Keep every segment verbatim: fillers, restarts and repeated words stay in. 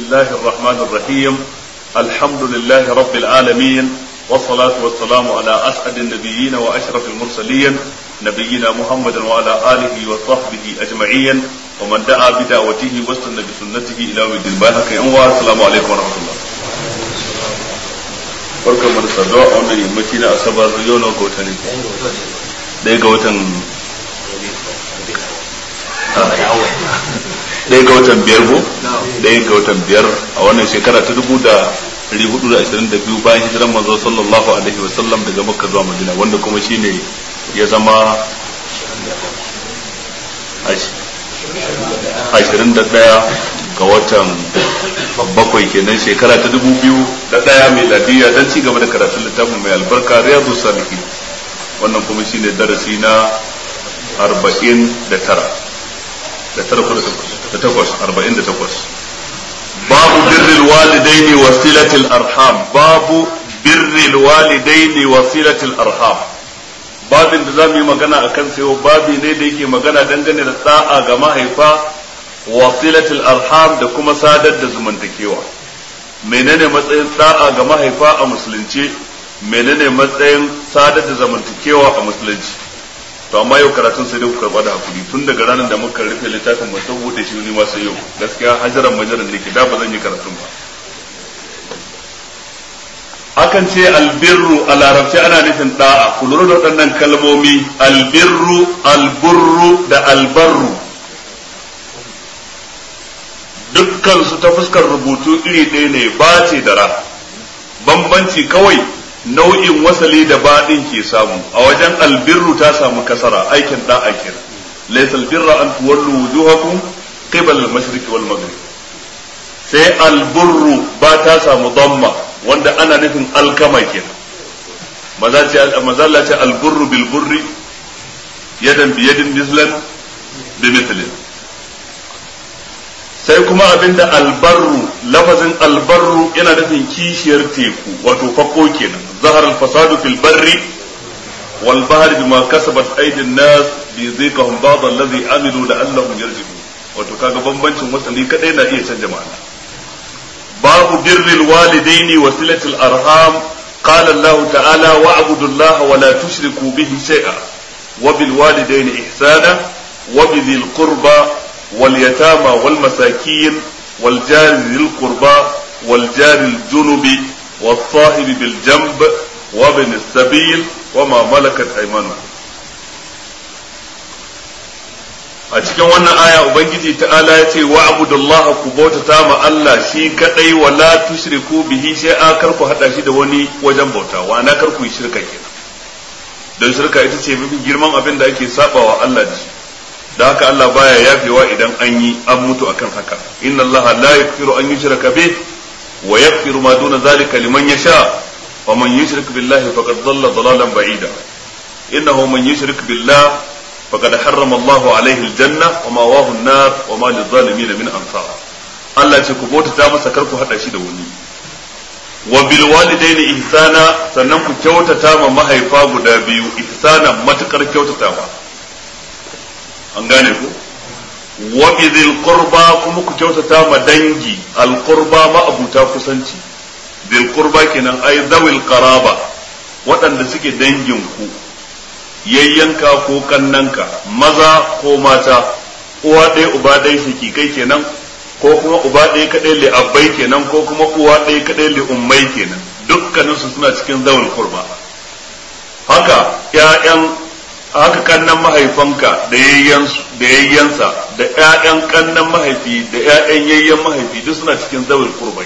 الله الرحمن الرحيم الحمد لله رب العالمين والصلاة والسلام على أسعد النبيين وأشرف المرسلين نبينا محمد وعلى آله وصحبه أجمعين ومن دعا بدعوته واستنى بسنته إلى يوم الدين. السلام عليكم ورحمة الله. barkan mu da saduwa a wannan yammaci na asabar yau na ga watan ɗaya ga watan ɗaya ga watan biyar ko ɗaya ga watan biyar a wannan shekara ta dubu da ɗari hudu da ashirin da biyu bayan hijiran manzo sallallahu alaihi wa sallam daga makka zuwa madina, wanda kuma shine ya zama ashirin da ɗaya ga watan bakwai kenan shekara ta dubu biyu da ɗaya miladiyya don ci gaba da karatun littafin mai albarka riyadu salihin, wannan kuma shine darasi na arba'in da tara da tara ko da takwas arba'in da takwas. babu birril walidaini wa silatil arham babu birril walidaini wa silatil arham babin da zamu yi magana akan sai babi ne da yake magana dangane da da'a ga mahaifa wa silatil arham da kuma sadar da zumuntakewa. menene matsayin da'a ga mahaifa a musulunci, menene matsayin sadar da zamantakewa a musulunci. to amma yau karatun sai dai ku karba da hakuri tun daga ranar da muka rufe littafin mu sun bude shi ne ma sai yau gaskiya hajaran majaran ne ke da ba zan yi karatun ba. akan ce albirru a larabci ana nufin da'a. ku lura da waɗannan kalmomi albirru, alburru da albarru, dukkan su ta fuskar rubutu iri ɗaya ne, ba ce da ra, bambanci kawai nau'in wasali da baɗin ke samu. a wajen albirru ta samu kasara, aikin da'a kenan. laysa albirra an tuwallu wujuhakum qibala al-mashriqi wal maghrib. sai alburru ba ta samu damma wanda ana nufin alkama kenan. maza ce maza Allah ce alburru bil burri yadan bi yadin mislan bi mithlin. sai kuma abinda albarru, lafazin albarru yana nufin kishiyar teku, wato fako kenan. zahar al-fasadu fil barri wal bahri bima kasabat aydin nas bi zikahum ba'd allazi amilu la'allahum yarji'un. wato kaga bambancin wasali kadai na iya canja ma'ana. babu birril walidaini wa silatil arham. qala Allah ta'ala wa'budu Allah wa la tushriku bihi shay'a wa bil walidaini ihsana wa bidhil qurba واليتامى والمساكين والجار ذي القربى والجار الجنب والصاحب بالجنب وابن السبيل وما ملكت ايمانكم. a cikin wannan aya ubangiji ta'ala ya ce wa abudullaha, ku bautata ma Allah shi kadai, wa la tushriku bihi shay'a, kar ku hada shi da wani wajen bauta, wa na kar ku yi shirka kenan. don shirka ita ce mafi girman abin da ake sabawa Allah da shi. da haka Allah baya yafewa idan an yi an mutu akan haka. inna Allah la yaghfiru an yushraka bih wa yaghfiru ma duna zalika liman yasha wa man yushrik billahi faqad dhalla dhalalan ba'ida. innahu man yushrik billah faqad harrama Allah alayhi aljanna wa mawahu an-nar wa ma lidh-dhalimin min ansar. Allah ce ku bautata masa, kar ku hada shi da wani. wa bil walidaini ihsana, sannan ku kyautata ma mahaifa guda biyu ihsana, matukar kyautatawa. an gane ku. wa bidhil qurba, kuma ku kyautata ma dangi al qurba, ma abuta kusanci. bil qurba kenan ay zawil qaraba, waɗanda suke dangin ku, yayyanka ko kannanka, maza ko mata, uwa ɗaya uba ɗaya shakikai kenan, ko kuma uba ɗaya kaɗai li abbai kenan, ko kuma uwa ɗaya kaɗai li ummai kenan. dukkaninsu suna cikin zawil qurba. haka ƴaƴan haka kannan mahaifanka da yayyansu da yayyansa da ƴaƴan kannan mahaifi da ƴaƴan yayyan mahaifi duk suna cikin zawil qurba.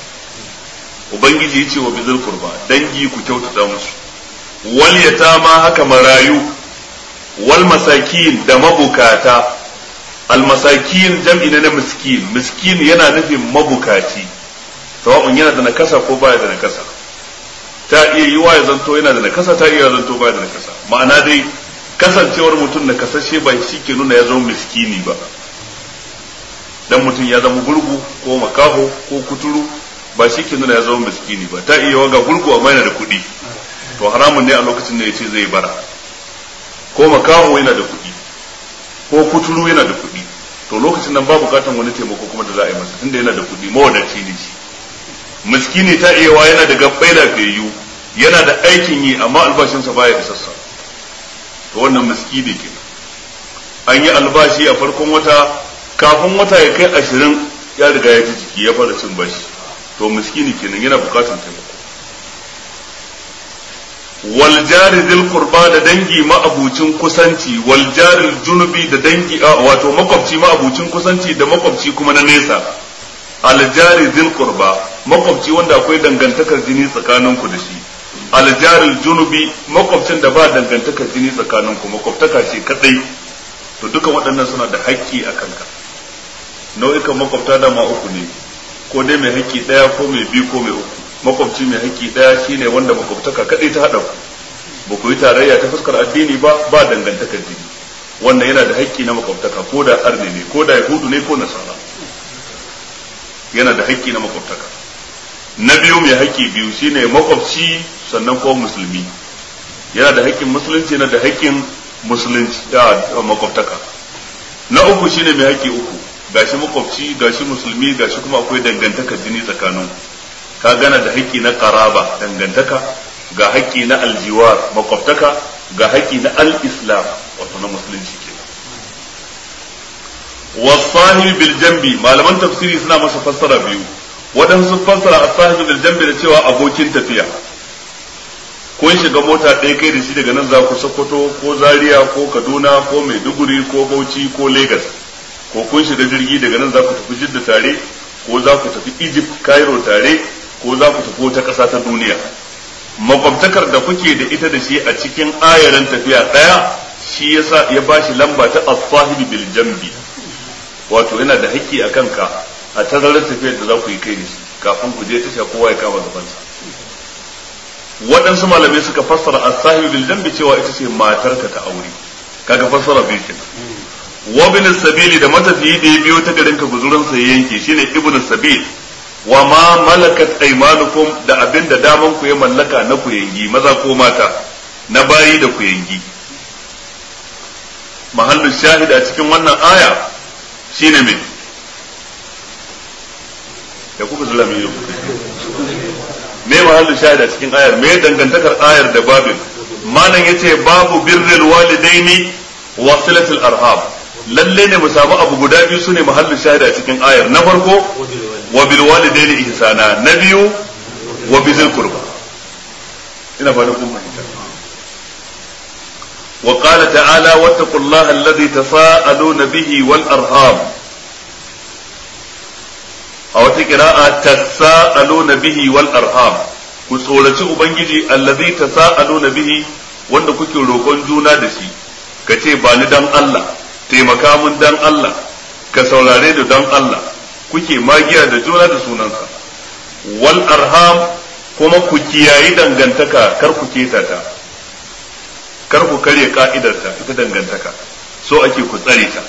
ubangiji yace wa bizil qurba, dangi ku kyautata musu. wal yatama, haka marayu. wal masakin, da mabukata. al masakin jam'i na miskin. miskin yana nufin mabukaci, sawa'un yana da nakasa ko baya da nakasa. ta iya yiwa ya zanto yana da nakasa, ta iya zanto baya da nakasa. ma'ana dai kasancewar mutum na kasashe ba shi ke nuna ya zama miskini ba. dan mutum ya zama gurgu ko makaho ko kuturu ba shi ke nuna ya zama miskini ba. ta iya waga gurgu amma yana da kuɗi, to haramun ne a lokacin da ya ce zai bara. ko makaho yana da kuɗi ko kuturu yana da kuɗi, to to lokacin nan ba bukatan wani taimako kuma da za a yi masa tunda yana da kuɗi mawadaci ne shi. Miskini ta iyawa yana da gabbai lafiyayyu yana da aikin yi amma albashinsa baya isassa, to wannan miskini kenan. An yi albashi a farkon wata, kafin wata ya kai ashirin ya riga ya ji jiki ya fara cin bashi, to miskini kenan yana bukatan taimako. Wal jari dhil qurba da dangi ma'abucin kusanci, wal jari junubi da dangi wato makwabci ma'abucin kusanci da makwabci kuma na nesa. Al jari dhil qurba makwabci wanda akwai dangantakar jini tsakaninku da shi, al jari junubi makwabcin da ba dangantakar jini tsakaninku, makwabtaka ce kadai, to duka waɗannan suna da haƙƙi a kanka. Nau'ikan makwabta da ma uku ne, ko dai mai haƙƙi ɗaya ko mai biyu ko mai uku. Makwabci mai haƙƙi ɗaya shine wanda makwabtaka kadai ta haɗa ku, ba ku yi tarayya ta fuskar addini ba, ba dangantakar jini, wannan yana da haƙƙi na makwabtaka, ko da arne ne ko da yahudu ne ko nasara, yana da haƙƙi na makwabtaka. Na biyu mai haƙƙi biyu shine makwabci sannan ko musulmi, yana da haƙƙin musulunci yana da haƙƙin musulunci da makwabtaka. Na uku shine mai haƙƙi uku, gashi makwabci gashi musulmi gashi kuma akwai dangantakar jini tsakanin, ka gana da haƙƙi na qaraba dangantaka, ga haƙƙi na aljiwar makwabtaka, ga haƙƙi na al-islam wato na musulunci kenan. Wasahib bil jambi malaman tafsiri suna masa fassara biyu, waɗansu fassara as-sahib bil jambi da cewa abokin tafiya. Kun shiga mota ɗaya kai da shi daga nan za ku Sokoto ko Zaria ko Kaduna ko Maiduguri ko Bauchi ko Lagos, ko kun shiga jirgi daga nan za ku tafi Jidda tare ko za ku tafi Egypt Cairo tare ko za ku tafi wata ƙasa ta duniya. Makwabtakar da kuke da ita da shi a cikin ayaran tafiya ɗaya shi yasa ya bashi lamba ta as-sahib bil jambi, wato yana da haƙƙi a kanka a tazarar tafiyar da za ku yi kai da shi kafin ku je tasha kowa ya kama gabansa. Waɗansu malamai suka fassara as-sahib bil jambi cewa ita ce matarka ta aure, kaga fassara biyu kenan. Wa bin sabili da matafiyi da ya biyo ta garin ka guzurin sa yanke shine ibnu sabil. Wa ma malakat aymanukum da abin da daman ku ya mallaka na ku yangi maza ko mata, na bayi da ku yangi. Mahallu shahid a cikin wannan aya shine me da kuka zulami yau me mahallu shahid a cikin ayar, me dangantakar ayar da babin. Malam yace babu birrul walidaini wa silatul arham, lalle ne mu samu abu guda biyu sune mahallu shahid a cikin ayar. Na farko wa bil walidaini ihsana, na biyu wa bizil qurba. ina ba da kun fahimta. wa qala ta'ala wattaqullaha alladhi tasaaluna bihi wal arham, a wata qira'a tasaaluna bihi wal arham, ku tsoraci ubangiji alladhi tasaaluna bihi, wanda kuke roƙon juna da shi, kace ba ni dan Allah, taimaka mun dan Allah, ka saurare da dan Allah, kuke magiya da juna da sunansa. Wal arham, kuma ku kiyayi dangantaka, kar ku keta ta, kar ku karya ka'idarta, ita dangantaka so ake ku tsare ta.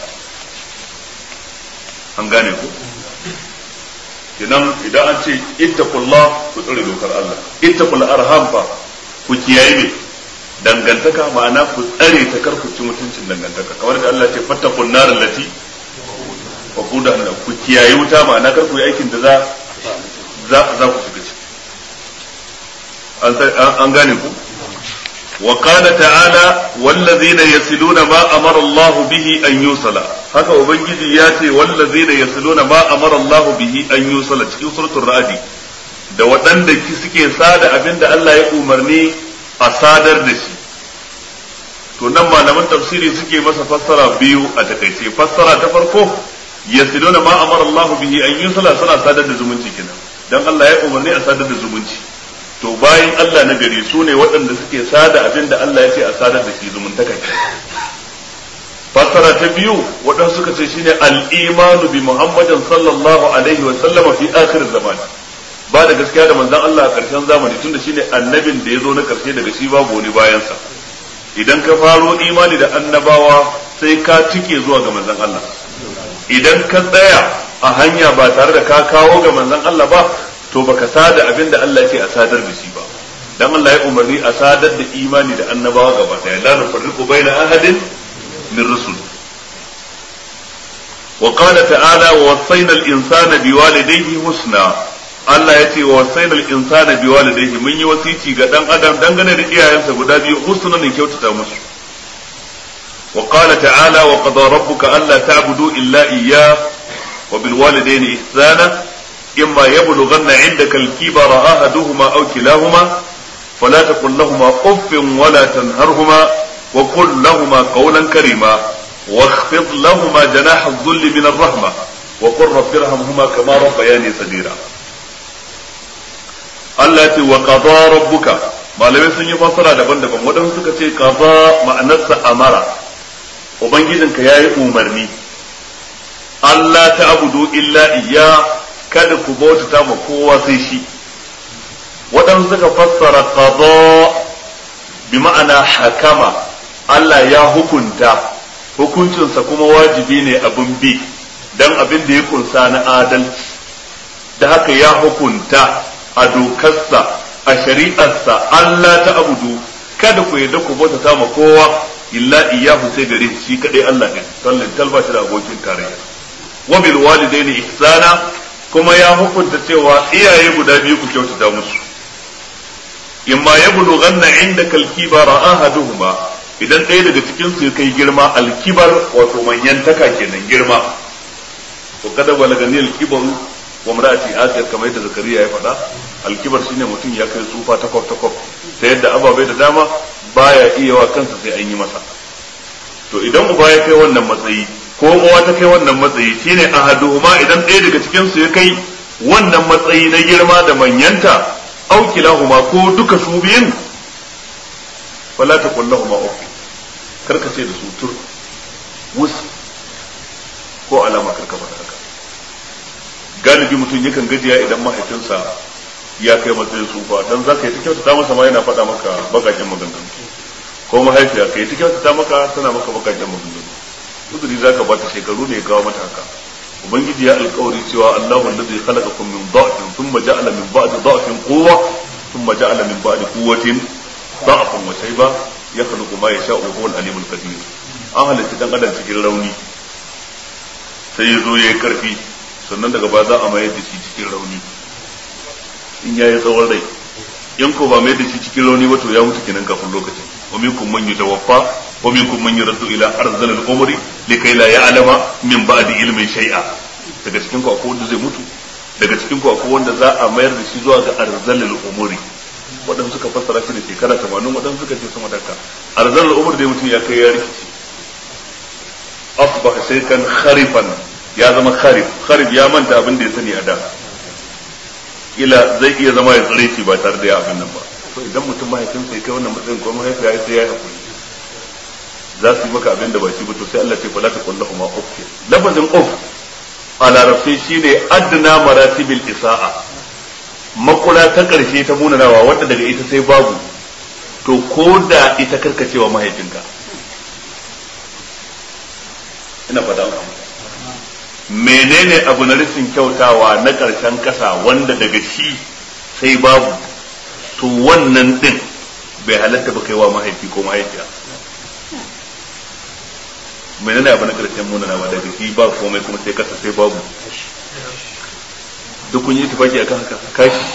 An gane ku? Idan idan an ce ittaqullah, ku tsare dokar Allah, ittaqul arham fa ku kiyaye ne dangantaka, ma'ana ku tsare ta, kar ku ci mutuncin dangantaka, kamar da Allah ce fattaqun nar allati wa qudaha, ku kiyaye wuta, ma'ana kar ku yi aikin da za za za ku shiga ciki. an gane ku. Wa qala ta'ala wallazina yasiluna ma amara Allah bihi an yusala, haka ubangiji ya ce wallazina yasiluna ma amara Allah bihi an yusala cikin suratul ra'd, da waɗanda suke sada abinda Allah ya umarni a sadar da shi. To nan malaman tafsiri suke masa fassara biyu a takaice. Fassara ta farko, yasiluna ma amara Allah bihi an yusala, suna sadar da zumunci kenan, dan Allah ya umarni a sadar da zumunci. To bayan Allah na gari su ne waɗanda suke sada abin da Allah ya ce a sadar da shi, zumuntaka ke. Fassara ta biyu waɗansu suka ce shine al-imanu bi Muhammadin sallallahu alaihi wa sallama fi akhir zaman, ba da gaskiya da manzon Allah a ƙarshen zamani, tunda shine annabin da ya zo na ƙarshe, daga shi babu wani bayansa. Idan ka faro imani da annabawa sai ka tike zuwa ga manzon Allah. Idan ka tsaya a hanya ba tare da ka kawo ga manzon Allah ba, to baka sada abin da Allah ya ce a sadar da shi ba. Dan Allah ya umarni a sadar da imani da annabawa gaba daya, la nufarriqu baina ahadin min rusul. wa qala ta'ala wa wasaina al-insana biwalidayhi husna Allah ya ce wa wasaina al-insana biwalidayhi mun yi wasici ga dan adam dangane da iyayensa guda biyu husna ne kyautata musu wa qala ta'ala wa qada rabbuka alla ta'budu illa iyyah wa bil walidayni ihsana imma yablughanna 'indaka al-kibara ahaduhuma aw kilahuma fala taqul lahumā uffin wa la tanharhumā wa qul lahumā qawlan karīmā واخفض لهما جناح الذل من الرحمة وقل رب ارحمهما كما ربياني صغيرا Allah ce wa qada rabbuka malamai sun yi fassara daban-daban wadansu suka ce qada ma'anarsa amara ubangijinka yayi umarni Allah ta'budu illa iyya kada ku bautata ma kowa sai shi wadansu suka fassara qada bi ma'ana hakama Allah ya hukunta hukuncinsa kuma wajibi ne abin bi dan abin da ya kunsa na adalci da haka ya hukunta a dokarsa a shari'arsa Allah ta abudu kada ku yadda ku bauta ma kowa illa iyyahu sai gare shi kadai Allah ne sallan talba shi da abokin tarayya wa bil walidaini ihsana kuma ya hukunta cewa iyaye guda biyu ku kyautata musu imma yablughanna indaka al-kibara ahaduhuma idan ɗaya daga cikin su kai girma alkibar wato manyantaka kenan girma to kada balagani alkibaru wa marati akir kamar yadda zakariya ya faɗa alkibar shine mutum ya kai tsufa takwaf takwaf ta yadda ababai da dama baya iya wa kansa sai an yi masa to idan uba ya kai wannan matsayi ko uwa ta kai wannan matsayi shine ahaduhuma idan ɗaya daga cikin su ya kai wannan matsayi na girma da manyanta au kilahuma ko duka su biyun wala ta kullahuma uff karka ce da su tur wus ko alama karka faɗa haka galibi mutum yakan gajiya idan mahaifinsa ya kai matsayin tsufa dan za ka yi ta kyautata masa ma yana faɗa maka bakakin maganganu ko mahaifiya ka yi ta kyautata maka tana maka bakakin maganganu uzuri za ka ba ta shekaru ne ya kawo mata haka ubangiji ya alƙawari cewa Allahu allazi khalaqakum min dha'fin thumma ja'ala min ba'di dha'fin quwwa thumma ja'ala min ba'di quwwatin ضعفا وشيبا يخلق ما يشاء وهو العليم القدير an halitta dan adam cikin rauni sai ya zo ya yi karfi sannan daga ba za a mayar da shi cikin rauni in ya yi tsawon rai in ko ba mayar da shi cikin rauni ba to ya mutu kenan kafin lokacin wa minkum man yutawaffa wa minkum man yuraddu ila arzal al-umri likai la ya'lama min ba'di ilmin shay'a daga cikin ku akwai wanda zai mutu daga cikin ku akwai wanda za a mayar da shi zuwa ga arzal al-umri waɗansu suka fassara shi da shekara tamanin waɗansu suka ce sama daga arzal umar dai mutum ya kai ya rikici asbaha shaykan kharifan ya zama kharif kharif ya manta abin da ya sani a da ila zai iya zama ya tsare shi ba tare da ya abin nan ba to idan mutum mahaifinsa ya kai wannan matsayin ko mahaifiya ya sai ya hakuri za su yi maka abin da ba shi ba to sai Allah ya fala ta kullahu ma uff lafazin uff a larabci shine adna maratibil isa'a makula ta ƙarshe ta munanawa wadda daga ita sai babu to ko da ita karkacewa mahaifinka ina fada menene abu na rashin kyautawa na ƙarshen ƙasa wanda daga shi sai babu to wannan din bai halatta ba kai wa mahaifi ko mahaifiya menene abu na ƙarshen munanawa daga shi ba komai kuma sai ƙasa sai babu duk kun yi tufaki akan haka kashi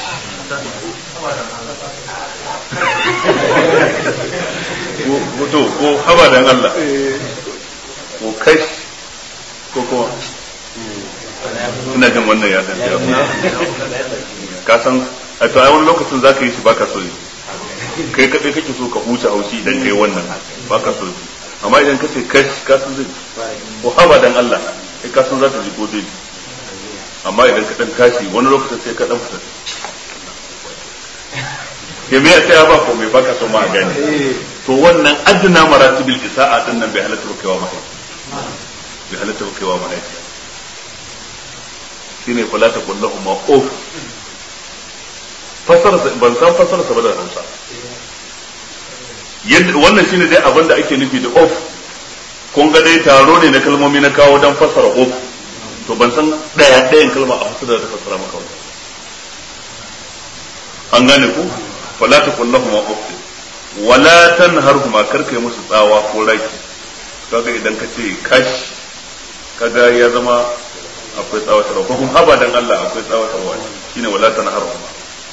ko ko haba dan Allah ko kashi ko kuma ina jin wannan ya san ka san a to ai wani lokacin zaka yi shi baka so yi kai kadai kake so ka huce haushi idan kai wannan baka so amma idan kace kashi ka san zai ko haba dan Allah kai ka san za ta ji ko zai amma idan ka dan tashi wani lokacin sai ka dan fita ke me sai ya ba ko me baka so ma gani to wannan adna maratibil isa'a din nan bai halatta ba kaiwa mai bai halatta ba kaiwa mai shine fala ta kullahu ma of fasara ban san fasara sa ba da Hausa yadda wannan shine dai abin da ake nufi da of kun ga dai taro ne na kalmomi na kawo dan fasara of to ban san daya dayan kalma a fasara da fasara maka wannan an gane ku fala ta kullahu ma of wala tanharhuma karkai musu tsawa ko raki kaga idan ka ce kash kaga ya zama akwai tsawatarwa ko kuma haba dan Allah akwai tsawatarwa shine wala tanharhuma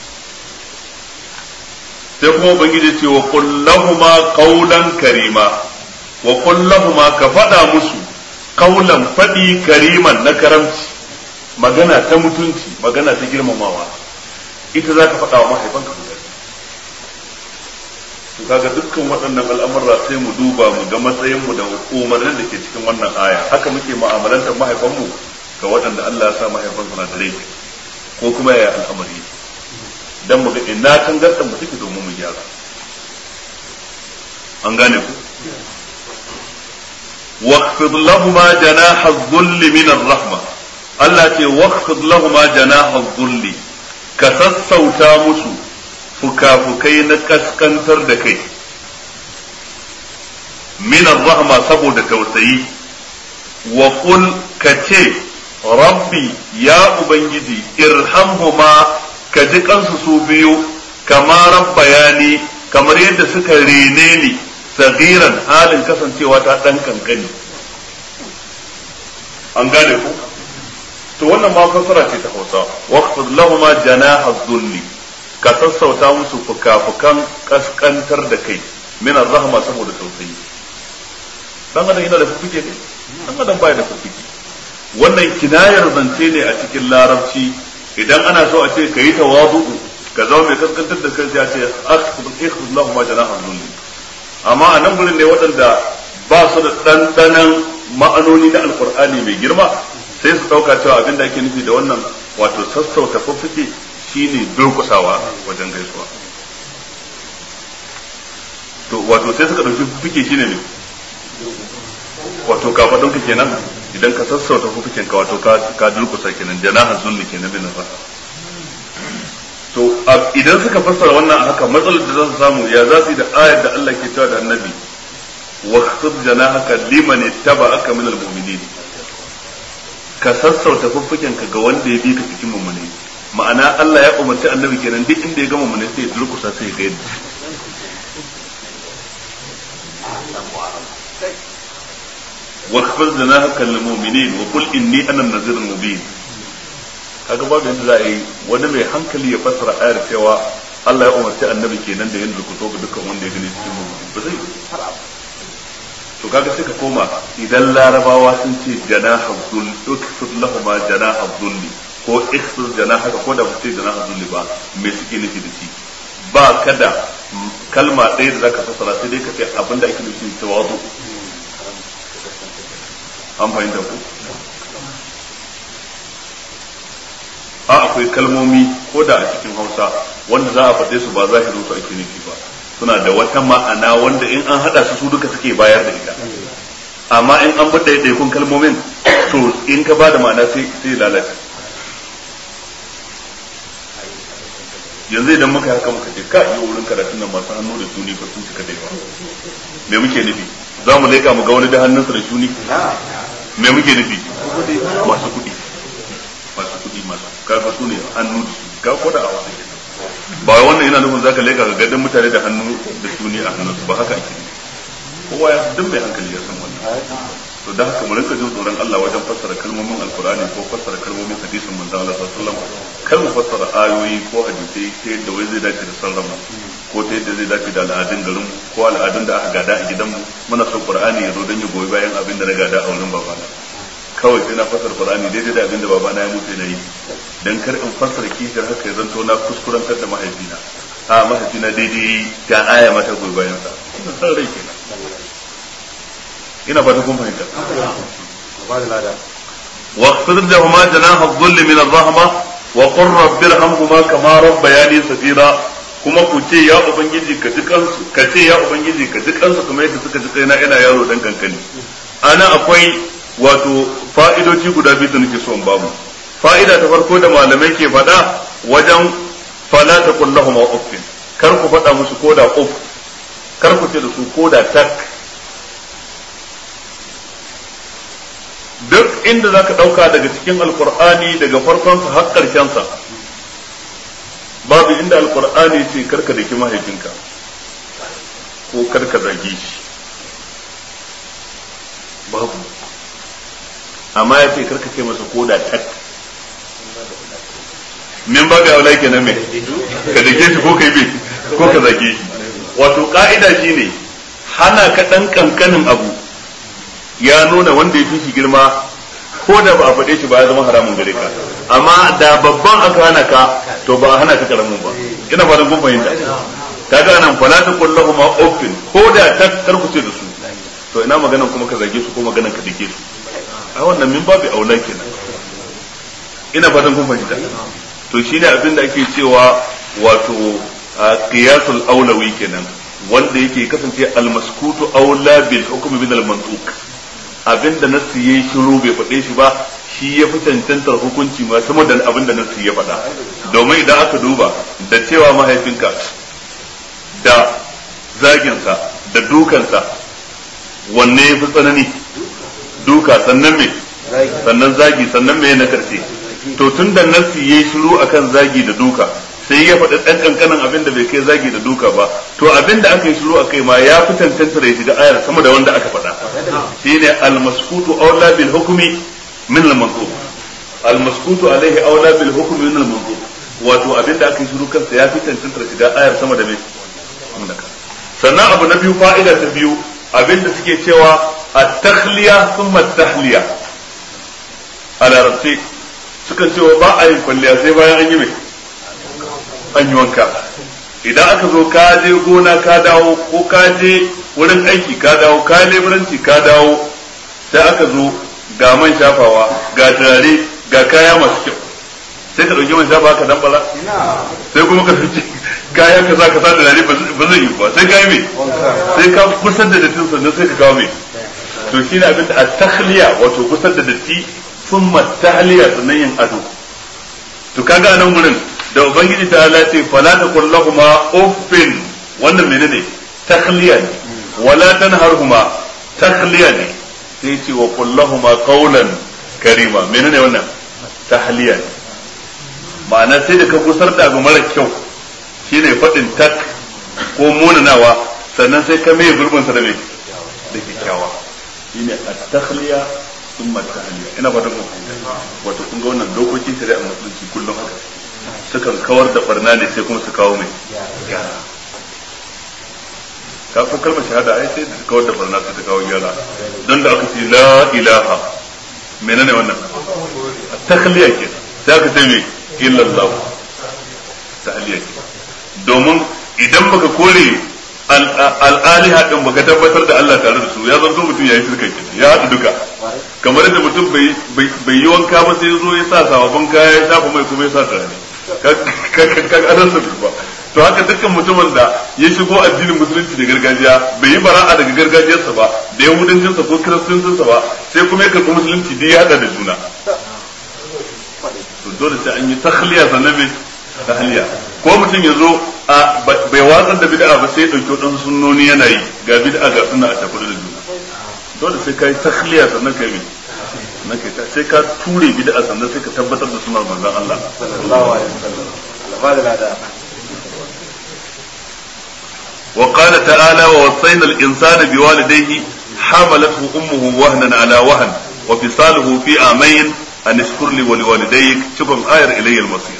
sai kuma ubangiji ce wa qul lahumu qawlan karima wa qul lahumu ka fada musu qawlan fadi kariman na karamci magana ta mutunci magana ta girmamawa ita zaka fada wa mahaifanka to kaga dukkan waɗannan al'amura sai mu duba mu ga matsayin mu da umarnin da ke cikin wannan aya haka muke mu'amalantar mahaifanmu ga waɗanda Allah ya sa mahaifansu na da rai ko kuma ya al'amari dan mu ga ina tangardan mu take domin mu gyara an gane ku waqfid lahumu janaha adh-dhull min ar-rahma Allah ce waqfid lahumu janaha adh-dhull ka sassauta musu fukafukai na kaskantar da kai min ar-rahma saboda tausayi wa qul kace rabbi ya ubangiji irhamhuma ka ji kansu su biyu kama rabbayani kamar yadda suka rene ni sagiran halin kasancewa ta dan kankani an gane ku to wannan ma fasara ce ta Hausa waqfid lahumu janaha dhulli ka sassauta musu fukafukan kaskantar da kai min ar-rahma saboda tausayi dan adam yana da fufuke ne dan adam bai da fufuke wannan kinayar zance ne a cikin larabci idan ana so a ce ka yi tawadu'u ka zama mai kaskantar da kai ya ce akhfid lahum janaha dhulli amma a nan gurin ne waɗanda ba su da dandanan ma'anoni na alqur'ani mai girma sai su dauka cewa abin da ake nufi da wannan wato sassauta fuffuke shine durkusawa wajen gaisuwa to wato sai suka dauki fuffuke shine ne wato kafadunka kenan idan ka sassauta hukuncin ka wato ka durkusa kenan janaha zulli kenan bin nasa to idan suka fassara wannan haka matsalar da za su samu ya za su yi da ayar da Allah ke cewa da annabi wa khfid janahaka liman ittaba'aka min almu'minin ka sassauta fuffuken ka ga wanda ya bi ka cikin mu'mini ma'ana Allah ya umarci annabi kenan duk inda ya ga mu'mini sai ya durkusa sai ya ga yadda واخفض جناحك للمؤمنين وقل اني انا النذير المبين kaga babu yadda za a yi wani mai hankali ya fassara ayar cewa Allah ya umarci annabi kenan da yin rukuto ga dukkan wanda ya gani cikin mu'min ba zai to kaga sai ka koma idan larabawa sun ce janaha dhul ukfid lahum janaha dhul ko ikhfid janaha ko da ba ce janaha dhul ba me suke nufi da shi ba kada kalma ɗaya da zaka fassara sai dai ka ce abinda ake nufi tawadu an fahimta ku a akwai kalmomi ko da a cikin Hausa wanda za a faɗe su ba zahirin su ake nufi ba suna da wata ma'ana wanda in an haɗa su su duka suke bayar da ita amma in an bi ɗaiɗaikun kalmomin to in ka ba da ma'ana sai sai lalace yanzu idan muka haka muka ce ka yi wurin karatun nan masu hannu da shuni ba sun cika dai ba me muke nufi za mu leƙa mu ga wani da hannunsa da shuni me muke nufi masu kuɗi masu kuɗi masu kaga su ne hannu da shuni ka koda a wasu ba wannan yana nufin zaka leƙa ga gadon mutane da hannu da shuni a hannunsu ba haka ake nufi kowa ya duk mai hankali ya san wannan to da haka mu rinka jin tsoron Allah wajen fassara kalmomin alkur'ani ko fassara kalmomin hadisin manzon Allah sallallahu alaihi wasallam kar mu fassara ayoyi ko hadisai ta yadda wai zai dace da sarrafa ko ta yadda zai dace da al'adun garin ko al'adun da aka gada a gidanmu muna so qur'ani ya zo don ya goyi bayan abin da na gada a wurin babana kawai sai na fassara qur'ani daidai da abin da babana ya mutu yi dan kar in fassara kishir haka ya zanto na kuskurantar da mahaifina a mahaifina daidai ga aya mata goyi bayan sa ina san rai kenan ina ba ta kun fahimta واخفض لهما جناح الذل من الرحمة وقل رب ارحمهما كما ربياني صغيرا kuma ku ce ya ubangiji ka ji kansu ka ce ya ubangiji ka ji kansu kuma yadda suka ji kaina ina yaro dan kankani ana akwai wato fa'idoji guda biyu da nake so in bamu fa'ida ta farko da malamai ke faɗa wajen fala ta kullahuma uffin kar ku faɗa musu koda uff kar ku ce da su koda tak duk inda zaka dauka daga cikin alqur'ani daga farkon sa har karshen sa babu inda alqur'ani ce karka daki mahaifinka ko karka zage shi babu amma ya ce karka ce masa koda tak min ba ga aula kenan me ka dake shi ko kai be ko ka zage shi wato ka'ida shine hana ka dan kankanin abu ya nuna wanda ya fi shi girma ko da ba a faɗe shi ba ya zama haramun gare ka amma da babban aka hana ka to ba a hana ka karamin ba ina ba kun fahimta kaga nan fala ta kullahu ma uffin ko da ta karkuce da su to ina maganan kuma ka zage su ko maganan ka dake su a wannan min babu aula kenan ina fatan kun fahimta to shine abin da ake cewa wato qiyasul aulawi kenan wanda yake kasance al-maskutu aula bil hukm min al-mantuq abinda nassi yayi shiru bai faɗe shi ba shi ya fi cancantar hukunci ma sama da abinda nassi ya faɗa domin idan aka duba da cewa mahaifinka da zaginsa da dukansa wanne ya fi tsanani duka sannan me sannan zagi sannan me na karshe to tun da nassi yayi shiru akan zagi da duka sai ya faɗi ɗan ƙanƙanin abin da bai kai zagi da duka ba to abin da aka yi shiru a kai ma ya fi cancantar ya shiga ayar sama da wanda aka faɗa shine almaskutu aula bil hukmi min al manzur almaskutu alaihi aula bil hukmi min al manzur wato abin da aka yi shiru kansa ya fi cancantar shiga ayar sama da mai sannan abu na biyu fa'ida ta biyu abin da suke cewa at-takhliya thumma at-tahliya a larabci sukan cewa ba a yin kwalliya sai bayan an yi mai an yi wanka idan aka zo ka je gona ka dawo ko ka je wurin aiki ka dawo ka leburanci ka dawo sai aka zo ga man shafawa ga turare ga kaya masu kyau sai ka ɗauki man shafawa ka dambala sai kuma ka fice kayan ka za ka sa turare ba zai yi ba sai ka yi mai sai ka kusar da dattin sannan sai ka kawo mai to shi ne abinda a tahliya wato kusar da datti sun tahliya sannan yin ado to kaga nan wurin da ubangiji ta ala ce fala ta kullahuma uffin wannan menene takhliya ne wala tanharhuma takhliya ne sai ce wa kullahuma qawlan karima menene wannan tahliya ne ma'ana sai da ka gusar da abu mara kyau shine fadin tak ko munanawa sannan sai ka mai gurbin sa da mai da kyakkyawa shine at-takhliya thumma at-tahliya ina ba da mu wato kun ga wannan dokokin shari'a musulunci kullum haka sukan kawar da barna ne sai kuma su kawo mai gyara ka ko kalmar shahada ai sai su kawar da barna sai ta kawo gyara don da aka ce la ilaha menene wannan takhliya ke sai aka ce me illa Allah tahliya ke domin idan baka kore al-aliha din baka tabbatar da Allah tare da su ya zanto mutum yayi shirka ke ya hada duka kamar yadda mutum bai bai yi wanka ba sai zo ya sa sababbin kaya ya shafa mai kuma ya sa turare kan adarsa ba to haka dukkan mutumin da ya shigo addinin musulunci da gargajiya bai yi bara'a daga gargajiyarsa ba da yahudancinsa ko kiristancinsa ba sai kuma ya karɓi musulunci dai ya hada da juna to dole sai an yi takhliya sannan mai tahliya ko mutum ya zo a bai watsar da bid'a ba sai ya dauki wadansu sunnoni yana yi ga bid'a ga sunna a tafi da juna dole sai kai takhliya sannan kai mai nake ta sai ka ture bid'a sannan sai ka tabbatar da sunar manzon Allah sallallahu alaihi wasallam wa qala ta'ala wa wasayna al-insana biwalidayhi hamalathu ummuhu wahnan ala wahn wa fisaluhu fi amayn an ishkur li wa liwalidayk cikon ayar ilayya al-masir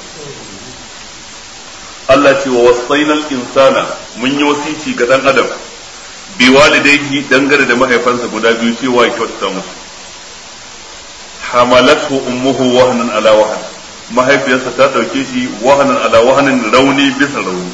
Allah ce wa wasayna al-insana mun yi wasici ga dan adam biwalidayhi dangane da mahaifansa guda biyu cewa ya kyautata musu hamalathu ummuhu wahnan ala wahn mahaifiyarsa ta dauke shi wahnan ala wahnin rauni bisa rauni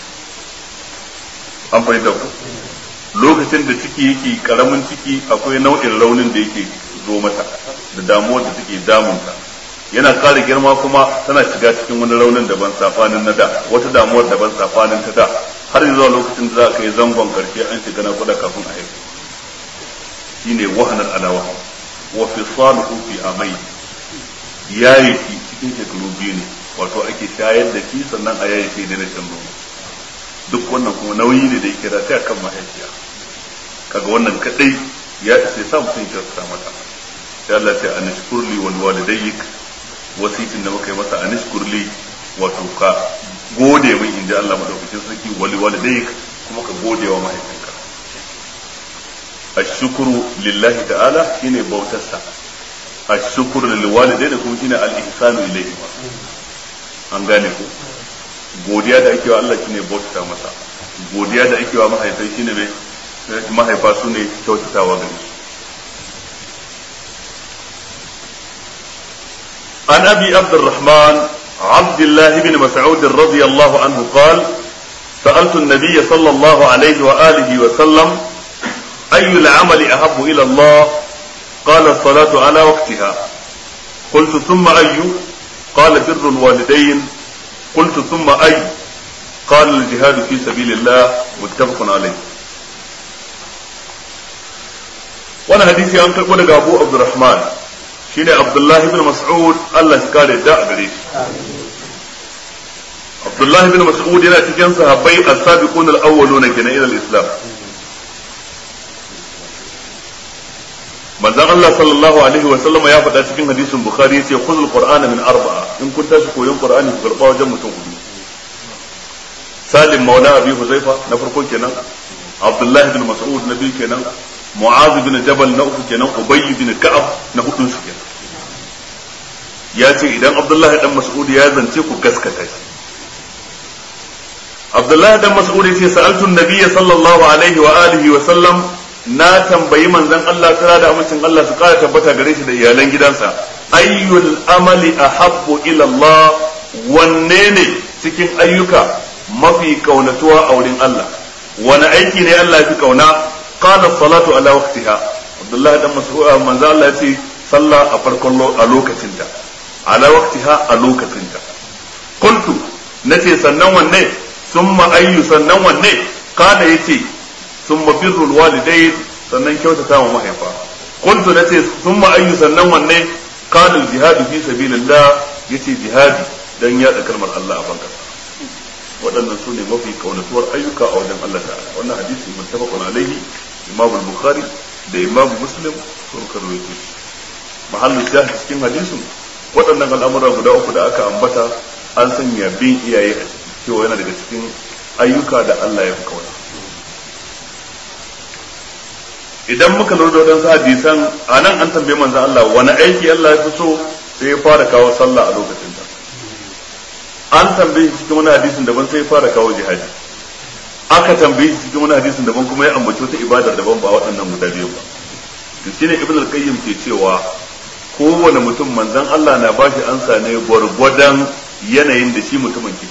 an fahimta ku lokacin da ciki yake karamin ciki akwai nau'in raunin da yake zo mata da damuwar da take damunta yana ƙara girma kuma tana shiga cikin wani raunin daban safanin na da wata damuwar daban safanin ta da har zuwa lokacin da za ka yi zangon karshe an shiga na kuda kafin a haihu shine wahnan ala wahn wa fisaluhu fi amai yayi shi cikin shekaru biyu ne wato ake shayar da shi sannan a yayi shi da rashin nono duk wannan kuma nauyi ne da yake rataya kan mahaifiya kaga wannan kadai ya sai sa mutum ya sa mata sai Allah ya ce anashkurli wal walidayk wasitin da muka yi masa anashkurli wato ka gode min inda Allah madaukakin sarki wal walidayk kuma ka gode wa mahaifinka ashkuru lillahi ta'ala shine bautarsa ashkuru lil walidaini kuma shine al ihsanu ilayhi an gane ku godiya da ake wa Allah shine bautata masa godiya da ake wa mahaifai shine mai mahaifa su ne kyautatawa gare su an abi abdurrahman عبد الله بن مسعود رضي الله عنه قال سألت النبي صلى الله عليه وآله وسلم أي العمل أحب إلى الله قال الصلاة على وقتها قلت ثم أي قال بر الوالدين قلت ثم أي قال الجهاد في سبيل الله متفق عليه وانا حديثي عن تقول أبو عبد الرحمن shine Abdullah ibn Mas'ud Allah shi kare da gare shi Abdullah ibn Mas'ud yana cikin sahabbai as-sabiqun al-awwalun kenan ila al-islam manzon Allah sallallahu alaihi wa sallam ya faɗa cikin hadisin Bukhari yace khudhul qur'ana min arba'a in kun tashi koyon qur'ani ku karba wajen mutum hudu Salim maula Abi Huzaifa na farko kenan Abdullah ibn Mas'ud na biyu kenan Mu'adh bin Jabal na uku kenan Ubay bin Ka'ab na hudun su kenan ya ce idan Abdullah dan Mas'ud ya zance ku gaskata shi Abdullah dan Mas'ud ya ce sa'altu an-nabiy sallallahu alaihi wa alihi wa sallam na tambayi manzon Allah tara da amincin Allah su kara tabbata gare shi da iyalan gidansa ayyul amali ahabbu ila Allah wanne ne cikin ayyuka mafi kaunatuwa a wurin Allah wani aiki ne Allah ya fi kauna قال الصلاة على وقتها عبد الله بن مسعود من ذا الله يتي صلى أفركن a lokacinta على وقتها a lokacinta قلت نتي sannan wanne ثم أي sannan wanne قال يتي ثم بر الوالدين sannan kyautata wa mahaifa قلت نتي ثم أي sannan wanne قال الجهاد في سبيل الله yace jihadi dan yaɗa kalmar Allah a banka waɗannan su ne mafi kaunatuwar ayyuka a wajen Allah ta'ala wannan hadisi muttafaqun alaihi Imam al-Bukhari da Imam Muslim sun karwaito shi mahallin shahid cikin hadisin waɗannan al'amura guda uku da aka ambata an sanya bin iyaye a ciki cewa yana daga cikin ayyuka da Allah ya fi kauna idan muka lura da wadansu hadisan a nan an tambaye manzon Allah wani aiki Allah ya fi so sai ya fara kawo sallah a lokacin ta an tambaye cikin wani hadisin daban sai ya fara kawo jihadi aka tambaye shi cikin wani hadisin daban kuma ya ambaci wata ibadar daban ba waɗannan guda biyu ba to shine ibn al-qayyim ke cewa kowane mutum manzon Allah na bashi ansa ne gwargwadon yanayin da shi mutumin ke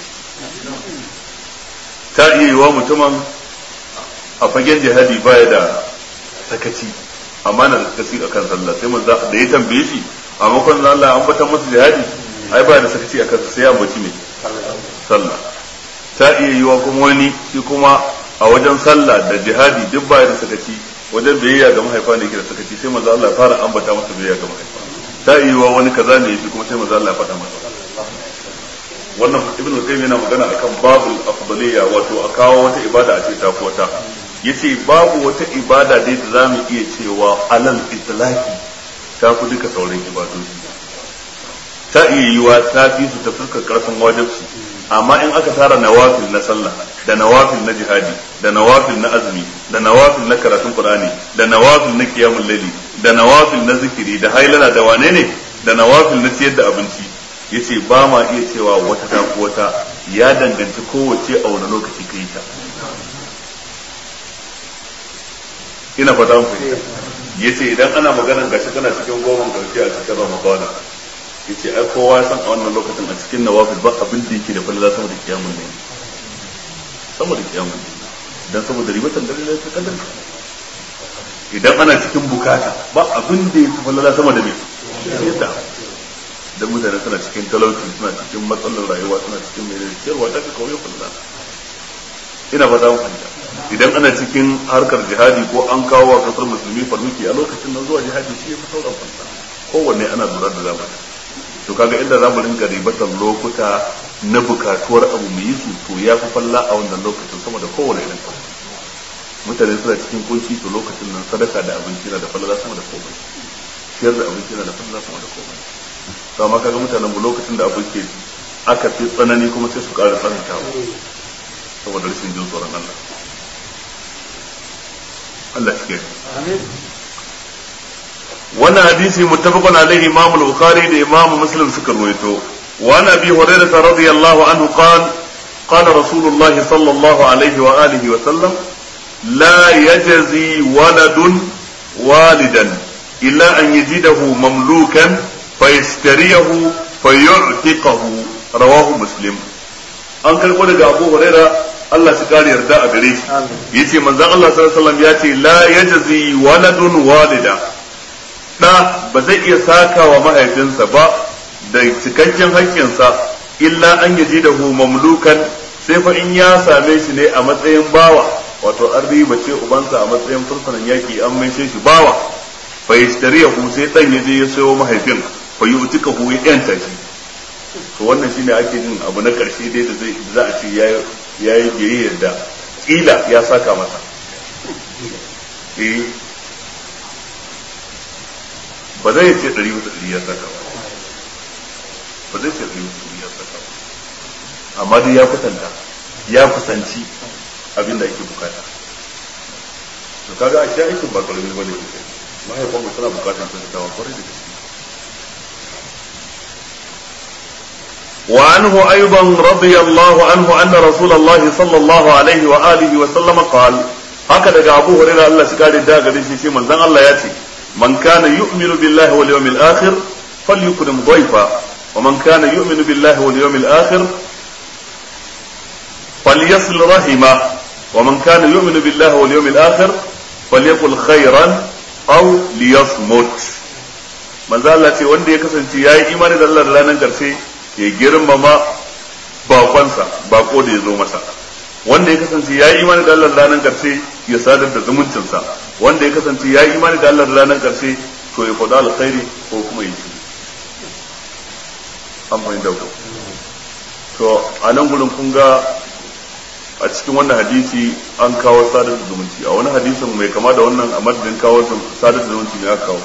ta iya yiwa mutumin a fagen jihadi baya da sakaci amma na da sakaci akan sallah sai manzo da ya tambaye shi a makon Allah an bata masa jihadi ai baya da sakaci akan sai ya ambaci me sallah ta iya yiwa kuma wani shi kuma a wajen sallah da jihadi duk baya da sakaci wajen biyayya ga mahaifa ne yake da sakaci sai manzo Allah fara ambata masa biyayya ga mahaifa ta iya yiwa wani kaza ne yake kuma sai manzo Allah ya faɗa masa wannan ibn al-qayyim yana magana akan babul afdaliyya wato a kawo wata ibada a ce ta fi wata yace babu wata ibada dai da zamu iya cewa alal itlaqi ta fi duka sauran ibadoji ta iya yiwa ta fi su ta fuskar karfin wajibi amma in aka tara nawafil na sallah da nawafil na jihadi da nawafil na azumi da nawafil na karatun qur'ani da nawafil na qiyamul layli da nawafil na zikiri da hailala da wane ne da nawafil na ciyar da abinci yace ba ma iya cewa wata ta ko wata ya danganci kowace a wani lokaci kai ta ina fata mun fahimta yace idan ana maganar gashi kana cikin goma karshe a cikin ramadana yace ai kowa ya san a wannan lokacin a cikin nawafil ba abin da yake da falala sama da kiyamun ne sama da kiyamun ne dan saboda ribatan dalilai ta kadar idan ana cikin bukata ba abin da yake falala sama da me yadda dan mutane suna cikin talauci suna cikin matsalar rayuwa suna cikin mai ciyarwa ta kawai falala ina fata mun fahimta idan ana cikin harkar jihadi ko an kawo wa kasar musulmi farmaki a lokacin nan zuwa jihadi shi ya fi sauran falala kowanne ana lura da zamani to kaga inda za mu rinka ribatar lokuta na bukatuwar abu mu yi su to ya fi falla a wannan lokacin sama da kowane irin mutane suna cikin kunci to lokacin nan sadaka da abinci na da falla sama da komai ciyar da abinci na da falla sama da komai to amma kaga mutanen mu lokacin da abu ke aka fi tsanani kuma sai su ƙara tsananta saboda rashin jin tsoron Allah Allah shi ke amin wannan hadisi muttafaqun alaihi Imam al-Bukhari da Imam Muslim suka rawaito wa an Abi Hurairah radiyallahu anhu qala qala Rasulullah sallallahu alaihi wa alihi wa sallam la yajzi waladun walidan illa an yajidahu mamlukan fayashtariyahu fayu'tiqahu rawahu Muslim. An karbo daga Abu Hurairah Allah shi kare yarda a gare shi yace manzon Allah sallallahu alaihi wasallam yace la yajzi waladun walida da ba zai iya saka wa mahaifinsa ba da cikakken haƙƙinsa illa an yaji da mamlukan sai fa in ya same shi ne a matsayin bawa wato an riba ce ubansa a matsayin fursunan yaki an maishe shi bawa fa yashtariyahu sai dan yaje ya sayo mahaifin fa yu'tikahu ya yanta shi to wannan shine ake jin abu na karshe dai da zai za a ce yayi yayi biyayyar da kila ya saka masa eh ba zai ce ɗari bisa ɗari ya saka ba ba zai ce ɗari bisa ɗari ya saka ba amma dai ya kusanta ya kusanci abin da ake bukata to kaga a shi aikin ba ƙarami ba ne mahaifan mu suna bukatar kyautatawa kwarai da gaske وعنه أيضا رضي الله عنه أن رسول الله صلى الله عليه وآله وسلم قال هكذا أبو هريرة الله سكاري دا قديش شيء من زن الله يأتي من كان يؤمن بالله واليوم الآخر فليكرم ضيفا ومن كان يؤمن بالله واليوم الآخر فليصل رحمه ومن كان يؤمن بالله واليوم الآخر فليقل خيرا أو ليصمت من زن الله wanda ya kasance yayi imani da Allah da ranar karshe ya girmama bakonsa bako da ya zo masa wanda ya kasance ya yi imani da Allah ranar karshe ya sadar da zumuncinsa wanda ya kasance ya yi imani da Allah ranar karshe to ya faɗa alkhairi ko kuma ya ci an fahimta ku to a nan gurin kun ga a cikin wannan hadisi an kawo sadar da zumunci a wani hadisin mai kama da wannan a madadin kawo sadar da zumunci ne aka kawo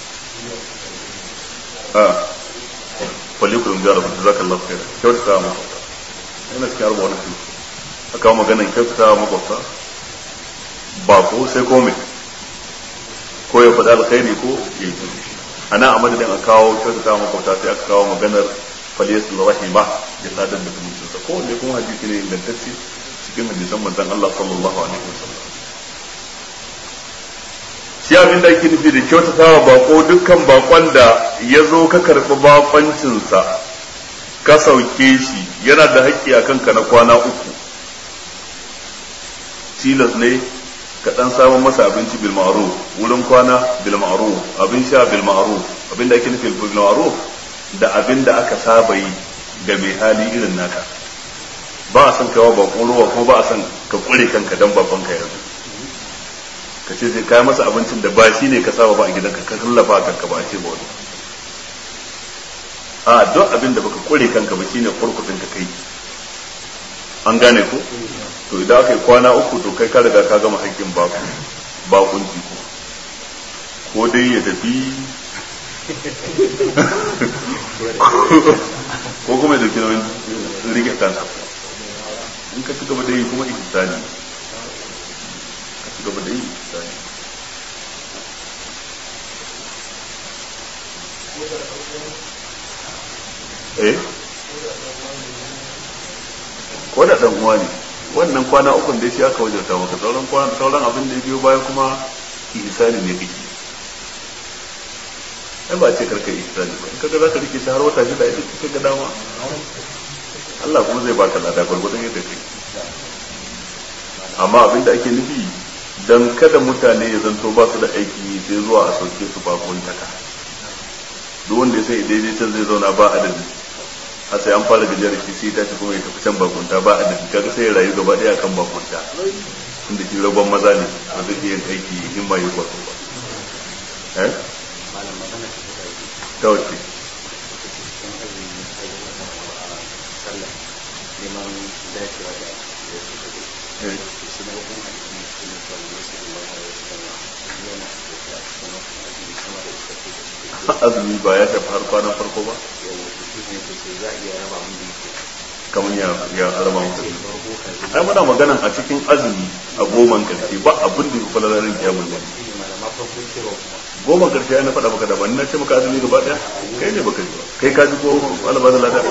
falikun jara da zakallahu khairan kyautata ma ina cikin arba wani hadisi a kawo maganan kyautata makwabta ba ko sai ko mai ko ya faɗa alkhairi ko ya yi a nan a madadin a kawo kyautata makwabta sai aka kawo maganar faliyasul rahima ya sadar da zumuncinsa ko wanda kuma hadisi ne ingantacce cikin hadisan manzon Allah sallallahu alaihi wasallam shi abin da ake nufi da kyautatawa bako dukkan bakon da ya zo ka karɓi bakoncinsa ka sauke shi yana da haƙƙi a kanka na kwana uku tilas ne ka ɗan samun masa abinci bil ma'ruf wurin kwana bil ma'ruf abin sha bil ma'ruf abin da ake nufi bil ma'ruf da abin da aka saba yi ga mai hali irin naka ba a san kawo bakon ruwa kuma ba a san ka kure kanka dan bakon ka yanzu ka ce sai kai masa abincin da ba shi ne ka saba ba a gidanka ka kallafa kanka ba a ce ba wani a duk abin da baka kure kanka ba shine kurkufin ka kai an gane ko to idan aka yi kwana uku to kai ka riga ka gama haƙƙin baku bakunci ko ko dai ya tafi ko kuma ya dauki nauyin rike kansa in ka ci gaba da yi kuma ihsani ka ci gaba da yi ihsani eh ko da dan uwa ne wannan kwana ukun da shi aka wajarta maka sauran kwana sauran abin da ya biyo baya kuma ihsani ne kake ai ba ce karka ihsani ba in kaga zaka rike shi har wata shida idan kike ga dama Allah kuma zai baka lada gurgurdan yadda kai amma abin da ake nufi dan kada mutane ya zanto ba su da aiki sai zuwa a sauke su ba kun taka duk wanda ya sai daidai can zai zauna ba adadi a sai an fara gajiyar shi sai ta ci kuma ya tafi can bakunta ba adadi kaga sai ya rayu gaba daya kan bakunta inda shi rabon maza ne ba zai iya aiki himma yi kwato ba eh ta wace azumi ba ya tafi har kwanan farko ba kamar ya ya raba mutu ai muna maganan a cikin azumi a goman karshe ba abin da ya kula da ran kiyamun ne goma karshe na faɗa maka daban na ce maka azumi gaba ɗaya kai ne baka ji ba kai ka ji ko alaba da lada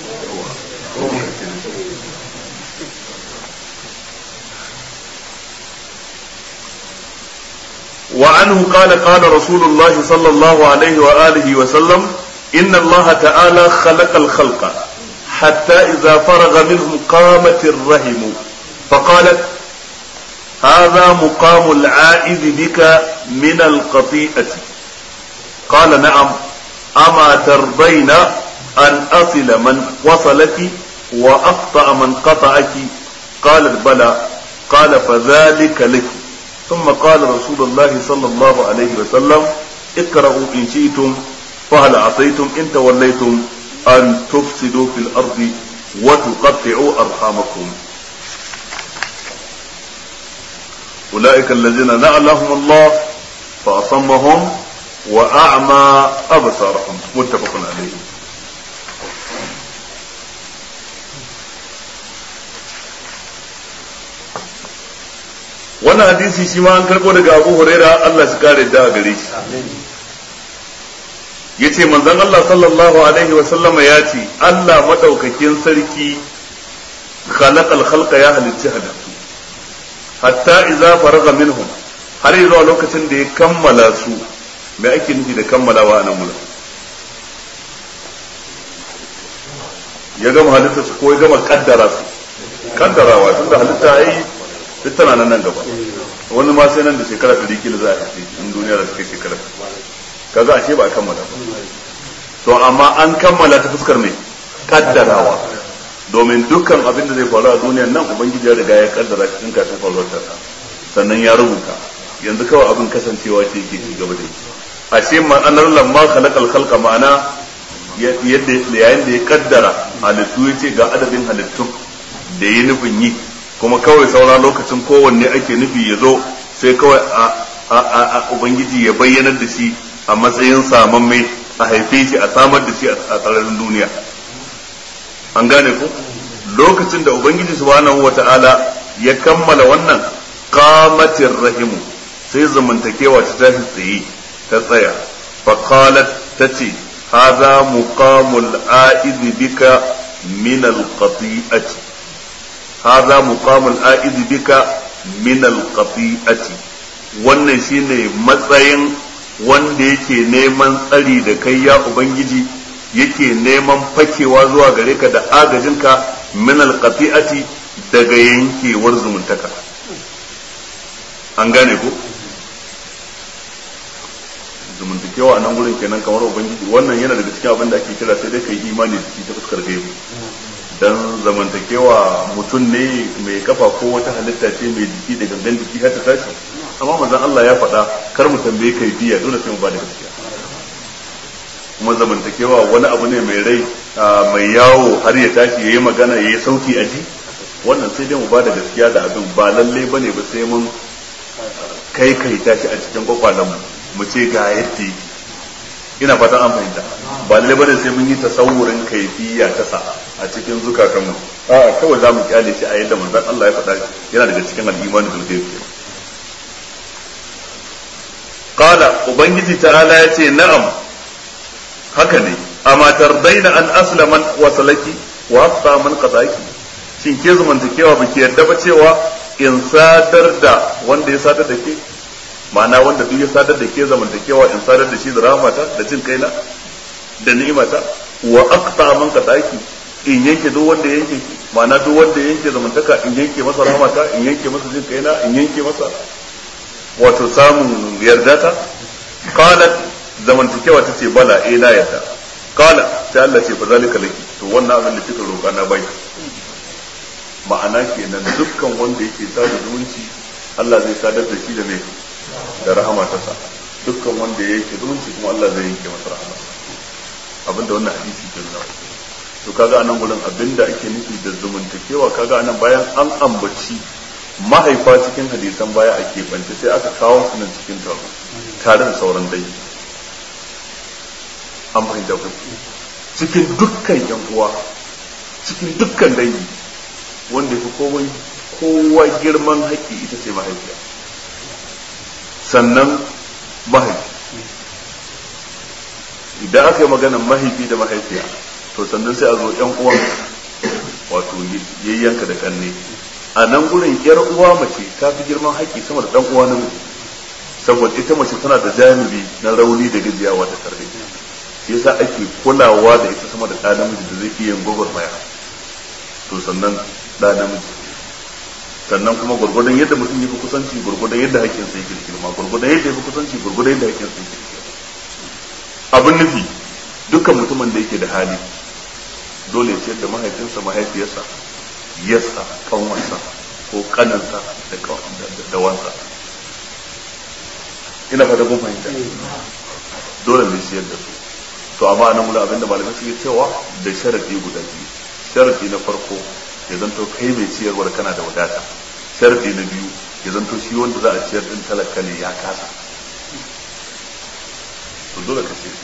وعنه قال قال رسول الله صلى الله عليه وآله وسلم إن الله تعالى خلق الخلق حتى إذا فرغ منهم قامت الرحم فقالت هذا مقام العائذ بك من القطيئة قال نعم أما ترضين أن أصل من وصلك وأقطع من قطعك قالت بلى قال فذلك لك ثم قال رسول الله صلى الله عليه وسلم اقرأوا إن شئتم فهل عصيتم إن توليتم أن تفسدوا في الأرض وتقطعوا أرحامكم أولئك الذين لعنهم الله فأصمهم وأعمى أبصارهم متفق عليه. wannan hadisi shi ma an karbo daga Abu Huraira Allah shi kare da gare shi yace manzon Allah sallallahu alaihi wa sallama yace Allah madaukakin sarki khalaqal khalqa ya halicci halittu hatta idza faraga minhum har zuwa lokacin da ya kammala su me ake nufi da kammalawa nan mulki ya gama halitta su ko ya gama kaddara su kaddarawa tunda halitta ai duk tana nan nan gaba wani ma sai nan da shekara ɗari kila za a tafi in duniya da suke shekara kaga ashe ba a kammala ba to amma an kammala ta fuskar mai kaddarawa domin dukkan abin da zai faru a duniyar nan ubangiji ya riga ya kaddara cikin kafin faruwar ta sannan ya rubuta yanzu kawai abin kasancewa ce yake ci gaba da yi ashe ma'anar lamma khalaqal khalqa ma'ana yadda yayin da ya kaddara halittu ya ce ga adadin halittun da ya nufin yi kuma kawai saura lokacin kowanne ake nufi ya zo sai kawai a ubangiji ya bayyanar da shi a matsayin samamme a haife shi a samar da shi a tsararin duniya an gane ku lokacin da ubangiji subhanahu wata'ala ya kammala wannan qamatir rahimu sai zamantakewa ta tashi tsaye ta tsaya fa qalat tace hadha muqamul a'id bika min al-qati'ati hadha muqamul a'id bika min al-qati'ati wannan shine matsayin wanda yake neman tsari da kai ya ubangiji yake neman fakewa zuwa gare ka da agajinka min al-qati'ati daga yankewar zumuntaka an gane ko zumuntakewa a nan gurin kenan kamar ubangiji wannan yana daga cikin abin da ake kira sai dai kai imani da shi ta fuskar gaibi dan zamantakewa mutum ne mai kafa ko wata halitta ce mai jiki da gangan jiki har ta tashi amma manzon Allah ya faɗa kar mu tambaye kai biya dole sai mu ba da gaskiya kuma zamantakewa wani abu ne mai rai mai yawo har ya tashi yayi magana yayi sauti a ji wannan sai dai mu ba da gaskiya da abin ba lalle bane ba sai mun kai kai tashi a cikin kwakwalen mu mu ce ga yadda yake ina fatan an fahimta ba lalle bane sai mun yi tasawurin kaifiya ta sa a cikin zukatanmu a kawai za mu kyale shi a yadda manzon Allah ya faɗa yana daga cikin al-imani bil ghaib qala ubangiji ta'ala yace na'am haka ne amma tardaina an aslama wa salaki wa hatta man qadaki shin ke zamantakewa baki yarda ba cewa in sadar da wanda ya sadar da ke ma'ana wanda duk ya sadar da ke zamantakewa in sadar da shi da rahmata da jin kaina da ni'imata wa aqta man qadaki in yanke duk wanda yanke ma'ana duk wanda yanke zamantaka in yanke masa rahmata in yanke masa jin kaina in yanke masa wato samun yarda ta qalat zamantakewa tace bala eh na yarda qala sai Allah ce fa zalika laki to wannan abin da kika roƙa na bai ma'ana kenan dukkan wanda yake sada zumunci Allah zai sadar da shi da mai da rahama ta sa dukkan wanda yake zumunci kuma Allah zai yanke masa rahama abinda wannan hadisi ke nuna to kaga anan gurin abinda ake nufi da zumuntakewa kaga anan bayan an ambaci mahaifa cikin hadisan baya a keɓance sai aka kawo su nan cikin taro tare da sauran dangi an fahimta ku cikin dukkan yan uwa cikin dukkan dangi wanda fi komai kowa girman haƙƙi ita ce mahaifiya sannan mahaifi idan aka yi maganar mahaifi da mahaifiya to sannan sai a zo yan uwan wato yayyanka da kanne a nan gurin yar uwa mace ta fi girman haƙƙi sama da dan uwa namiji saboda ita mace tana da janibi na rauni da gajiyawa da karfi shi yasa ake kulawa da ita sama da ɗan namiji da zai iya yin gwagwarmaya to sannan ɗan namiji sannan kuma gurgudan yadda mutum ya fi kusanci gurgudan yadda haƙƙin sa yake girma gurgudan yadda ya fi kusanci gurgudan yadda haƙƙin sa yake girma abin nufi dukkan mutumin da yake da hali dole ya ciyar da mahaifinsa mahaifiyarsa yassa kanwansa ko kanansa da da wansa ina fata kun fahimta dole ne ciyar da su to amma nan mun abinda malamai suke cewa da sharadi guda biyu sharadi na farko ya zanto kai mai ciyarwar kana da wadata sharadi na biyu ya zanto shi wanda za a ciyar din talaka ne ya kasa to dole ka ce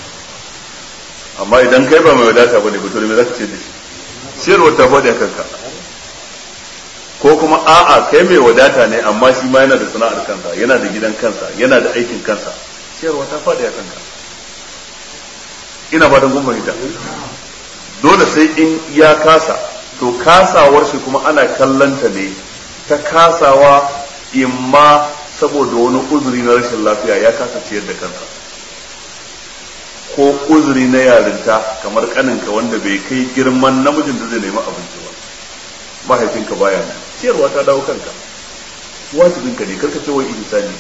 amma idan kai ba mai wadata bane ba to me zaka ce da shi ciyarwar ta fadi kanka ko kuma a'a kai mai wadata ne amma shi ma yana da sana'ar kansa yana da gidan kansa yana da aikin kansa ciyarwa ta fadi kanka ina fatan kun fahimta dole sai in ya kasa to kasawar shi kuma ana kallanta ne ta kasawa imma saboda wani uzuri na rashin lafiya ya kasa ciyar da kansa ko uzuri na yarinta kamar kaninka wanda bai kai girman namijin da zai nemi abinci ba mahaifinka baya nan ciyarwa ta dawo kanka wajibinka ne karka ce wai ihsani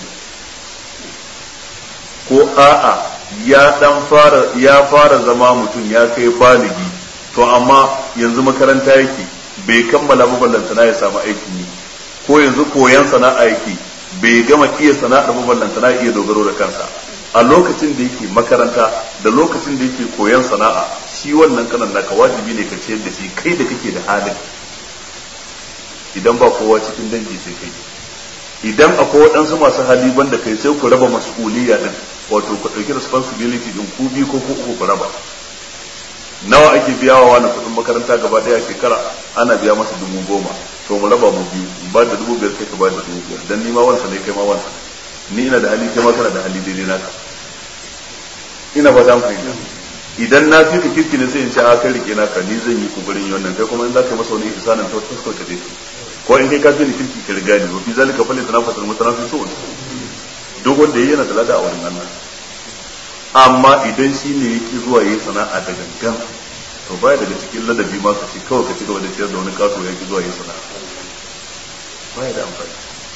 ko a'a ya dan fara ya fara zama mutum ya kai baligi to amma yanzu makaranta yake bai kammala ba ballantana ya samu aikin yi ko yanzu koyan sana'a yake bai gama iya sana'ar ba ballantana ya iya dogaro da kansa a lokacin da yake makaranta da lokacin da yake koyan sana'a shi wannan kanan naka wajibi ne ka ciyar da shi kai da kake da halin idan ba kowa cikin dangi sai kai idan akwai waɗansu masu hali banda kai sai ku raba mas'uliyya din wato ku ɗauki responsibility din ku biyu ko ku uku ku raba nawa ake biyawa wani kuɗin makaranta gaba ɗaya shekara ana biya masa dubu goma to mu raba mu biyu ba da dubu biyar kai ka ba da dubu biyar dan ni ma wansa ne kai ma wansa ni ina da hali kai ma kana da hali daidai naka ina ba zan fahimta idan na fi ka kirki ne sai in ce a kai rike naka ni zan yi kokarin yi wannan kai kuma in za ka yi masa wani ihsanin ta fuskar ka dai ko in kai ka fi ni kirki ka riga ni wa fi zalika falli tanafasul mutanafisun duk wanda yayi yana da lada a wurin Allah amma idan shi ne yake zuwa yayi sana'a da gangan to baya daga cikin ladabi ma ka ce kawai ka ci gaba da ciyar da wani kaso yake zuwa yayi sana'a baya da amfani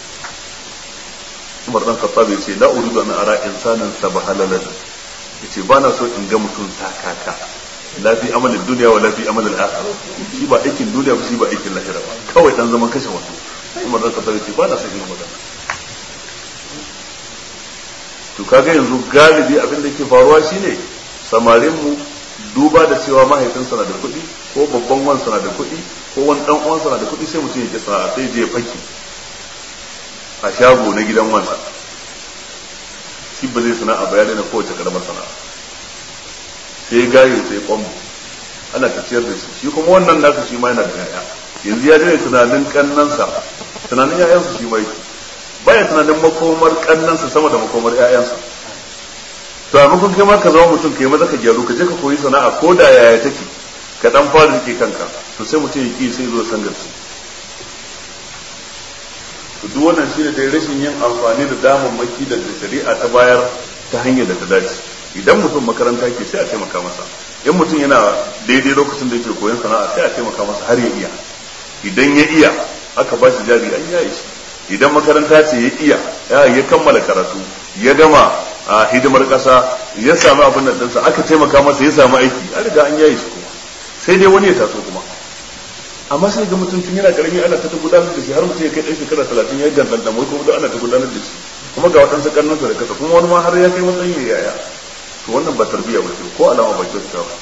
Umar dan Khattab ya ce la uridu an ara insanan sabahalalan yace ba na so in ga mutum sakaka la fi amal dunya wa la fi amal al-akhirah shi ba aikin duniya ba shi ba aikin lahira ba kawai dan zaman kashe wato Umar dan Khattab ya ce ba na so in ga magana to kaga yanzu galibi abin da yake faruwa shine samarin mu duba da cewa mahaifinsa na da kuɗi ko babban wansa na da kuɗi ko wani dan uwansa na da kuɗi sai mutum ya ke sana'a sai je faki a shago na gidan wansa shi ba zai sana'a ba ya daina kowace karamar sana'a sai gaye sai kwambo ana tafiyar da shi shi kuma wannan nasa shi ma yana da yaya yanzu ya daina tunanin kannansa tunanin yayansa shi ma yake baya tunanin makomar kannansa sama da makomar yayansa to a makon kai ma ka zama mutum kai maza ka gyaru ka je ka koyi sana'a ko da yaya take ka dan fara rike kanka to sai mutum ya ki sai zo sangarci duk wannan shine dai rashin yin amfani da damammaki da shari'a ta bayar ta hanyar da ta dace idan mutum makaranta ke sai a taimaka masa in mutum yana daidai lokacin da yake koyon sana'a sai a taimaka masa har ya iya idan ya iya aka ba shi jari an yaye shi idan makaranta ce ya iya ya kammala karatu ya gama a hidimar kasa ya samu abin nan dinsa aka taimaka masa ya samu aiki an riga an yaye shi kuma sai dai wani ya taso kuma amma sai ga mutum tun yana karami ana ta gudanar da shi har mutum ya kai ɗan shekara talatin ya gandan da mai kuma ana ta gudanar da shi kuma ga waɗansu kannansa da kasa kuma wani ma har ya kai matsayin ya yaya to wannan ba tarbiyya ba ce ko alama ba kyauta ba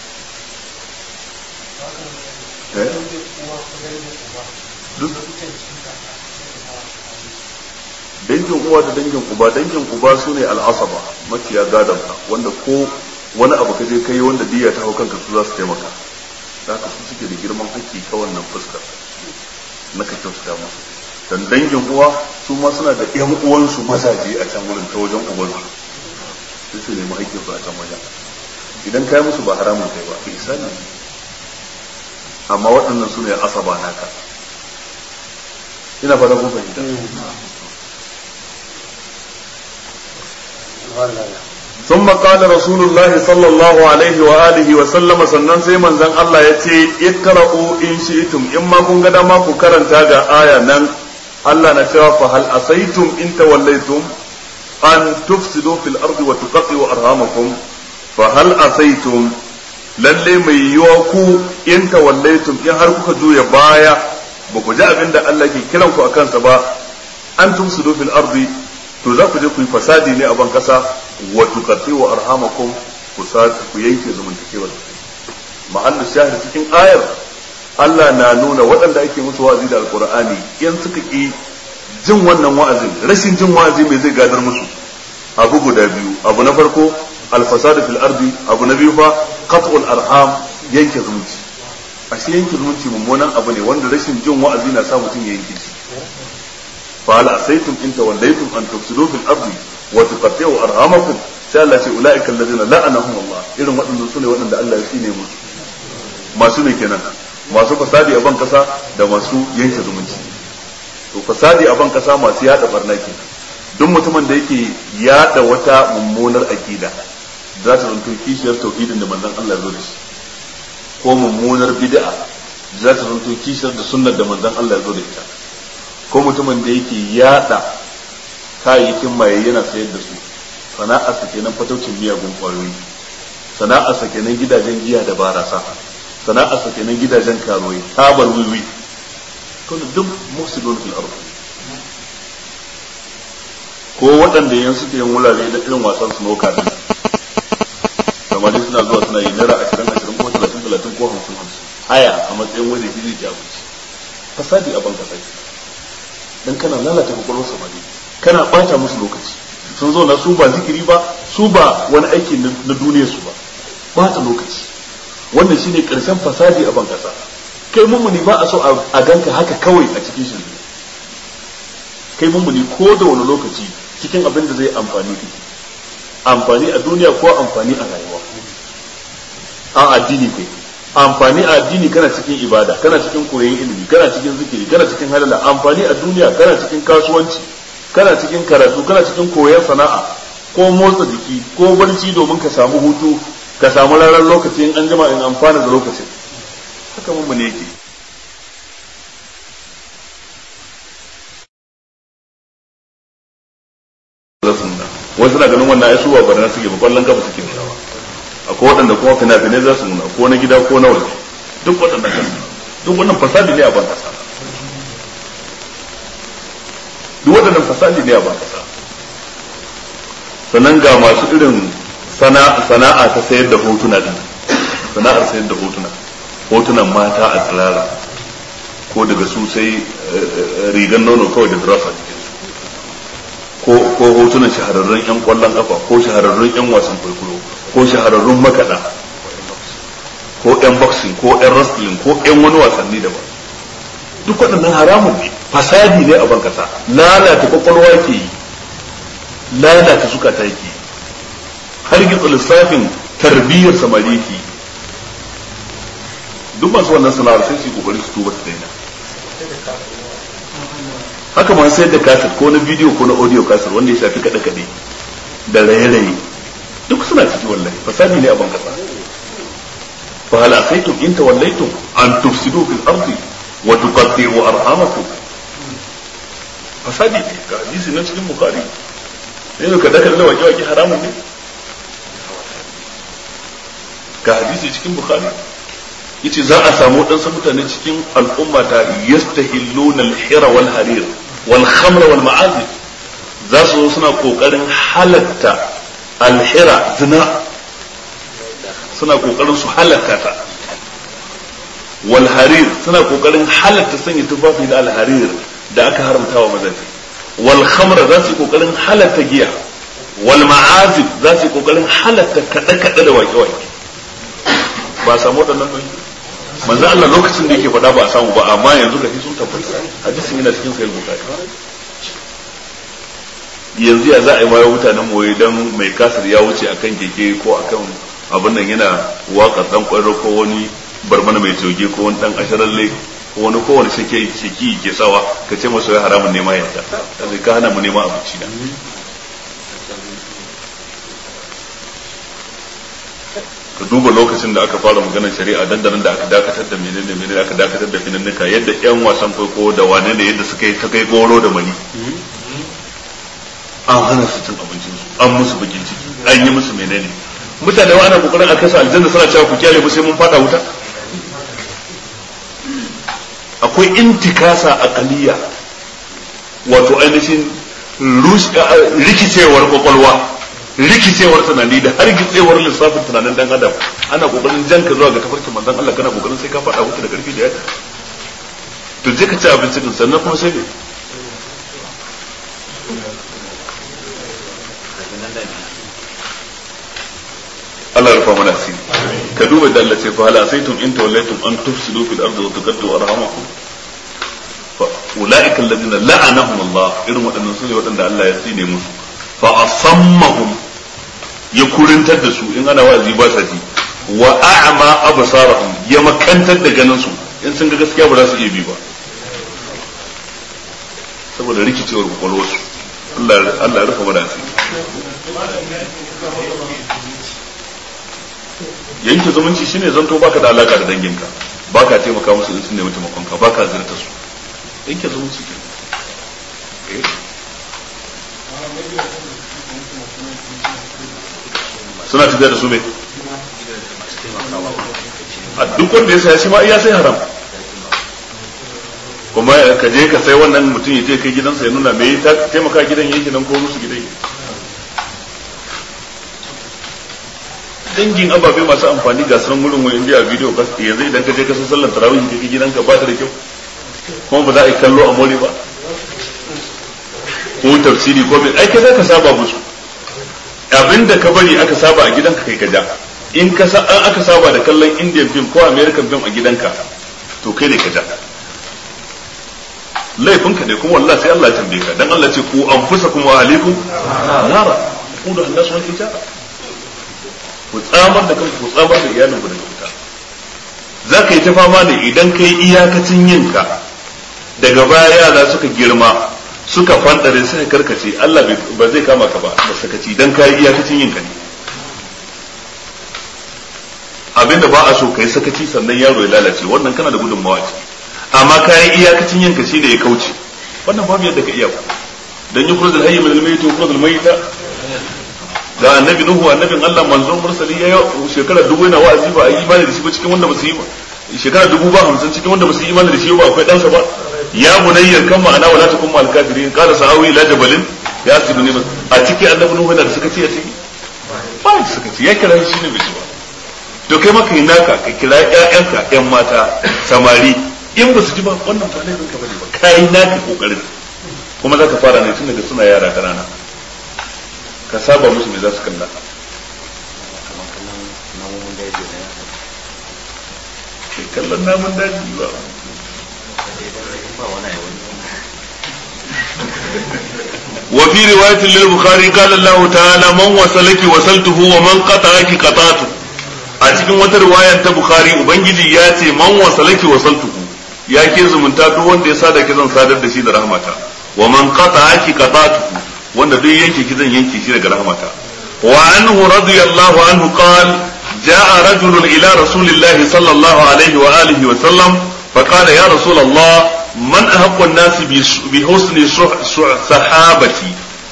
dangin uwa da dangin uba dangin uba su ne al'asaba maciya gadonka wanda ko wani abu ka je kai wanda diya ta hau kanka su za su taimaka da haka su suke da girman haƙƙi ta wannan fuskar na ka kyautata musu dan dangin uwa su ma suna da ƴan uwansu mazaje a can wurin ta wajen ubansu sai su nemi haƙƙinsu a can wajen idan kai musu ba haramun kai ba ihsani amma waɗannan su ne asaba naka ina fara ko fahimta ثم قال رسول الله صلى الله عليه وآله وسلم sannan sai manzon Allah ya ce ikra'u in shi'tum in ma kun ga dama ku karanta ga aya nan Allah na cewa fa hal asaitum in tawallaytum an tufsidu fil ardi wa tuqatti'u arhamakum fa hal asaitum lalle mai yiwa ku in tawallaytum in har kuka juya baya ba ku ji abinda Allah ke kiran ku akan sa ba an tufsidu fil ardi to za ku je ku yi fasadi ne a ban kasa wa tuqatti'u arhamakum ku sa ku yanke zumuntakewar ma'allu shahid cikin ayar Allah na nuna waɗanda ake musu wa'azi da alqur'ani in suka ki jin wannan wa'azin rashin jin wa'azi mai zai gadar musu abu guda biyu abu na farko alfasadu fil ardi abu na biyu fa qat'ul arham yanke zumunci ashe yanke zumunci mummunan abu ne wanda rashin jin wa'azi na sa mutum ya yanke shi fa hal asaytum in tawallaytum an tufsidu fil ardi wa tuqatti'u arhamakum sai Allah ce ulaika alladhina la'anahum Allah irin waɗannan sune waɗanda Allah ya tsine musu masu ne kenan masu fasadi a ban kasa da masu yanke zumunci to fasadi a ban kasa masu yada barna kenan duk mutumin da yake yada wata mummunar akida za ta zanto kishiyar tauhidin da manzon Allah ya zo da shi ko mummunar bid'a za ta zanto kishiyar da sunnar da manzon Allah ya zo da ita ko mutumin da yake yada kayayyakin maye yana sayar da su sana'ar sa kenan fataucin miyagun kwayoyi sana'ar sa kenan gidajen giya da barasa sana'ar sa kenan gidajen karoyi tabar wiwi to duk mufsidun fil ardh ko waɗanda yan suke yin wurare da irin wasan snooker din kamar suna zuwa suna yin naira ashirin ashirin ko talatin talatin ko hamsin hamsin haya a matsayin wanda shi zai jago fasadi a banka sai dan kana lalata kwakwalwar samari kana bata musu lokaci sun zo na su ba zikiri ba su ba wani aiki na duniyar su ba bata lokaci wannan shine karshen fasadi a banka sa kai mummuni ba a so a ganka haka kawai a cikin shi kai mummuni ko da wani lokaci cikin abin da zai amfani ka amfani a duniya ko amfani a rayuwa a addini kai amfani a addini kana cikin ibada kana cikin koyon ilimi kana cikin zikiri kana cikin halala amfani a duniya kana cikin kasuwanci kana cikin karatu kana cikin koyon sana'a ko motsa jiki ko barci domin ka samu hutu ka samu ranar lokaci in an jima in amfana da lokacin haka mun ne yake wasu na ganin wannan aisuwa ba na suke ba kwallon kafa suke nuna akwai waɗanda kuma fina-finai za su nuna ko na gida ko na waje duk waɗanda kan duk wannan fasadi ne a ban kasa duk waɗannan fasadi ne a ban kasa sannan ga masu irin sana'a ta sayar da hotuna din sana'ar sayar da hotuna hotunan mata a tsirara ko daga su sai rigan nono kawai da dress a cikin ko ko hotunan shahararrun yan kwallon kafa ko shahararrun yan wasan kwaikwayo ko shahararrun makada ko yan boxing ko yan wrestling ko yan wani wasanni daban duk waɗannan haramun ne fasadi ne a bankasa lalata kwakwalwa ke yi lalata zukata yake har gitsa lissafin tarbiyyar samari ke duk masu wannan sana'ar sai su yi kokari su tuba su daina haka ma sayar da kasar ko na bidiyo ko na audio kasar wanda ya shafi kaɗe kaɗe da raye-raye duk suna ciki wallahi fasadi ne a ban kasa fa hal asaytum in tawallaytum an tufsidu fil ardi wa tuqatti'u arhamakum fasadi ne ga hadisi na cikin bukhari ne ka daka da waje waje haramun ne ga hadisi cikin bukhari yace za a samu wadansu mutane cikin al'umma ta yastahilluna al-hira wal harir wal khamra wal ma'azif za su zo suna kokarin halatta al-hira zina suna kokarin su halatta ta wal harir suna kokarin halatta sanya tufafi da al-harir da aka haramta wa mazaji wal khamra za su yi kokarin halatta giya wal ma'azif za su yi kokarin halatta kada kada da wake wake ba samu wadannan ba manzo Allah lokacin da yake faɗa ba a samu ba amma yanzu ga sun tabbata hadisin yana cikin sahih bukhari yanzu ya za a yi wayo mutanen mu dan mai kasar ya wuce akan keke ko akan abin nan yana waka dan kwaro ko wani barbana mai toge ko wani dan asharalle ko wani kowane shake sheki ke sawa ka ce masa ya haramun nema yadda sai ka hana mu nema abinci da ka duba lokacin da aka fara maganar shari'a dandanan da aka dakatar da menene menene aka dakatar da finannuka yadda yan wasan kwaikwayo da wane ne yadda suka yi ta kai goro da mani an hana su cin abincin su an musu bakin ciki an yi musu menene mutane wa ana kokarin a kasa aljanna suna cewa ku kyale mu sai mun fada wuta akwai intikasa aqaliya wato ainihin rikicewar kwakwalwa rikicewar tunani da har gitsewar lissafin tunanin dan adam ana kokarin janka zuwa ga tafarkin manzon Allah kana kokarin sai ka fada wuta da karfi da yadda to je ka ci abinci din sannan kuma sai ne Allah ya rufa mana asiri ka duba da Allah ce fa hal asaytum in tawallaytum an tufsidu fil ardi wa tuqaddu arhamakum fa ulaika alladhina la'anahum Allah irin wadannan su ne wadanda Allah ya tsine musu fa asammahum ya kurintar da su in ana wa'azi ba sa ji wa a'ma absarahum ya makantar da ganin su in sun ga gaskiya ba za su iya bi ba saboda rikicewar kwakwalwar su Allah Allah ya rufa mana asiri yanke zumunci shine zanto baka da alaka da danginka baka taimaka musu in sun nemi taimakon ka baka zirta su yanke zumunci ke suna tafiya da su ne a duk wanda ya saya shi ma iya sai haram kuma ka je ka sai wannan mutum ya je kai gidansa ya nuna me ya taimaka gidan yake nan ko musu gidan dangin ababe masu amfani ga sunan wurin wani indiya a bidiyo ka yanzu idan ka je ka san sallar tarawih ka gidanka ba ta da kyau kuma ba za a yi kallo a mole ba ko tafsiri ko mai ai kai za ka saba musu abinda ka bari aka saba a gidanka kai ka ja in ka sa an aka saba da kallon indian film ko american film a gidanka to kai ne ka ja laifinka ne kuma wallahi sai Allah ya tambaye ka dan Allah ce ku anfusakum wa ahlikum nara ku da annasu wal hijara ku tsamar da kanku ku tsamar da iyalin ku daga wuta za ka yi ta fama ne idan ka yi iyakacin yinka daga baya yara suka girma suka fandare suka karkace Allah ba zai kama ka ba da sakaci dan ka yi iyakacin yinka ne abinda ba a so ka yi sakaci sannan yaro ya lalace wannan kana da gudunmawa ce amma ka yi iyakacin yinka shine ya kauce wannan babu yadda ka iya ba dan yukhrujul hayy min al-mayyit wa yukhrujul mayyita da annabi nuhu annabin Allah manzon mursali ya shekara dubu yana wa'azi ba a yi imani da shi ba cikin wanda ba su yi ba shekara dubu ba hamsin cikin wanda ba su yi imani da shi ba akwai ɗansa ba ya bunayyar kan ma'ana wala takum ma'al kafirin qala sa'awi ila jabalin ya sibni a cikin annabi nuhu yana da suka ce a ciki ba da suka ce ya kira shi ne bai ba to kai maka yi naka ka kira ƴaƴanka ƴan mata samari in ba su ji ba wannan ba laifin ka bane ba kai naka kokarin kuma zaka fara ne tun daga suna yara kanana ka saba musu me za su kalla ke kallon namun daji ba وفي رواية للبخاري قال الله تعالى من وصلك وصلته ومن قطعك قطعته a cikin wata riwayar ta Bukhari ubangiji ya ce man wasalaki wasaltuhu ya ke zumunta duk wanda ya sada ki zan sadar da shi da rahmata wa man qata'aki qata'tuhu wanda duk yanke ki zan yanke shi daga rahmata wa anhu radiyallahu anhu qala jaa rajulun ila rasulillahi sallallahu alaihi wa alihi wa sallam fa qala ya rasulullah man ahabbu an-nas bi husni sahabati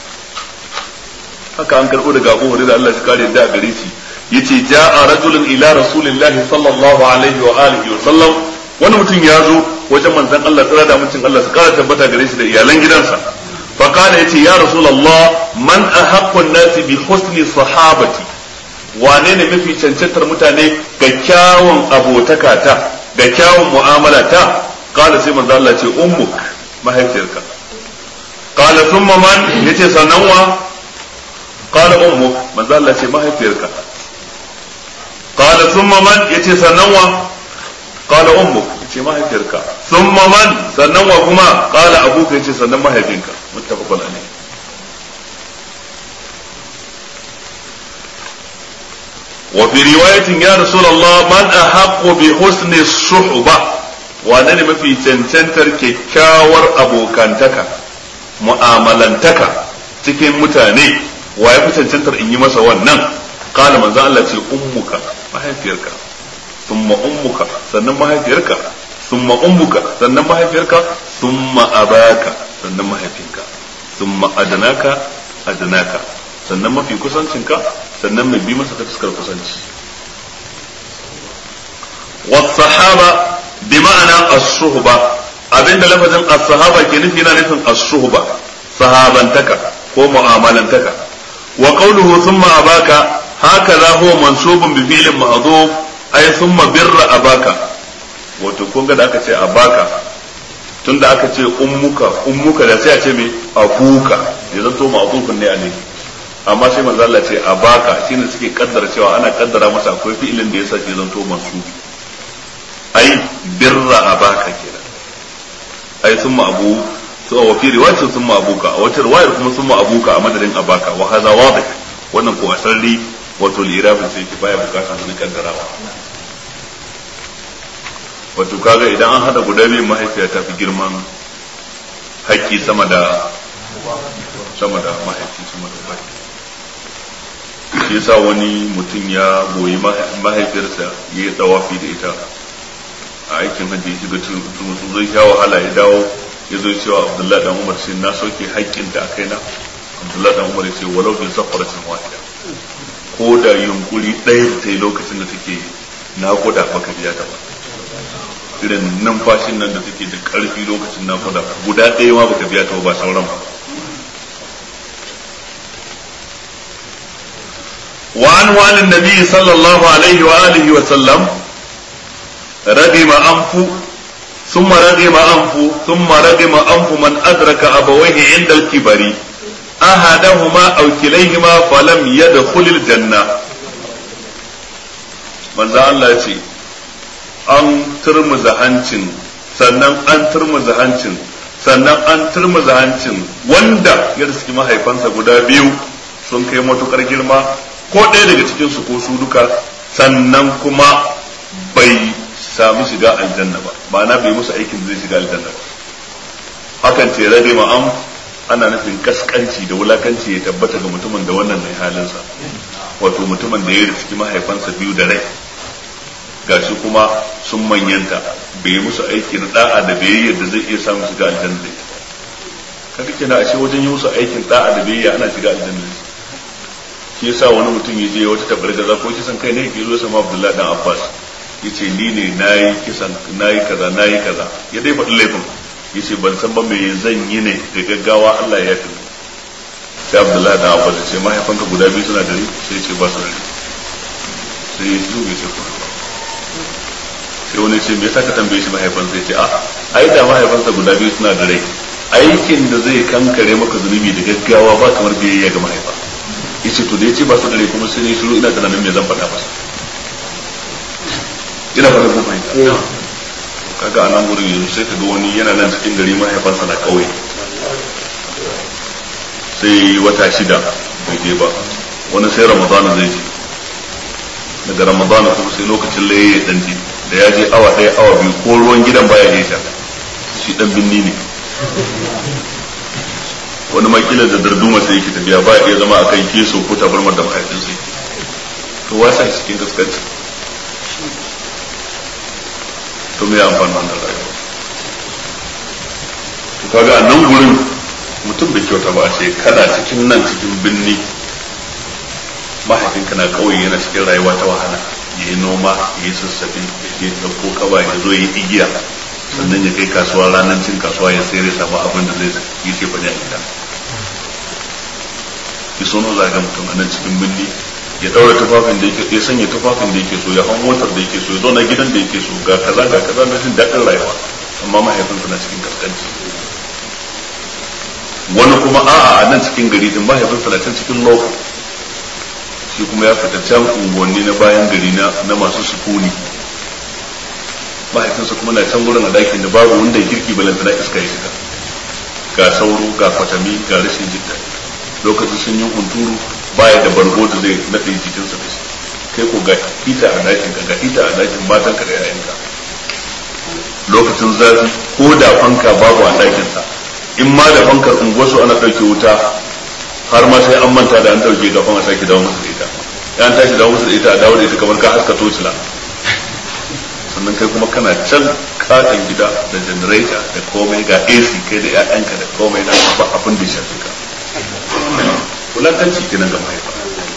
haka an karbo daga Abu Hurairah Allah ya kare da gare shi yace jaa rajulun ila rasulillahi sallallahu alaihi wa alihi wa sallam wani mutum ya zo wajen manzon Allah tsara da mutum Allah su kara tabbata gare shi da iyalan gidansa fa kana yace ya rasulullah man ahaqqu an-nas bi husni sahabati wane ne mafi cancantar mutane ga kyawun abotaka ta ga kyawun mu'amala ta qala sai manzon Allah ce ummuk mahaifiyarka qala thumma man yace sannan wa qala ummuk manzon Allah ce mahaifiyarka قال ثم من يتي سنوا qala ummuk ce mahaifiyarka thumma man sannan wa kuma qala abuka yace sannan mahaifinka muttafaqun alayh wa fi riwayatin ya rasulullah man ahaqqu bi husni as-suhbah wane ne mafi cancantar kyakkyawar abokantaka mu'amalantaka cikin mutane wa ya fi cancantar in yi masa wannan kala manzo Allah ce ummuka mahaifiyarka thumma ummuka sannan mahaifiyarka thumma ummuka sannan mahaifiyarka thumma abaka sannan mahaifinka thumma adnaka adnaka sannan mafi kusancinka sannan mai bi masa ta fuskar kusanci was sahaba bi ma'ana as-suhba abinda lafazin as-sahaba ke nufi yana nufin as-suhba sahabantaka ko mu'amalantaka wa qawluhu thumma abaka hakaza huwa mansubun bi fi'lin mahdhuf ay thumma birra abaka wato kun ga da aka ce abaka tunda aka ce ummuka ummuka da sai a ce me abuka ya zanto mahdhufun ne alai amma sai manzo Allah ce abaka shine suke kaddara cewa ana kaddara masa akwai fi'ilin da yasa ke zanto mansubi ai birra abaka kenan ai thumma abu to wa fi riwayatin thumma abuka a wata riwayar kuma thumma abuka a madadin abaka wa hadha wadih wannan ko asali wato lirafin sai ki baya bukatar wani kaddarawa wato kaga idan an hada guda biyu mahaifiya ta fi girman haƙƙi sama da sama da mahaifi sama da bai shi yasa wani mutum ya goyi mahaifiyarsa ya yi tsawafi da ita a aikin hajji ya shiga tun zai sha wahala ya dawo ya zo cewa abdullahi dan umar sai na soke haƙƙin da aka yi na abdullahi dan umar ya ce walau bin safaratin wahida ko da yunkuri ɗaya da ta yi lokacin da take naƙuda baka biya ta ba irin numfashin nan da take da ƙarfi lokacin naƙuda guda ɗaya ma baka biya ta ba sauran ba وعنه عن النبي صلى الله عليه وآله وسلم رغم أنف ثم رغم أنف ثم رغم أنف من أدرك أبويه عند الكبر أحدهما أو كليهما فلم يدخل الجنة من ذا الله يتي أن ترمز هنشن sannan an turmuza hancin sannan an turmuza hancin wanda ya riski mahaifansa guda biyu sun kai matukar girma ko ɗaya daga cikinsu ko su duka sannan kuma bai sami shiga aljanna ba ma'ana bai musu aikin da zai shiga aljanna ba hakan ce rage ma'am ana nufin kaskanci da wulakanci ya tabbata ga mutumin da wannan mai halinsa wato mutumin da ya riski mahaifansa biyu da rai gashi kuma sun manyanta bai musu aiki na da'a da biyayya da zai iya samun shiga aljanna da ita kaga kenan ashe wajen yi musu aikin da'a da biyayya ana shiga aljanna da ita shi yasa wani mutum ya je wata tabargaza ko kisan kai ne ke zo sama Abdullahi dan Abbas yace ni ne nayi kisan nayi kaza nayi kaza ya dai faɗi laifin yace ban san ba me zan yi ne da gaggawa Allah ya yafi sai Abdullahi dan Abbas ya ce mahaifanka guda biyu suna da rai sai ya ce ba su da rai sai ya ji ya ce ko sai wani ce me yasa ka tambaye shi mahaifansa ya ce a ai da mahaifansa guda biyu suna da rai aikin da zai kankare maka zunubi da gaggawa ba kamar biyayya ga mahaifa yace to da yace ba su dare kuma sai ne shiru ina tunanin me zan faɗa masa ina fara ko fahimta kaga anan gurin yanzu sai ka ga wani yana nan cikin gari mahaifansa na kauye sai wata shida bai je ba wani sai ramadana zai je daga ramadana kuma sai lokacin laye ya dan je da ya je awa ɗaya awa biyu ko ruwan gidan baya ya sha shi dan binni ne wani makilar da darduma sai yake tafiya ba ya zama a kan keso ko tabarmar da mahaifinsa yake to wasa cikin gaskanci to me amfani wannan rayuwa to kaga a nan gurin mutum bai kyauta ba a ce kana cikin nan cikin binni mahaifinka na kawai yana cikin rayuwa ta wahala ya yi noma ya yi sassafe ya je ɗauko kaba ya zo ya yi igiya sannan ya kai kasuwa ranar cin kasuwa ya sayar ya samu abin da zai yi ce fanya a gida ya sono zaga mutum a nan cikin bindi ya daura tufafin da yake ya sanya tufafin da yake so ya hau motar da yake so ya zauna gidan da yake so ga kaza ga kaza na jin daɗin rayuwa amma mahaifinsa na cikin kaskanci wani kuma a'a a nan cikin gari din mahaifinsa na can cikin loko shi kuma ya fita can unguwanni na bayan gari na masu sukuni mahaifinsa kuma na can gurin a dakin da babu wanda ya kirki balantana iska ya shiga, ga sauro ga kwatami ga rashin jin daɗi, lokacin sun yi hunturu baya da bargo da zai naɗe jikinsa da shi, kai ko ga hita a dakin ka ga hita a dakin matan ka da yayanka, lokacin zafi ko da fanka babu a dakinsa, in ma da fankar unguwarsu ana ɗauke wuta har ma sai an manta da an ɗauke gafan a sake dawo musu da ita, ya an tashi dawo musu da ita a dawo da ita kamar ka haska tocila, sannan kai kuma kana can katon gida da janareta da komai ga A C kai da ƴaƴanka da komai na ba abin da ya shafi ka. Wulakanci kenan ga mahaifa.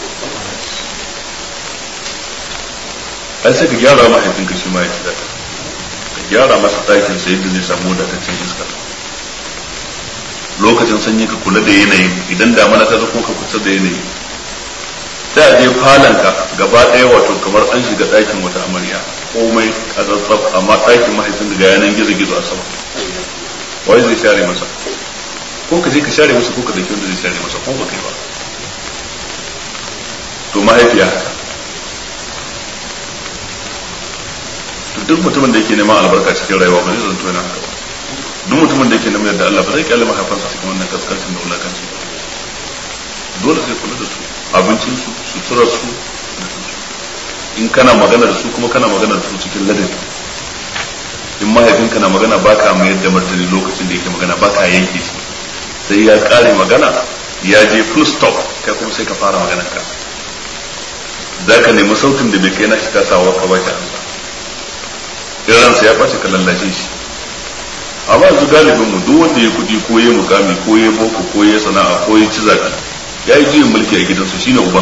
Ai sai ka gyara mahaifinka shi ma ya ci daɗi, ka gyara masa ɗakin sa yadda zai samu wadataccen iska. Lokacin sanyi ka kula da yanayin, idan damana ta zo ko ka kusa da yanayi. Sai a je falanka gaba ɗaya wato kamar an shiga ɗakin wata amarya, komai kazazzab, amma ɗakin mahaifin da yanan gizo-gizo a sama, wai zai share masa, ko ka je ka share masa ko ka dake wanda zai share masa, ko ba kai ba. To mahaifiya haka, to duk mutumin da yake neman albarka cikin rayuwa ba zai zanto yana haka ba, duk mutumin da yake neman yadda Allah ba zai kyale mahaifansa cikin wannan kaskancin da wulakanci ba, dole sai kula da su, abincinsu, suturarsu, in kana magana da su kuma kana magana da su cikin ladabi, in mahaifinka na magana baka mai yadda martani lokacin da yake magana baka yanke shi, sai ya kare magana ya je full stop kai kuma sai ka fara maganar ka, za ka nemi sautin da bai kai na shi tasawa ka ba shi amsa, in ransa ya ɓace ka lallashe shi. amma yanzu galibin mu duk wanda ya kudi ko ya mukami ko ya boko ko ya sana'a ko ya ci zaɓe ya yi juyin mulki a gidansu shine uba,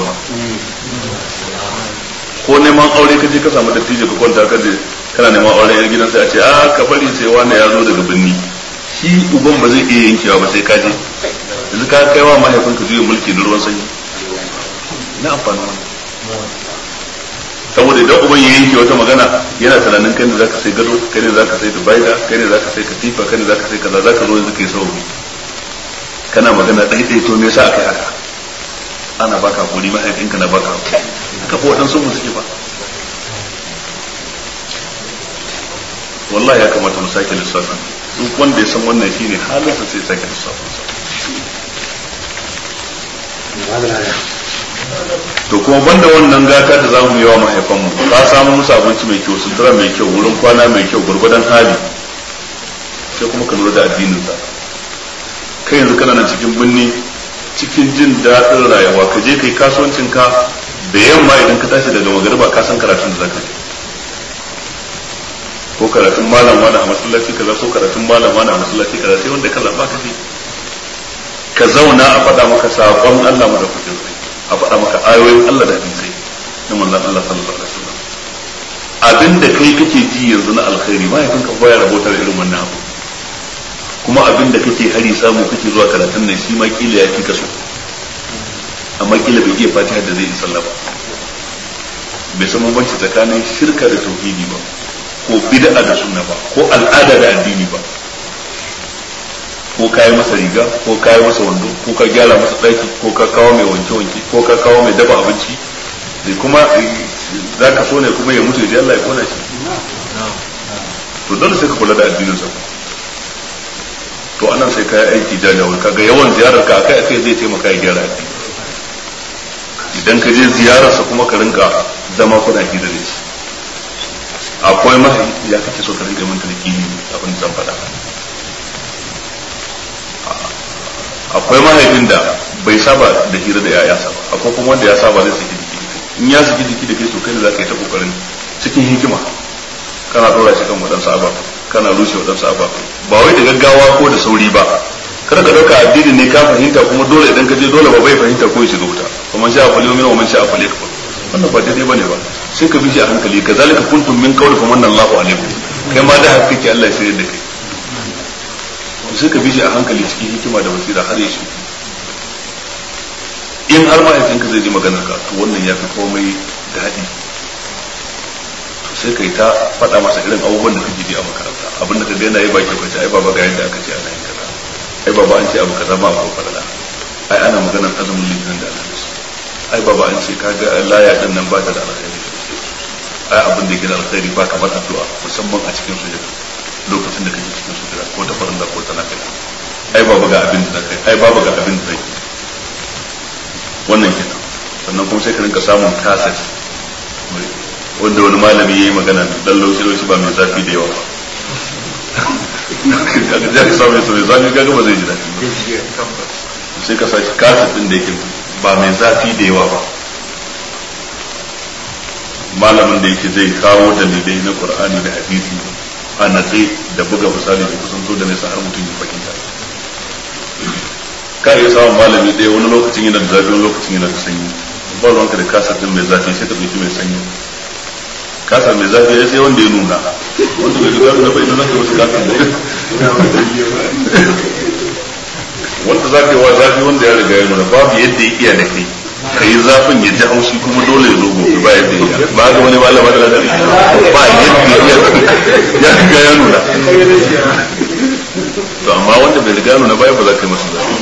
ko neman aure ka je ka samu dattijo ka kwanta ka je kana neman aure yar gidan sai a ce a ka bari sai wani ya zo daga binni, shi uban ba zai iya yankewa ba sai ka je, yanzu ka kai wa mahaifinka juyin mulki na ruwan sanyi na amfani wannan, saboda idan uban ya yanke wata magana yana tunanin kai ne zaka sai gado, kai ne zaka sai dubaida, kai ne zaka sai katifa, kai ne zaka sai kaza, zaka zo yanzu kai sauri kana magana dai dai to me yasa akai haka, ana baka hakuri mahaifinka na baka hakuri, haka fa waɗansu mu suke ba. Wallahi ya kamata mu sake lissafin, duk wanda ya san wannan shine halinsa sai sake lissafin sa. To kuma banda wannan gata da zamu yi wa mahaifanmu, ka samu musu abinci mai kyau, sutura mai kyau, wurin kwana mai kyau, gurgudan hali, sai kuma ka lura da addinin sa. Kai yanzu kana nan cikin binni cikin jin daɗin rayuwa, ka je kai kasuwancin ka da yamma idan ka tashi daga magariba ka san karatun da zaka yi, ko karatun malam wani a masallaci kaza ko karatun malam wani a masallaci kaza, sai wanda ka zaba ka je ka zauna a faɗa maka saƙon Allah mu da kuɗin sai a faɗa maka ayoyin Allah da hadisai na manzon Allah sallallahu alaihi wasallam. Abinda kai kake ji yanzu na alkhairi mahaifinka baya rabota da irin wannan abu, kuma abinda kake hari samu kake zuwa karatun nan shi ma kila ya fi kaso, amma kila bai iya fatiha da zai yi sallah ba, bai san bambanci tsakanin shirka da tauhidi ba, ko bid'a da sunna ba, ko al'ada da addini ba, ko kayi masa riga ko kayi masa wando ko ka gyara masa ɗaki ko ka kawo mai wanke-wanke ko ka kawo mai dafa abinci, da kuma za ka so ne kuma ya mutu ya Allah ya kona shi, to dole sai ka kula da addinin sa. To anan sai ka yi aiki jajawar, kaga yawan ziyarar ka akai akai zai taimaka ya gyara addini. Idan ka je ziyararsa kuma ka rinka zama kuna hira da shi, akwai mahaifi ya kake so ka rinka manta da kini abin da zan faɗa. Akwai mahaifin da bai saba da hira da yayansa ba, akwai kuma wanda ya saba zai saki jiki da kai, in ya saki jiki da kai to kai ne za ka yi ta kokarin cikin hikima kana dora shi kan waɗansu ababe, kana rushe waɗansu ababe, ba wai da gaggawa ko da sauri ba. kada ka dauka addini ne ka fahimta kuma dole idan ka je dole ba bai fahimta ko ya shiga wuta, kuma sha afali min wa man sha afali ka, wannan ba daidai bane ba, sai ka bi shi a hankali. kazalika kuntum min qawli fa manna Allahu alaikum, kai ma da haka kake Allah ya shirye da kai, sai ka bi shi a hankali cikin hikima da basira har ya shi. In har mahaifinka zai ji maganar ka to wannan ya fi komai daɗi, to sai kai ta faɗa masa irin abubuwan da kake ji a makaranta, abin da ka ga yana yi baki kwace, ai baba ga yadda aka ce ana yin kaza, ai baba an ce abu kaza ma abu farala, ai ana maganar azumin litinin da alhamis, ai baba an ce kaga laya din nan ba ta da alkhairi, ai abin da yake da alkhairi ba kamar addu'a musamman a cikin sujada lokacin da kake cikin sujada ko ta farilla ko ta nafila ai babu ga abin da kai ai babu ga abin da kai wannan kenan sannan kuma sai ka rinka samun kaset wanda wani malami yayi magana dan laushi laushi ba mai zafi da yawa ba kaga da ka samu mai zafi kaga ba zai ji daɗi sai ka saki kaset din da yake ba mai zafi da yawa ba malamin da yake zai kawo dalilai na Qur'ani da hadisi a natse da buga misali da kusanto da nesa har mutum ya fahimta ka iya samun malami ɗaya wani lokacin yana da zafi wani lokacin yana da sanyi ba ruwanka da kasar din mai zafi sai ka ɗauki mai sanyi kasar mai zafi ya sai wanda ya nuna wanda bai riga da bai nuna ka wasu kasar da wanda za ka yi wa zafi wanda ya riga ya nuna babu yadda ya iya da kai ka yi zafin ya ji haushi kuma dole ya zo gobe ba yadda ya iya ba ga wani malama da ladari ba yadda ya iya ya riga ya nuna to amma wanda bai riga nuna ba ba za ka yi masa zafi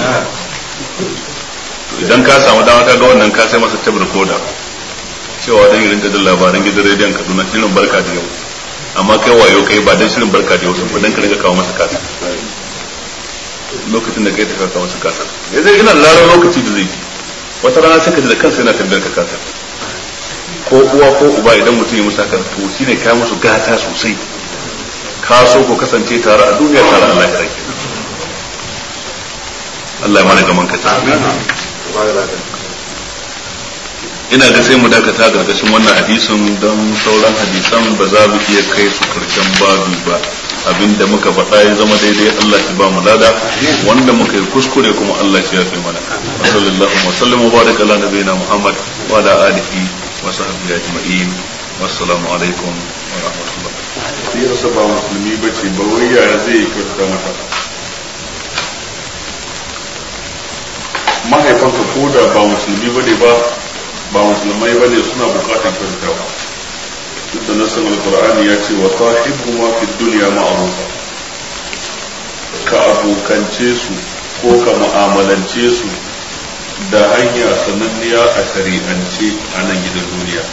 idan ka samu dama ka ga wannan ka sai masa tabar koda cewa dan irin da labaran gidan rediyon Kaduna shirin barka da yau amma kai wayo kai ba dan shirin barka da yau sun dan ka riga kawo masa kasa lokacin da kai ta kawo masa kasa yanzu ina larar lokaci da zai wata rana sai ka ji da kansa yana tambayar ka kasa ko uwa ko uba idan mutum ya musa kan to shine kai musu gata sosai ka so ko kasance tare a duniya tare a lahira ke Allah ya mana gaman kasa ina ga sai mu dakata gargashin wannan hadisin don sauran hadisan ba za mu iya kai su karshen babu ba abinda muka faɗa ya zama daidai Allah ya ba mu lada wanda muka yi kuskure kuma Allah ya yafe mana sallallahu alaihi wa sallam wa baraka ala nabiyina Muhammad wa ala alihi wa sahbihi ajma'in wassalamu alaikum wa rahmatullah sai rasa ba musulmi bace ba wai ya zai kyauta mata mahaifanka ko da ba musulmi bane ba ba musulmai bane suna bukatar kyautawa duk da nasan alqur'ani ya ce wa sahibuhuma fi dunya ma'rufa ka abokance su ko ka mu'amalance su da hanya sananniya a shari'ance a nan gidan duniya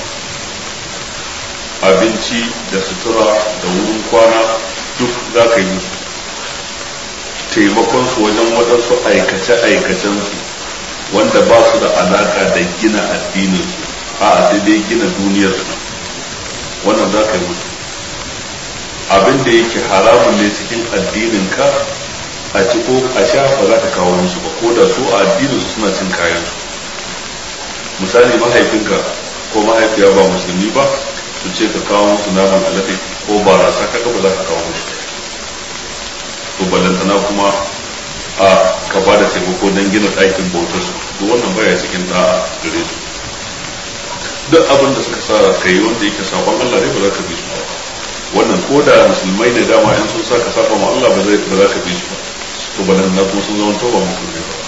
abinci da sutura da wurin kwana duk za ka yi taimakon su wajen waɗansu aikace-aikacen su wanda ba su da alaka da gina addinin su a sai dai gina duniyar su wannan za ka yi musu abin da yake haramun ne cikin addinin ka a ci ko a sha ba za ka kawo musu ba ko da su a addinin su suna cin kayan su misali mahaifinka ko mahaifiya ba musulmi ba su ce ka kawo musu naman alade ko barasa kaga ba za ka kawo musu to ballantana kuma a ka ba da taimako don gina ɗakin bautar su to wannan baya cikin da'a gare su duk abin da suka sa ka yi wanda yake sabon Allah ne ba za ka bi su ba wannan ko da musulmai ne dama in sun sa ka saba ma Allah ba zai ba za ka bi su ba to ba nan kuma sun zama toba musulmai ba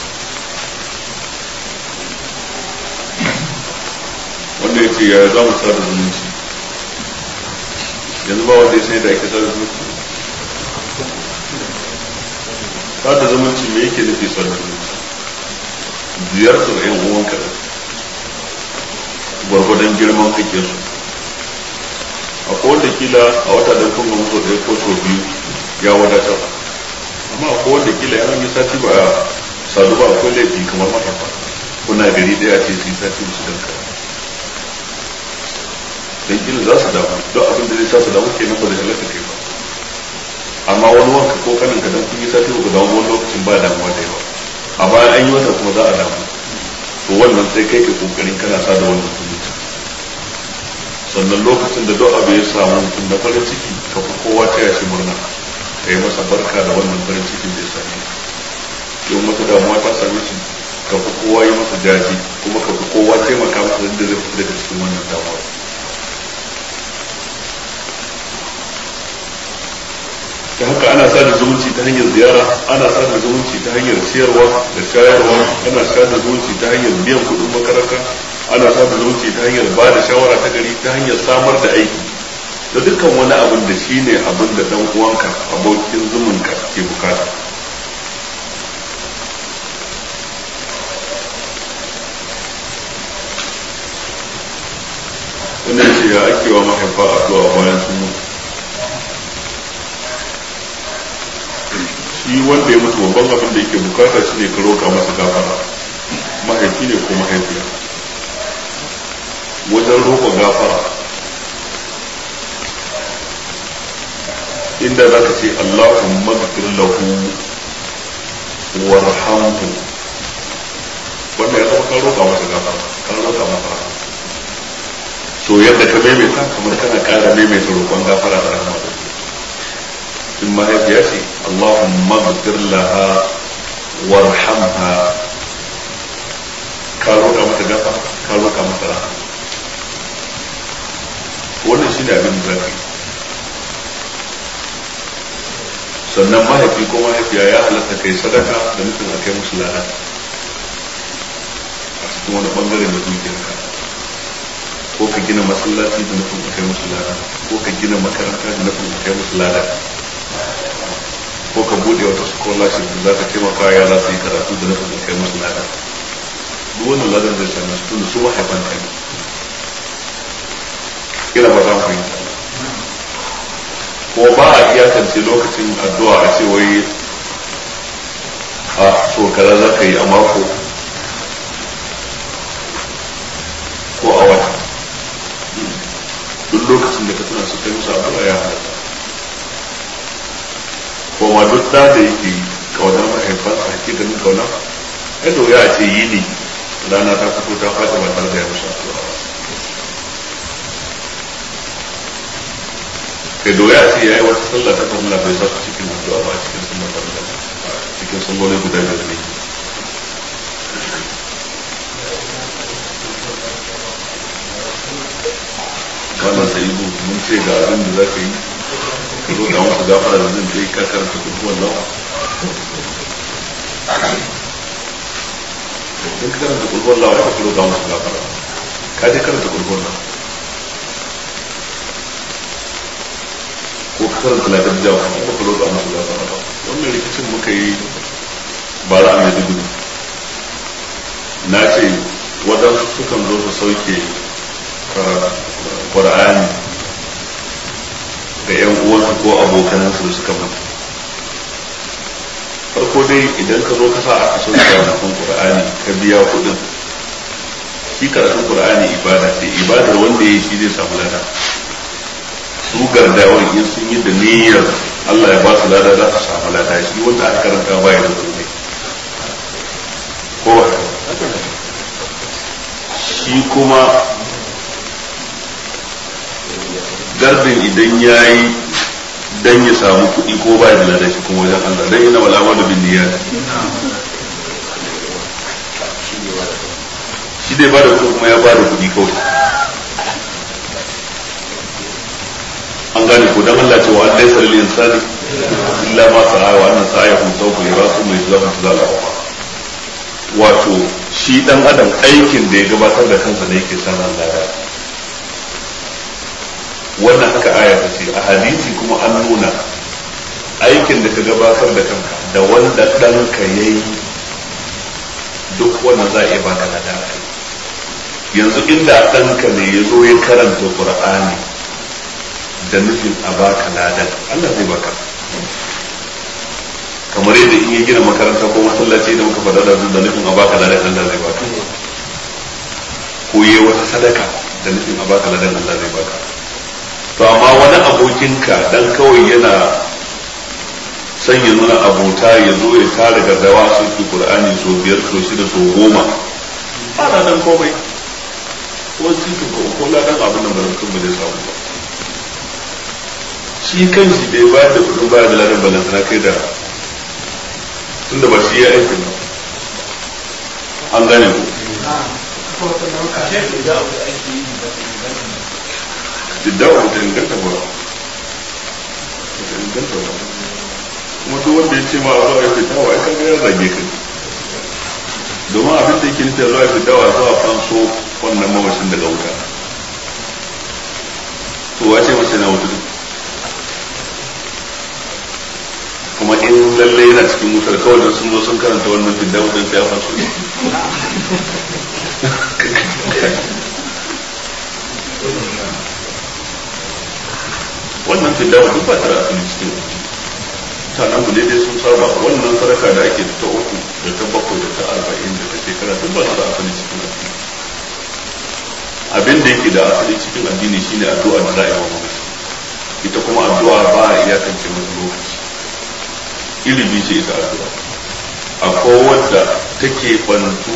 wanda yace ya za mu sada zumunci yanzu ba wanda ya sai da ake sada zumunci sada zumunci me yake nufi sada zumunci ziyartar yan uwanka gwargwadon girman kake su a kowanne kila a wata don kun musu da ko so biyu ya wadatar amma a kowanne kila yana yi sati ba a sadu ba akwai laifi kamar matafa kuna gari daya ce su yi sati musu danka don kila za su damu don abin da zai sa su damu kenan ba da halatta kai ba amma wani wanka ko kanin ka dan kun yi sati ba ku damu wani lokacin ba damuwa da yawa a bayan an yi wata kuma za a damu to wannan sai kai ka kokarin kana sa da wannan zumunci sannan lokacin da duk abu ya samu mutum na farin ciki ka fi kowa ta yashi murna ka yi masa barka da wannan farin cikin da ya same shi yau mata damuwa ta same shi ka fi kowa yi masa jaji kuma ka fi kowa taimaka masa da zai fita daga cikin wannan damuwa da haka ana sada zumunci ta hanyar ziyara ana sada zumunci ta hanyar ciyarwa da shayarwa ana sada zumunci ta hanyar biyan kudin makaranta ana sada zumunci ta hanyar ba da shawara ta gari ta hanyar samar da aiki da dukkan wani abin da shi ne abin da dan uwanka abokin zumunka ke bukata wannan ce ya ake wa mahaifa shi wanda ya mutu babban abin da yake bukata shine ka roƙa masa gafara, mahaifi ne ko mahaifiya. Wajen roƙa gafara inda za ka ce Allahumma ghfir lahu warhamhu, wanda ya zama kan roƙa masa gafara, kan roƙa masa. So yadda ka maimaita kamar kana ƙara maimaita roƙon gafara da rahama. In mahaifiya ce Allahumma ghfir laha warhamha, ka roƙa mata gafara, ka roƙa mata rahama. Wannan shine abin da zaka yi. Sannan mahaifi ko mahaifiya ya halatta kai sadaka da nufin a kai musu lada a cikin wani bangare da dukiyarka, ko ka gina masallaci da nufin a kai musu lada, ko ka gina makaranta da nufin a kai musu lada, ko ka bude wata scholarship da za ka taimaka yara su yi karatu da nufin a kai musu lada. Duk wannan ladan zai sami su tun su mahaifan kai. Kira ba za mu fahimta. Ko ba a iyakance lokacin addu'a a ce wai a so kaza za ka yi a mako ko a wata. Duk lokacin da ka tuna su kai musu addu'a ya halatta. Ko ma duk da da yake kaunar mahaifansa hakikanin kauna, ai da ya ce yi ne rana ta fito ta faɗi ba tare da ya musu addu'a. Kai doya a ce ya yi wata sallah ta farilla bai sa su cikin addu'a ba a cikin sallah farilla, cikin salloli guda biyar ne. Wannan sai yi mun ce ga abin da za ka yi, ka zo da wasu gafara da zan je ka karanta kurkuwan lawa. In ka karanta kurkuwan lawa ya ka zo da wasu gafara, ka je karanta kurkuwan lawa. Ko karanta lagar jawa ko ka roƙa musu gafara ba. Wannan rikicin muka yi ba za a mai dubu. Na ce waɗansu sukan zo su sauke Qur'ani ga yan uwansu ko abokanansu da suka mutu. Farko dai idan ka zo ka sa aka sauke karatun Qur'ani ka biya kuɗin, shi karatun Qur'ani ibada ce, ibadar wanda ya yi shi zai samu lada. Su gardawan in sun yi da niyyar Allah ya ba su lada za su samu lada, shi wanda aka karanta ba ya da komai. Ko shi kuma gardin idan ya yi dan ya samu kuɗi ko ba da lada shi kuma wajen Allah, dan yana walama da bin niyyar shi dai ba da kuɗi kuma ya ba da kuɗi kawai. An gane ko dan Allah ce wa an laysa lil insani illa ma sa'a wa anna sa'ahu sawfa yura thumma yujzahu jazaa. Wato shi dan adam aikin da ya gabatar da kansa ne yake san Allah da wannan haka aya ta ce. A hadisi kuma an nuna aikin da ka gabatar da kanka da wanda ɗanka yayi duk wannan za a iya baka lada. Yanzu inda ɗanka ne ya zo ya karanta Qur'ani da nufin a baka ladan, Allah zai baka. Kamar yadda in ya gina makaranta ko masallaci da muka faɗa da da nufin a baka ladan, Allah zai baka. Ko yi wata sadaka da nufin a baka ladan, Allah zai baka. To amma wani abokinka dan kawai yana son ya nuna abota ya zo ya tara gardawa sun fi Qur'ani so biyar so shida so goma, ba na dan komai ko cikin ko ladan abin da mutum ba zai samu ba. Shi kan shi bai bayar da kudin bayar da ladan balantana kai da tunda ba shi ya aiki ba. An gane ku diddawa ta inganta ba ta inganta ba kuma duk wanda ya ce ma a zuwa ya fitawa ya kaga ya zage ka, domin abin da yake nufi a zuwa ya fitawa zuwa fanso wannan mawashin daga wuta. to wace mace na wuta kuma in lalle yana cikin wutar kawai don sun zo sun karanta wannan fidda wutar sai ya fasu ne. wannan fidda wutar ba tara asali cikin mutanen mu daidai sun saba wannan sadaka da ake ta uku da ta bakwai da ta arba'in da ta shekara duk ba su da asali cikin addini abin da yake da asali cikin addini shine addu'a da za a yi wa mamaci ita kuma addu'a ba a iyakance masa lokaci ilimi ce ita addu'a akwai wadda take bantu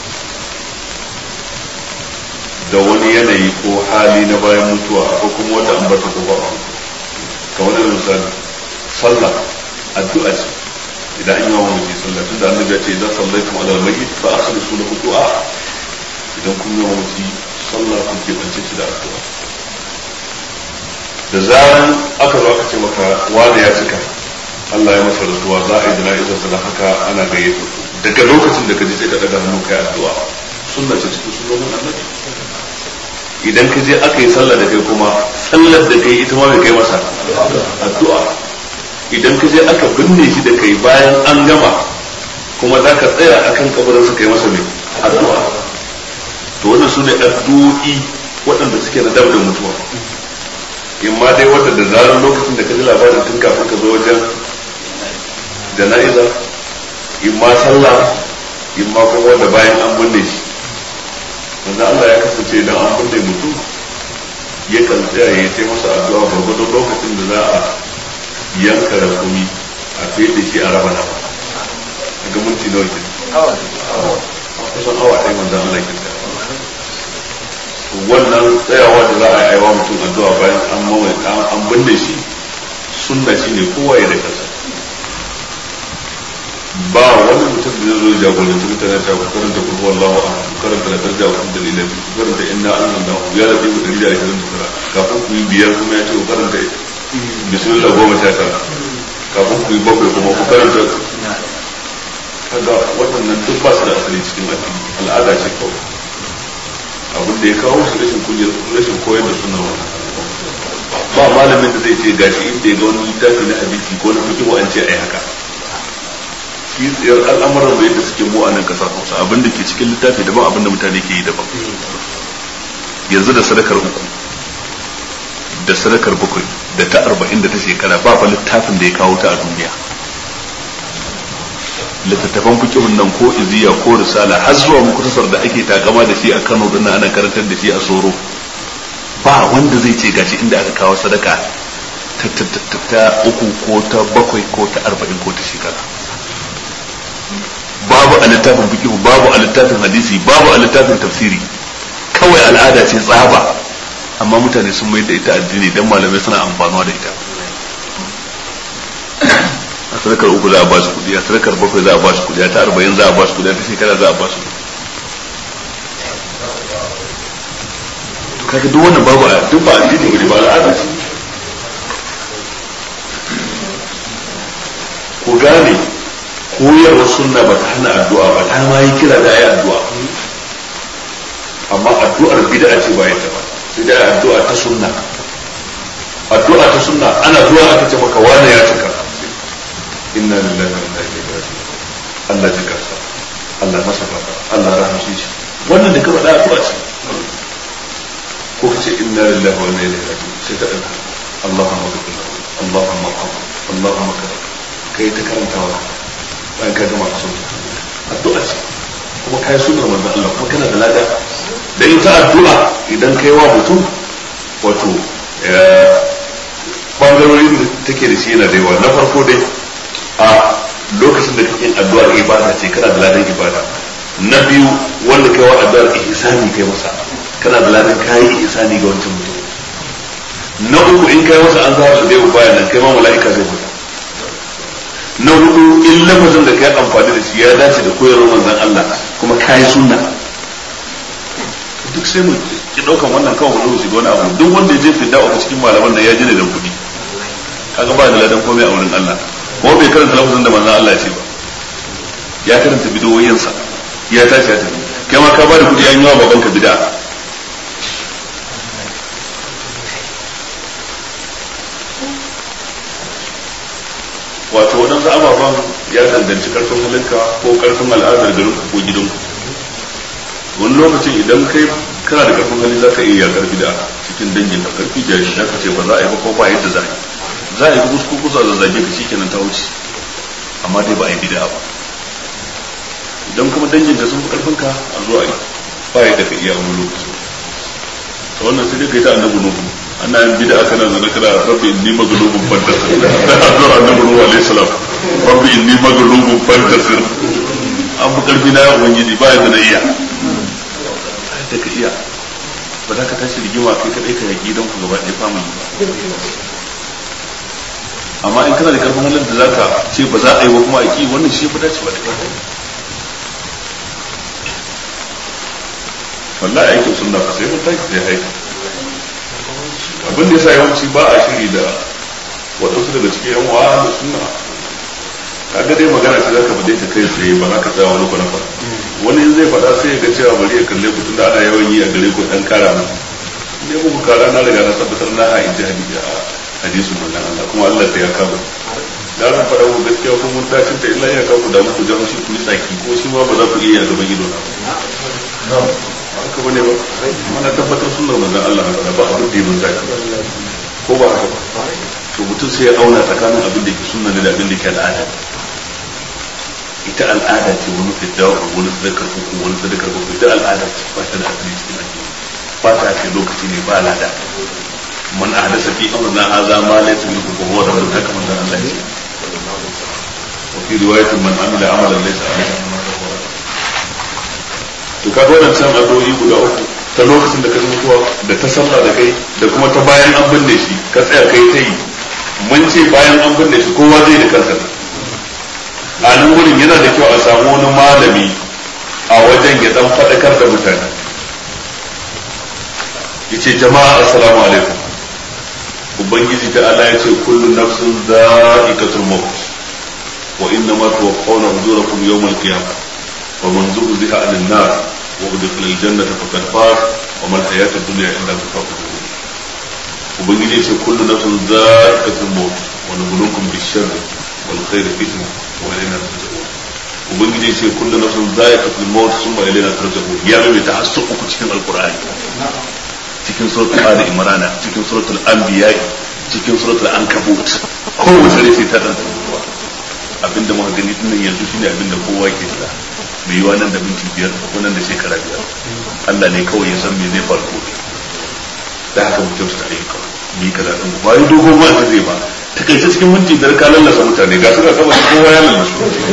da wani yanayi ko hali na bayan mutuwa akwai kuma wadda an bata ko ba kamar da misali sallah addu'a ce idan an yi wa mamaci sallah tun da annabi ya ce idan sallaitum ala al-mayyit fa akhlisu lahu du'a idan kun yi wa mamaci sallah kun ke bance shi da addu'a da zaran aka zo aka ce maka wani ya cika Allah ya masa rasuwa za a yi jana'izar sa da haka ana gayyata su daga lokacin da ka ji sai ka daga hannu kai addu'a sunna ce cikin sunnonin annabi idan ka je aka yi sallah da kai kuma sallar da kai ita ma mai kai masa addu'a idan ka je aka binne shi da kai bayan an gama kuma za ka tsaya akan kabarin sa kai masa mai addu'a to wannan sune addu'o'i waɗanda suke na dab da mutuwa in ma dai wanda da zarar lokacin da ka ji labarin tun kafin ka zo wajen jana'iza in ma sallah in ma kuma wanda bayan an binne shi wanda Allah ya kasance idan an binne mutum yakan tsaya ya ce masa addu'a gwargwadon lokacin da za a yanka rakumi a fede shi a raba nama ga minti nawa ke kusan awa ɗaya manzan Allah ke tsaya wannan tsayawa da za a yi aiwa mutum addu'a bayan an mawaita an binne shi sunna shi ne kowa ya da kansa ba wani mutum da zai zo jagoranci mutane ta karanta kulhu wallahu a karanta da tarja wa da lilabi karanta inna anzalnahu ya rabbi da dalila ashirin da tara kafin ku yi biyar kuma ya ce ku karanta bismillah goma sha tara kafin ku yi bakwai kuma ku karanta kaga waɗannan duk ba su da asali cikin addini al'ada ce kawai abin da ya kawo shi rashin kunyar rashin koyar da sunan wannan ba malamin da zai ce gashi inda ya ga wani littafi na hadisi ko na fiqh an ce ai haka shi tsayar al'amuran da yadda suke mu a nan kasar Hausa abin da ke cikin littafi daban abin da mutane ke yi daban yanzu da sadakar uku da sadakar bakwai da ta arba'in da ta shekara ba fa littafin da ya kawo ta a duniya littattafan fikihun nan ko iziya ko risala har zuwa mukutasar da ake takama da shi a Kano din ana karantar da shi a Soro ba wanda zai ce gashi inda aka kawo sadaka ta ta uku ko ta bakwai ko ta arba'in ko ta shekara babu a littafin fikihu babu a littafin hadisi babu a littafin tafsiri kawai al'ada ce tsaba amma mutane sun mai da ita addini dan malamai suna amfanuwa da ita a sadakar uku za a ba su kudi a sadakar bakwai za a ba su kudi a ta arba'in za a ba su kudi a ta shekara za a ba su kaga duk wannan babu a duk ba addini bane ba al'ada ce ku gane koyarwar sunna ba ta hana addu'a ba ta ma yi kira da ayi addu'a amma addu'ar bid'a ce ba ita ba sai da addu'a ta sunna addu'a ta sunna ana zuwa aka ce maka wani ya cika inna lillahi wa inna ilaihi raji'un Allah ji karsa Allah masa fata Allah rahmashi shi wannan da kaba da addu'a ce ko kace inna lillahi wa inna ilaihi raji'un sai ka dinga Allahumma ghfir lahu Allahumma arhamhu Allahumma kaza kai ta karantawa bayan ka gama a sunna addu'a ce kuma kai sunnar manzon Allah kuma kana da lada da ita addu'a idan kai wa mutum wato bangarorin da take da shi yana da yawa na farko dai a lokacin da kake addu'ar ibada ce kana da ladan ibada na biyu wanda kai wa addu'ar ihsani kai masa kana da ladan kai ihsani ga wancan mutum na uku in kai masa an zara da yau bayan nan kai ma mala'ika zai fita na hudu in lafazin da kai amfani da shi ya dace da koyarwar manzon Allah kuma kai sunna duk sai mu ki daukan wannan kawai mu zo wani abu duk wanda ya je fidda a cikin malaman nan ya ji ne da kudi kaga ba da ladan komai a wurin Allah ko bai karanta lafazin da manzon Allah ya ce ba ya karanta bidoyin sa ya tashi ya tafi kai ma ka ba da kudi an yi wa baban ka bid'a wato wadansu ababen ya danganci karfin halinka ko karfin al'adar garinka ko gidanku wani lokacin idan kai kana da karfin hali za ka iya yakar bid'a cikin dangin da karfi da shi ka ce ba za a yi ba ko ba yadda za a yi za a yi kusa kusa zazzage ka shikenan ta wuce amma dai ba a yi bid'a ba idan kuma dangin ka sun fi karfin ka a zuwa yi ba ya daga iya wani lokaci to wannan sai dai kai ta annabi nuhu ana yin bid'a kana zana kana rabbi inni maghlubun fantasir da zuwa annabi nuhu alaihi salam rabbi inni maghlubun fantasir an fi karfi na ubangiji ba ya da iya da ka iya ba za ka tashi rigima kai kadai ka yaki don ku gaba ɗaya fama ba amma in kana da karfin halin da za ka ce ba za a yi wa kuma aiki wannan shi fi dacewa da kai wallahi aikin sunna fa sai mun tashi sai aiki abin da yasa yawanci ba a shiri da waɗansu daga cikin yan uwa da sunna kaga dai magana ce zaka bade ta kai tsaye ba za ka tsaya wani kwana fara wani zai faɗa sai ya ga cewa bari ya kalle ku tunda ana yawan yi a gare ku dan kara mu ne muku kara na riga na tabbatar na ha inji hadisi a hadisin manzon Allah kuma Allah sai ya kama da ran faɗa ku gaskiya kun mun tashin ta illa ya ka ku da muku jawo shi ku yi tsaki ko shi ma ba za ku iya gaban ido na haka bane ba mana tabbatar sunnar manzon Allah na ba abin da yayin zaki ko ba haka to mutum sai ya auna tsakanin abin da yake sunna ne da abin da yake al'ada ita al'ada ce wani fidda wani sadakar uku wani sadakar uku ita al'ada ce ba ta da asali cikin addini ba ta ce lokaci ne ba lada man ahdasa fi amrina hadha ma laysa minhu fa huwa raddun haka manzon Allah ce wa fi riwayatin man amila amalan laysa alayhi to ka ga can addu'o'i guda uku ta lokacin da ka zo mutuwa da ta sallah da kai da kuma ta bayan an binne shi ka tsaya kai ta yi mun ce bayan an binne shi kowa zai da kansa a nan wurin yana da kyau a samu wani malami a wajen ya dan faɗakar da mutane ya ce jama'a assalamu alaikum ubangiji ta ala ya ce kullu nafsin za'iqatul maut wa inna ma tuwaffawna ujurakum yawmal qiyamah wa man zuhziha 'anil nar wa udkhila al-jannata faqad faz wa ma al-hayatud dunya illa mata'ul ghurur ubangiji ya ce kullu nafsin za'iqatul maut wa nabluukum bish-sharri wal khayri fitnah wa ilayna turja'un ubangiji ce kullu nafsin za'iqatul maut thumma ilayna turja'un ya mai ta hasu uku cikin alqur'ani cikin suratul ali imran cikin suratul anbiya cikin suratul ankabut kowace rai sai ta dan abinda muka gani dinnan yanzu shine abinda kowa ke jira mai yiwa nan da minti biyar ko nan da shekara biyar Allah ne kawai ya san me zai faru da haka mutum su ta ayyuka ni kaza din ba yi dogon ba zai ba takaice cikin minti biyar ka lallasa mutane ga su ga kaba kowa ya lallasu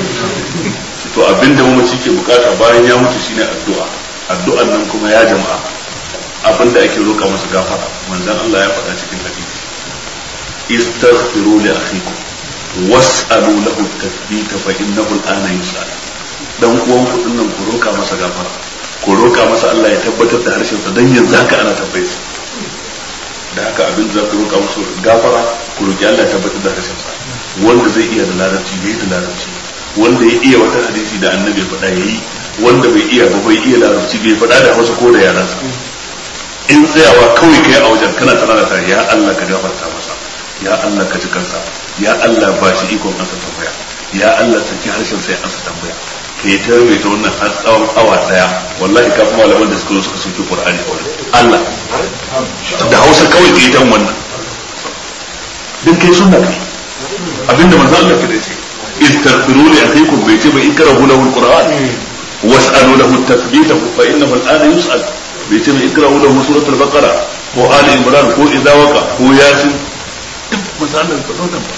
to abinda mamaci ke bukata bayan ya mutu shine addu'a addu'an nan kuma ya jama'a abinda ake roƙa masa gafara manzon Allah ya faɗa cikin hadisi istaghfiru li akhikum was'alu lahu at-tathbita fa innahu al-ana yus'al dan uwan ku dinnan ku roƙa masa gafara ku roƙa masa Allah ya tabbatar da harshen sa dan yanzu haka ana tabbaita da haka abin da za ku roƙa musu gafara ku roƙi Allah ya tabbatar da harshen sa wanda zai iya da larabci yayi da larabci wanda ya iya wata hadisi da annabi ya faɗa yayi wanda bai iya ba bai iya larabci bai faɗa da Hausa ko da yaran sa in tsayawa kawai kai a wajen kana tana ta ya Allah ka gafarta masa ya Allah ka ji kansa ya Allah ba shi ikon ansa tambaya ya Allah saki harshen sai ansa tambaya kai ta mai ta wannan har tsawon awa daya wallahi ka fi malaman da suka zo suka soke Qur'ani a wurin Allah da Hausa kawai kai ta wannan din kai sunna kai abinda manzo Allah ke da ce istaghfiru li akhikum bai ce ba ikrahu lahu alquran was'alu lahu at-tathbita fa innahu al-ana yus'al bai ce ba ikrahu lahu surat al-baqara ko ali imran ko idza waqa ko yasin duk manzo Allah ya faɗa ba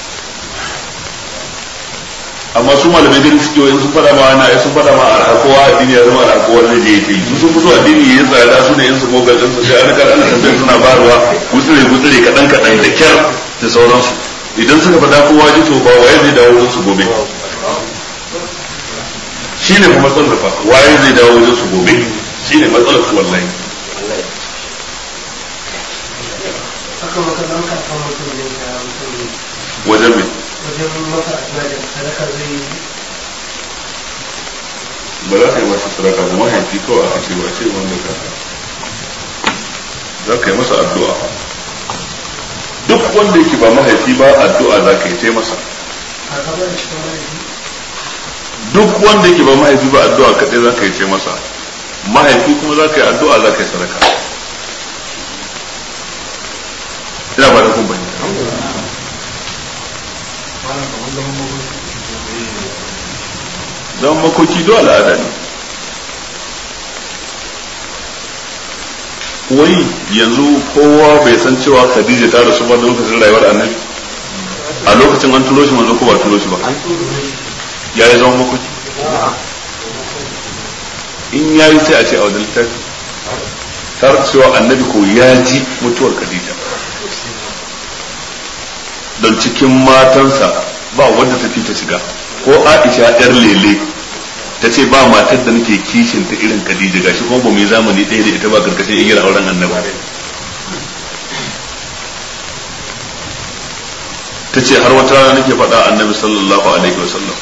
amma su malamai gani suke wani sun fada ma na sun fada ma a kowa addini ya zama a kowa zai je yi su sun fito addini ya tsada su ne yin su mogal din su sai an kar ana tambayar suna barwa gutsire gutsire kadan kadan da kyar da sauransu idan suka fada kowa ji to ba waye zai dawo wajen su gobe shine kuma matsalar fa waye zai dawo wajen su gobe shine matsalar su wallahi wajen me ba za ka yi masa sadaka ba mahaifi kawai aka ce ba ce wanda ka za ka yi masa addu'a duk wanda yake ba mahaifi ba addu'a za ka yi ta masa duk wanda yake ba mahaifi ba addu'a kaɗai za ka yi ta masa mahaifi kuma za ka yi addu'a za ka yi sadaka ina ba da kun bayyana zaman makoki do al'ada ne. Wai yanzu kowa bai san cewa Khadija ta rasu ba lokacin rayuwar annabi, a lokacin an turo shi manzo ko ba turo shi ba, ya yi zaman makoki in ya yi sai a ce a wajen littafi tare cewa annabi ko ya ji mutuwar Khadija, don cikin matansa ba wanda ta fi ta shiga, ko Aisha yar lele ta ce ba matar da nake kishin ta irin Khadija, gashi kuma ba mu yi zamani ɗaya da ita ba karkashin igiyar auren annabi. ta ce har wata rana nake faɗa annabi sallallahu alaihi wasallam,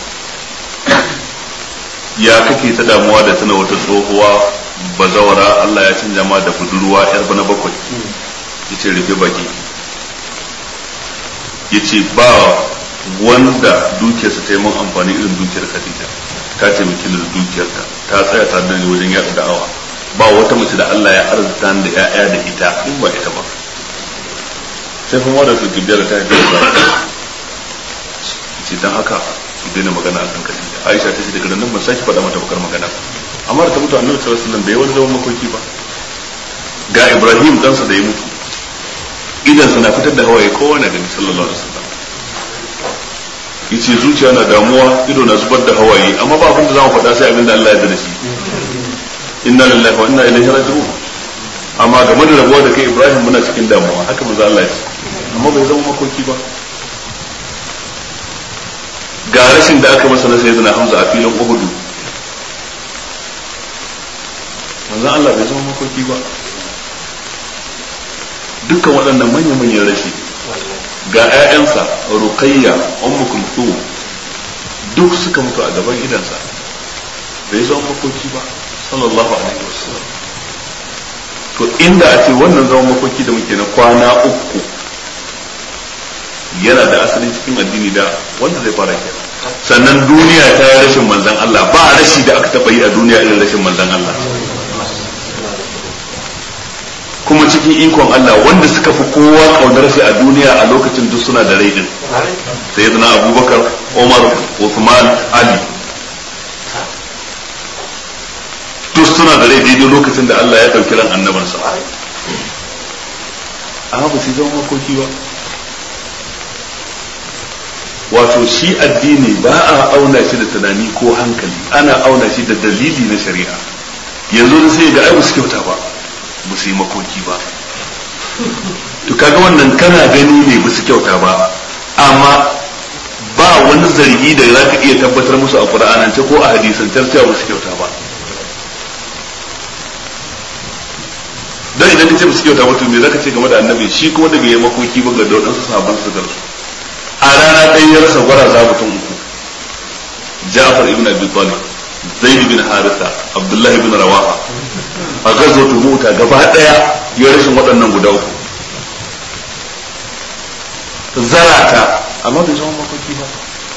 ya kake ta damuwa da tana wata tsohuwa bazawara Allah ya canja ma da budurwa yar bana bakwai, yace rufe baki, yace ba wanda dukiyarsa ta yi mun amfani irin dukiyar Khadija, ta ce miki da dukiyarta ta tsaya tare da ni wajen yaɗa da'awa, ba wata mace da Allah ya arzuta da ƴaƴa da ita in ba ita ba, sai kuma da su kibiyar ta haifi da ce dan haka ki daina magana akan Khadija. Aisha ta ce daga nan ban saki faɗa mata bakar magana, amma da ta mutu annabi sallallahu alaihi wasallam bai wani zaman makoki ba. Ga Ibrahim ɗansa da ya mutu idan sa na fitar da hawaye kowa na gani sallallahu alaihi wasallam, yace zuciya na damuwa ido na zubar da hawaye, amma ba abin da zamu faɗa sai abin da Allah ya yarda da shi, inna lillahi wa inna ilaihi raji'un. Amma game da rabuwa da kai Ibrahim muna cikin damuwa, haka manzo Allah ya ce, amma bai zama makoki ba. Ga rashin da aka masa na sayyidina Hamza a filin Uhud, manzo Allah bai zama makoki ba. Dukkan waɗannan manya-manyan rashi, ga ƴaƴansa Ruqayya, Ummu Kulthum duk suka mutu a gaban idansa, bai zama makoki ba sallallahu alaihi wasallam. To inda a ce wannan zaman makoki da muke na kwana uku yana da asali cikin addini da wanda zai fara kenan. Sannan duniya ta yi rashin manzan Allah, ba rashi da aka taɓa yi a duniya irin rashin manzan Allah. Kuma cikin ikon Allah wanda suka fi kowa kaunar shi a duniya a lokacin duk suna da rai din, sayyidina Abubakar, Umar, Uthman, Ali, duk suna da rai daidai lokacin da Allah ya ɗauki ran annabansa, amma ba su zama makoki ba. Wato shi addini ba a auna shi da tunani ko hankali, ana auna shi da dalili na shari'a. Yanzu da sai ga ai su kyauta ba, ba su yi makoki ba, to kaga wannan kana gani ne ba su kyauta ba, amma ba wani zargi da za ka iya tabbatar musu a Qur'anance ko a hadisan cewa ba su kyauta ba. Dan idan ka ce ba su kyauta ba to me zaka ce game da annabi, shi kuma da bai yi makoki ba ga daudan su sahabban su garsu. A rana ɗaya ya rasa gwaraza mutum uku, Ja'far ibn Abi Talib, Zaid bin Haritha, Abdullah ibn Rawaha, a gazo Mu'ta gaba ɗaya ya rashin waɗannan guda uku. Zarata amma bai zama makoki ba.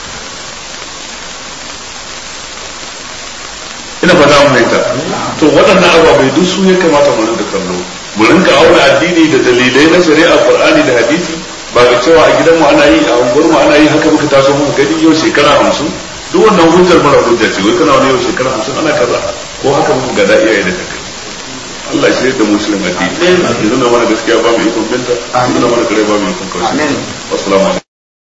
Ina fata mu fahimta. To waɗannan ababai duk su ya kamata mu rinka kallo, mu rinka aure addini da dalilai na shari'a, Qur'ani da hadisi. Ba ga cewa a gidanmu ana yi, a unguwarmu ana yi, haka muka taso muka gani yau shekara hamsin, duk wannan hujjar mara hujja ce, wai kana wani yau shekara hamsin ana kaza, ko haka muka gada iyaye da kakai. Allah shi da musulun addini, ya nuna mana gaskiya ba mu ikon binta, ya nuna mana kare ba mu ikon kawai. Wassalamu alaikum.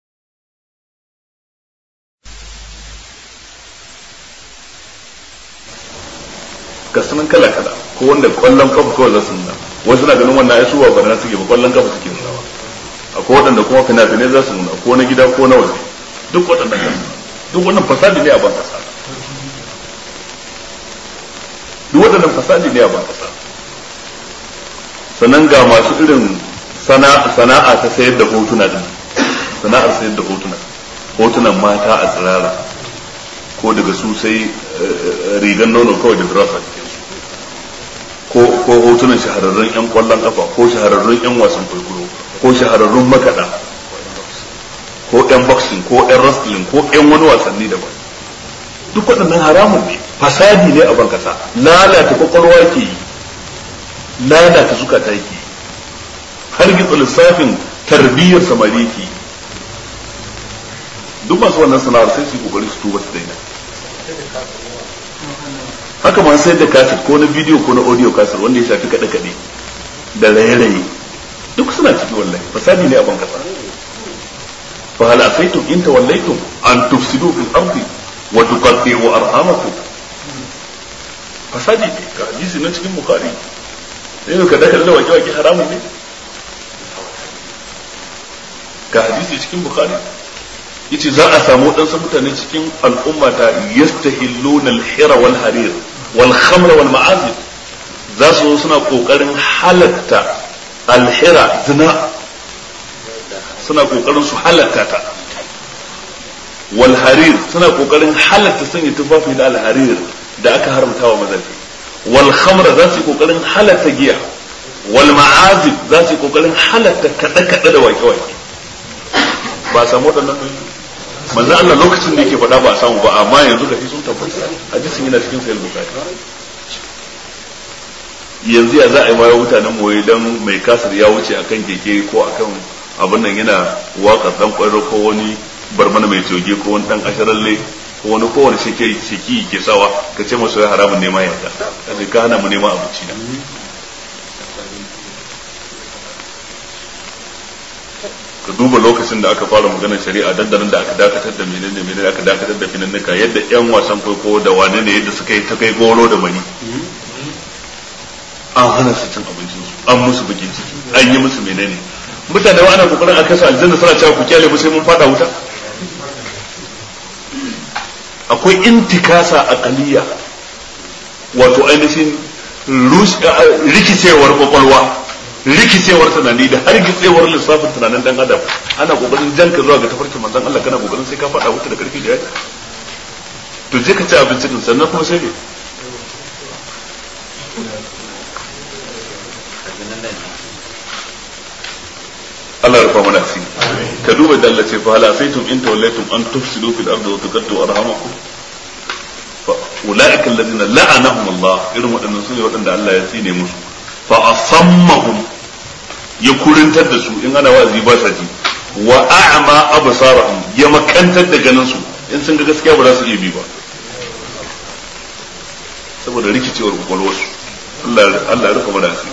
Ga sunan kala kala, ko wanda kwallon kafa kawai za su nuna, wasu na ganin wannan ai su ba barna suke ba, kwallon kafa suke nuna. Akwai waɗanda kuma fina-finai za su nuna, ko na gida ko na waje, duk waɗanda kan duk wannan fasadi ne a ban kasa, duk waɗannan fasadi ne a ban kasa. Sannan ga masu irin sana'a ta sayar da hotuna din, sana'ar sayar da hotuna, hotunan mata a tsirara, ko daga su sai rigan nono kawai da drasa ko ko hotunan shahararrun yan kwallon kafa, ko shahararrun yan wasan kwaikwayo, ko shahararrun makaɗa, ko yan boxing, ko yan wrestling, ko yan wani wasanni daban. Duk waɗannan haramun ne, fasadi ne a ban kasa, lalata kwakwalwa ke yi, lalata zukata ke yi, har gitsa lissafin tarbiyyar samari ke yi. Duk masu wannan sana'ar sai su yi kokari su tuba su daina. haka ma sai da kasir ko na bidiyo ko na audio kasir wanda ya shafi kaɗe kaɗe da raye-raye duk suna ciki wallahi fasadi ne a ban kasa fa hal asaitum in tawallaytum an tufsidu fil ardi wa tuqatti'u arhamakum fasadi ne ka hadisi na cikin bukhari sai ka daga da wake wake haramun ne ga hadisi cikin bukhari yace za a samu wadansu mutane cikin al'umma ta yastahilluna al-hira wal harir wal khamra wal ma'azib za su suna kokarin halatta al-hira zina suna kokarin su halatta ta wal harir suna kokarin halatta sanya tufafi na al-harir da aka haramta wa mazaje wal khamra za su kokarin halatta giya wal ma'azib za su kokarin halatta kada kada da wake wake ba samu wadannan manzo Allah lokacin da yake faɗa ba a samu ba amma yanzu ga sun tabbata hadisin yana cikin sahih bukhari yanzu ya za a yi wayo mutanen mu dan mai kasar ya wuce akan keke ko akan abin nan yana waka dan kwairo ko wani barmana mai toge ko wani dan asharalle ko wani ko wani sheke sheki ke sawa ka ce masa ya haramun nema yarda kaje ka hana mu nema abinci da ka duba lokacin da aka fara maganar shari'a dandanan da aka dakatar da menene menene aka dakatar da finannuka yadda yan wasan kwaikwayo da wane ne yadda suka yi ta kai goro da mani an hana su cin abincin su an musu bakin ciki an yi musu menene mutane wa ana kokarin a kasa aljanna suna cewa ku kyale mu sai mun fada wuta akwai intikasa aqaliya wato ainihin rikicewar kwakwalwa rikicewar tunani da har gitsewar lissafin tunanin dan adam ana kokarin janka zuwa ga tafarkin manzon Allah kana kokarin sai ka fada wuta da karfi da yaji to je ka ci abinci din sannan kuma sai ne Allah ya rufa mana asiri ka duba da Allah ce fa hal asaitum in tawallaytum an tufsidu fil ardi wa tuqaddu arhamakum fa ulaika alladhina la'anahum Allah irin wadannan sune wadanda Allah ya tsine musu fa asammahum ya kurintar da su in ana wazi ba sa ji wa a'ma absarahum ya makantar da ganin su in sun ga gaskiya ba za su iya bi ba saboda rikicewar kwakwalwar su Allah Allah ya rufa mana asiri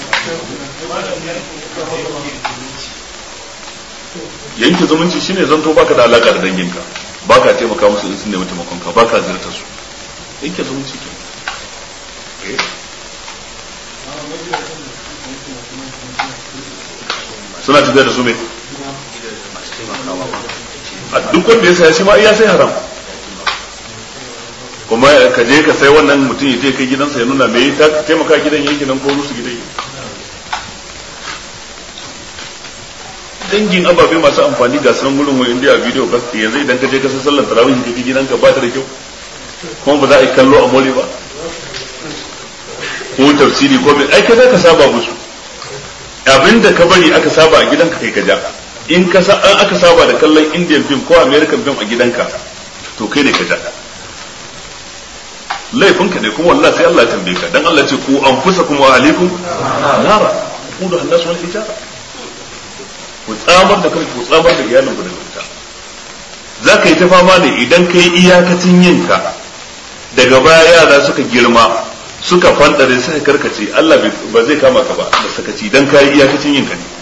yanke zumunci shine zanto baka da alaka da danginka baka taimaka musu in sun nemi taimakon ka baka ziyartar su yanke zumunci ke suna tafiya da su me a duk wanda ya saya shi ma iya sai haram kuma ka je ka sai wannan mutum ya je kai gidansa ya nuna me ta taimaka gidan yake nan ko rusu gidan dangin ababe masu amfani ga sanan gurin wa indiya bidiyo ba yanzu idan ka je ka san sallar tarawih ka gidanka ba ta da kyau kuma ba za a yi kallo a mole ba ko tafsiri ko bai ai ka za ka saba musu abinda ka bari aka saba a gidanka kai ka ja in ka sa an aka saba da kallon indian film ko american film a gidanka to kai ne ka ja laifinka ne kuma wallahi sai Allah ya tambaye ka dan Allah ce ku anfusakum wa alaikum nara ku da hannasu wal hijara ku tsamar da kai ku tsamar da iyalinku daga wuta za ka yi ta fama ne idan ka yi iyakacin yinka daga baya yara suka girma suka fandare suka karkace Allah ba zai kama ka ba da sakaci dan ka yi iyakacin yinka ne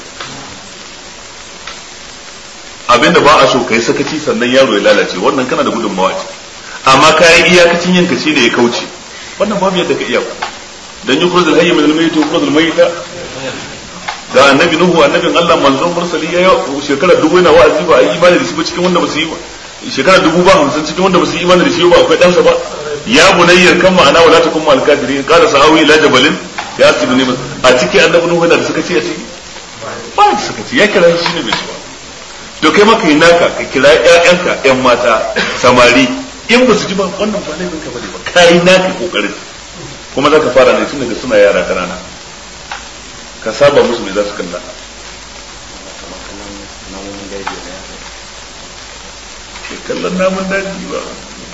abinda ba a so ka yi sakaci sannan yaro ya lalace wannan kana da gudunmawa ce amma ka yi iyakacin yinka shine ya kauce wannan babu yadda ka iya ba dan yukhrujul hayy min al-mayyit wa yukhrujul mayyita da annabi nuhu annabin Allah manzon mursali ya shekara dubu yana wa'azi ba a yi imani da shi ba cikin wanda ba su yi ba shekara dubu ba hamsin cikin wanda ba su yi imani da shi ba akwai ɗansa ba ya bunayyar kan ma'ana wala takum ma'al kafirin qala sa'awi ila jabalin ya asibuni a cikin annabi nuhu yana da suka ce a ciki ba da suka ce ya kira shi ne bai ci ba to kai maka yi naka ka kira ƴaƴanka ƴan mata samari in ba su ji ba wannan ba laifin ka bane ba kai naka kokarin kuma zaka fara ne tun daga suna yara kanana ka saba musu mai za su kalla kallon namun daji ba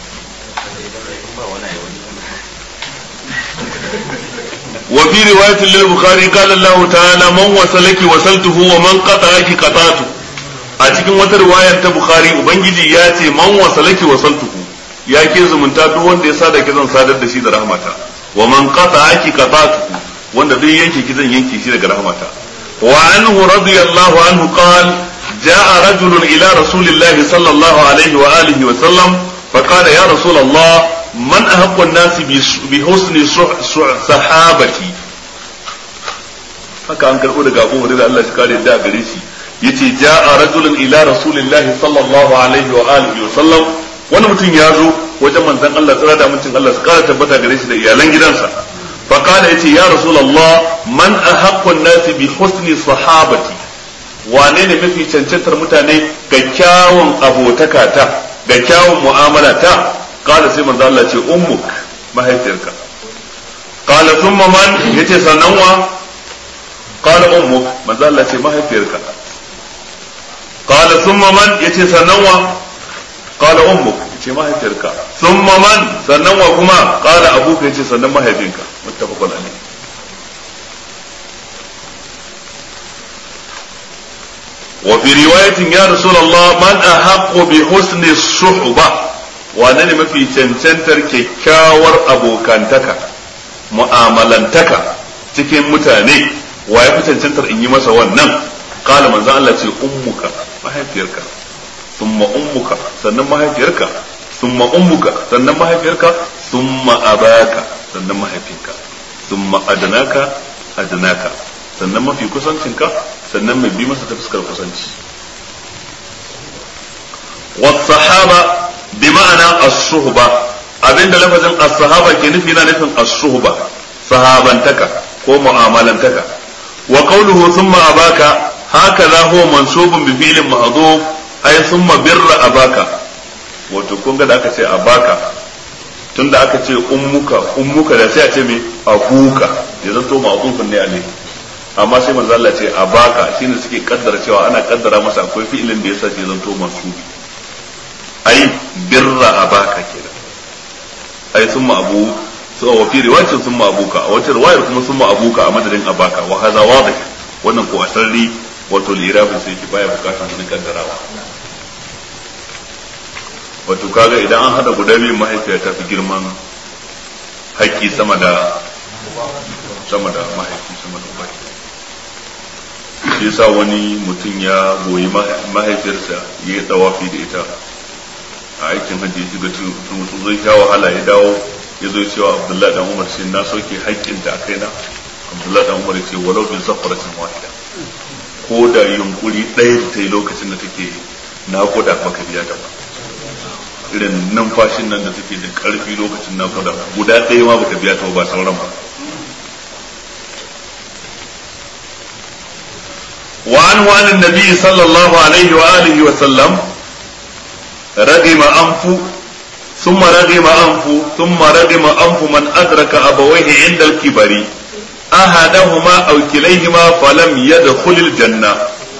وفي رواية للبخاري قال الله تعالى من وصلك وصلته ومن قطعك قطعته a cikin wata riwayar ta Bukhari ubangiji ya ce man wasalaki wasaltuhu ya ke zumunta duk wanda ya sada ki zan sadar da shi da rahmata wa man qata'aki qata'tuhu wanda duk yanke ki zan yanke shi daga rahmata wa anhu radiyallahu anhu qala جاء رجل إلى رسول الله صلى الله عليه وآله وسلم فقال يا رسول الله من أحق الناس بحسن صحابتي haka an karɓo daga Abu Hurairah Allah shi kare da gare shi yace ja'a rajulun ila rasulillahi sallallahu alaihi wa alihi wa sallam wani mutum ya zo wajen manzon Allah tsara da mutum Allah su kare tabbata gare shi da iyalan gidansa fa kana yace ya rasulullah man ahaqqu an-nasi bi husni sahabati wane ne mafi cancantar mutane ga kyawun abotaka ta ga kyawun mu'amala ta kala sai manzo Allah ce ummuk mahaifiyarka kala thumma man yace sannan wa kala ummuk manzo Allah ce mahaifiyarka kala thumma man yace sannan wa kala ummuk yace mahaifiyarka thumma man sannan wa kuma kala abuka yace sannan mahaifinka muttafaqun alayhi وفي رواية يا رسول الله من أحق بحسن الصحبة وأنا ما في تنتر كيكاور أبو كانتكا mu'amalantaka cikin mutane wa ya fi cancantar in yi masa wannan kala manzan Allah ce ummuka mahaifiyarka summa ummuka sannan mahaifiyarka summa ummuka sannan mahaifiyarka summa abaka sannan mahaifinka summa adnaka adnaka sannan mafi kusancinka sannan mai bi masa ta fuskar kusanci was-sahaba bi ma'ana as-suhba abinda lafazin as-sahaba ke nufi yana nufin as-suhba sahabantaka ko mu'amalantaka wa qawluhu thumma abaka hakaza huwa mansubun bi fi'lin mahdhuf ay thumma birra abaka wato kun ga da aka ce abaka tunda aka ce ummuka ummuka da sai a ce me abuka ya zanto ma'dhufun ne alai amma sai manzo Allah ce abaka shine suke kaddara cewa ana kaddara masa akwai fi'ilin da yasa ke zanto mansubi ai birra abaka kenan ai thumma abu so wa fi riwayatin thumma abuka a wata riwayar kuma thumma abuka a madadin abaka wa hadha wadih wannan ko asarri wato lirafin sai ki baya bukatan wani kaddarawa wato kaga idan an hada guda biyu mahaifiya ta fi girman haƙƙi sama da sama da mahaifi sama da uba shi yasa wani mutum ya goyi mahaifiyarsa ya yi tsawafi da ita a aikin hajji ya shiga mutum zai sha wahala ya dawo ya zo cewa Abdullahi dan Umar sai na soke haƙƙinta a kaina Abdullahi dan Umar ce walau bin safaratin wahida ko da yunkuri ɗaya da ta yi lokacin da take naƙuda baka biya ta ba irin numfashin nan da take da ƙarfi lokacin naƙuda guda ɗaya ma baka biya ta ba sauran ba وعنه عن النبي صلى الله عليه وآله وسلم رغم أنف ثم رغم أنف ثم رغم أنف من أدرك أبويه عند الكبر أحدهما أو كليهما فلم يدخل الجنة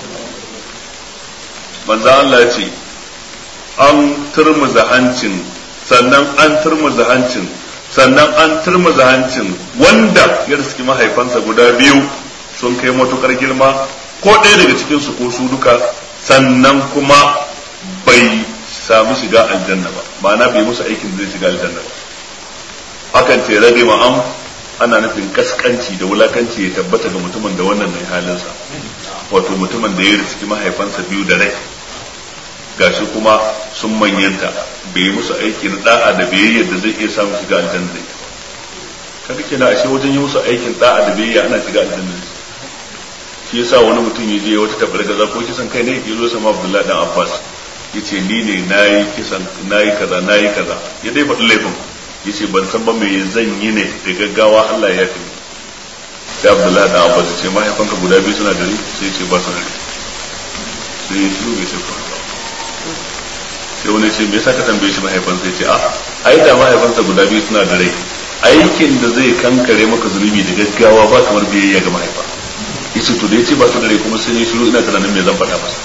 من ذا الله يتي أن ترمز hancin sannan an turmuza hancin sannan an turmuza hancin wanda ya riski mahaifansa guda biyu sun kai matukar girma ko ɗaya daga cikinsu ko su duka sannan kuma bai samu shiga aljanna ba ma'ana bai musu aikin zai shiga aljanna ba akan ce rage ma'am ana nufin kaskanci da wulakanci ya tabbata ga mutumin da wannan mai halinsa wato mutumin da ya riski mahaifansa biyu da rai gashi kuma sun manyanta bai yi musu aikin da'a da biyayya da zai iya samu shiga aljanna da kada kenan ashe wajen yi musu aikin da'a da biyayya ana shiga aljanna shi yasa wani mutum ya je wata tabargaza ko kisan kai ne ya zo sama Abdullahi dan Abbas yace ni ne nayi kisan nayi kaza nayi kaza ya dai faɗi laifin yace ban san ba me zan yi ne da gaggawa Allah ya yafi sai Abdullahi dan Abbas ce mahaifanka guda biyu suna dare sai ce ba su dare sai ya shiru bai ce ko sai wani ce me yasa ka tambaye shi mahaifan sai ce a ai da mahaifansa guda biyu suna dare aikin da zai kankare maka zunubi da gaggawa ba kamar biyayya ga mahaifa yace to da yace ba su dare kuma sai ne shiru ina tunanin me zan faɗa masa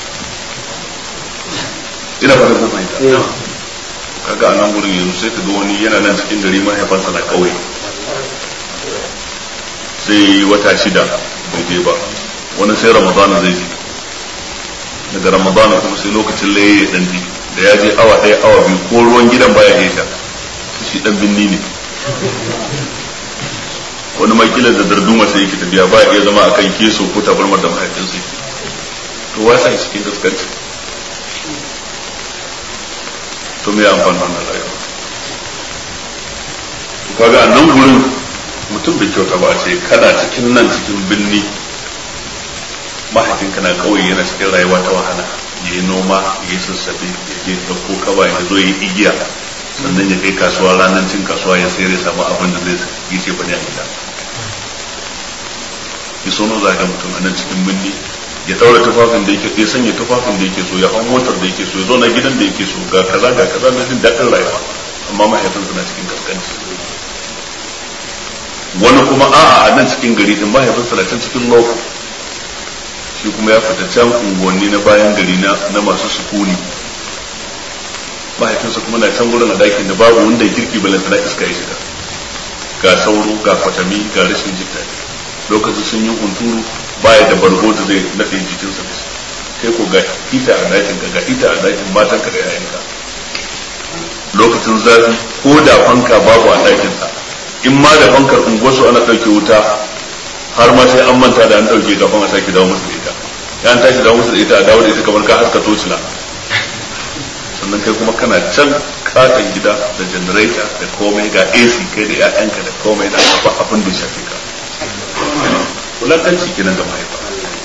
ina fara ko fahimta kaga a nan gurin yanzu sai kaga wani yana nan cikin gari mahaifansa na kauye sai wata shida bai je ba wani sai ramadana zai je daga ramadana kuma sai lokacin laye ya dan da ya je awa ɗaya awa biyu ko ruwan gidan baya ya sha shi dan binni ne wani makilar da darduma sai yake tafiya ba iya zama akan keso ko tabarmar da mahaifinsa yake to wasa shi cikin gaskanci to me amfani wannan rayuwa kaga a nan gurin mutum bai kyauta ba a ce kana cikin nan cikin binni mahaifinka na kauye yana cikin rayuwa ta wahala ya yi noma ya yi sassafe ya je ɗauko kaba ya zo ya yi igiya sannan ya kai kasuwa ranar cin kasuwa ya sayar ya samu abin da zai yi ce bane a gida ya sono za ga mutum a nan cikin binni ya daura tufafin da yake ya sanya tufafin da yake so ya hau motar da yake so ya zauna gidan da yake so ga kaza ga kaza na jin daɗin rayuwa amma mahaifinsa na cikin kaskanci wani kuma a'a a nan cikin gari din mahaifinsa na can cikin loko shi kuma ya fita can unguwanni na bayan gari na masu sukuni mahaifinsa kuma na can wurin a dakin da babu wanda ya kirki balantana iska ya shiga ga sauro ga kwatami ga rashin jin daɗi lokacin sun yi hunturu baya da bargo da zai naɗe jikinsa da shi kai ko ga hita a dakin ka ga hita a dakin matan ka da yayanka lokacin zafi ko da fanka babu a dakinsa in ma da fankar unguwarsu ana ɗauke wuta har ma sai an manta da an ɗauke kafin a sake dawo musu da ita ya an tashi dawo musu da ita a dawo da ita kamar ka haska tocila sannan kai kuma kana can katon gida da janareta da komai ga A C kai da ƴaƴanka da komai da abin da shafe ka wulakanci kenan ga mahaifa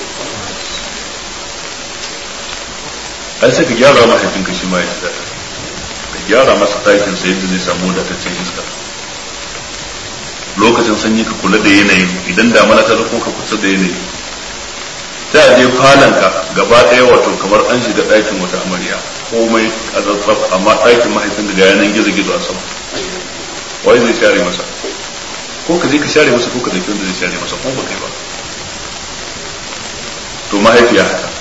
ai sai ka gyara mahaifinka shi ma ya ji daɗi ka gyara masa ɗakin sa yadda zai samu wadataccen iska lokacin sanyi ka kula da yanayin idan damana ta zo kuma ka kusa da yanayi sai a je falanka gaba ɗaya wato kamar an shiga ɗakin wata amarya komai a zazzaf amma ɗakin mahaifin daga yanan gizo-gizo a sama wai zai share masa ko ka je ka share masa ko ka zai wanda zai share masa ko ba kai ba to mahaifiya haka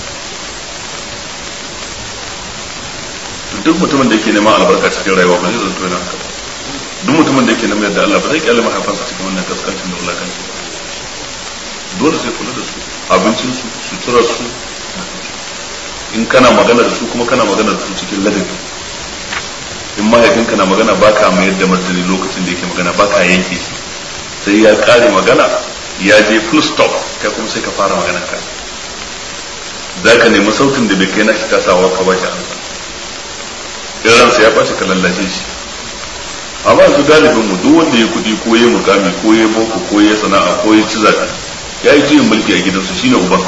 duk mutumin da yake neman albarka cikin rayuwa ba zai zanto yana haka ba duk mutumin da yake neman yadda Allah ba zai kyale mahaifansa cikin wannan kaskancin da wulakanci dole sai kula da su abincin su suturar su in kana magana da su kuma kana magana da su cikin ladabi in mahaifinka na magana baka mai yadda martani lokacin da yake magana baka yanke shi sai ya kare magana ya je full stop kai kuma sai ka fara magana ka za ka nemi sautin da bai kai na shi tasawa ka ba shi amsa in ransa ya bashi ka lallashe shi amma yanzu galibin mu duk wanda ya kudi ko ya mukami ko ya boko ko ya sana'a ko ya ci zaɓe ya yi juyin mulki a gidansu shine uban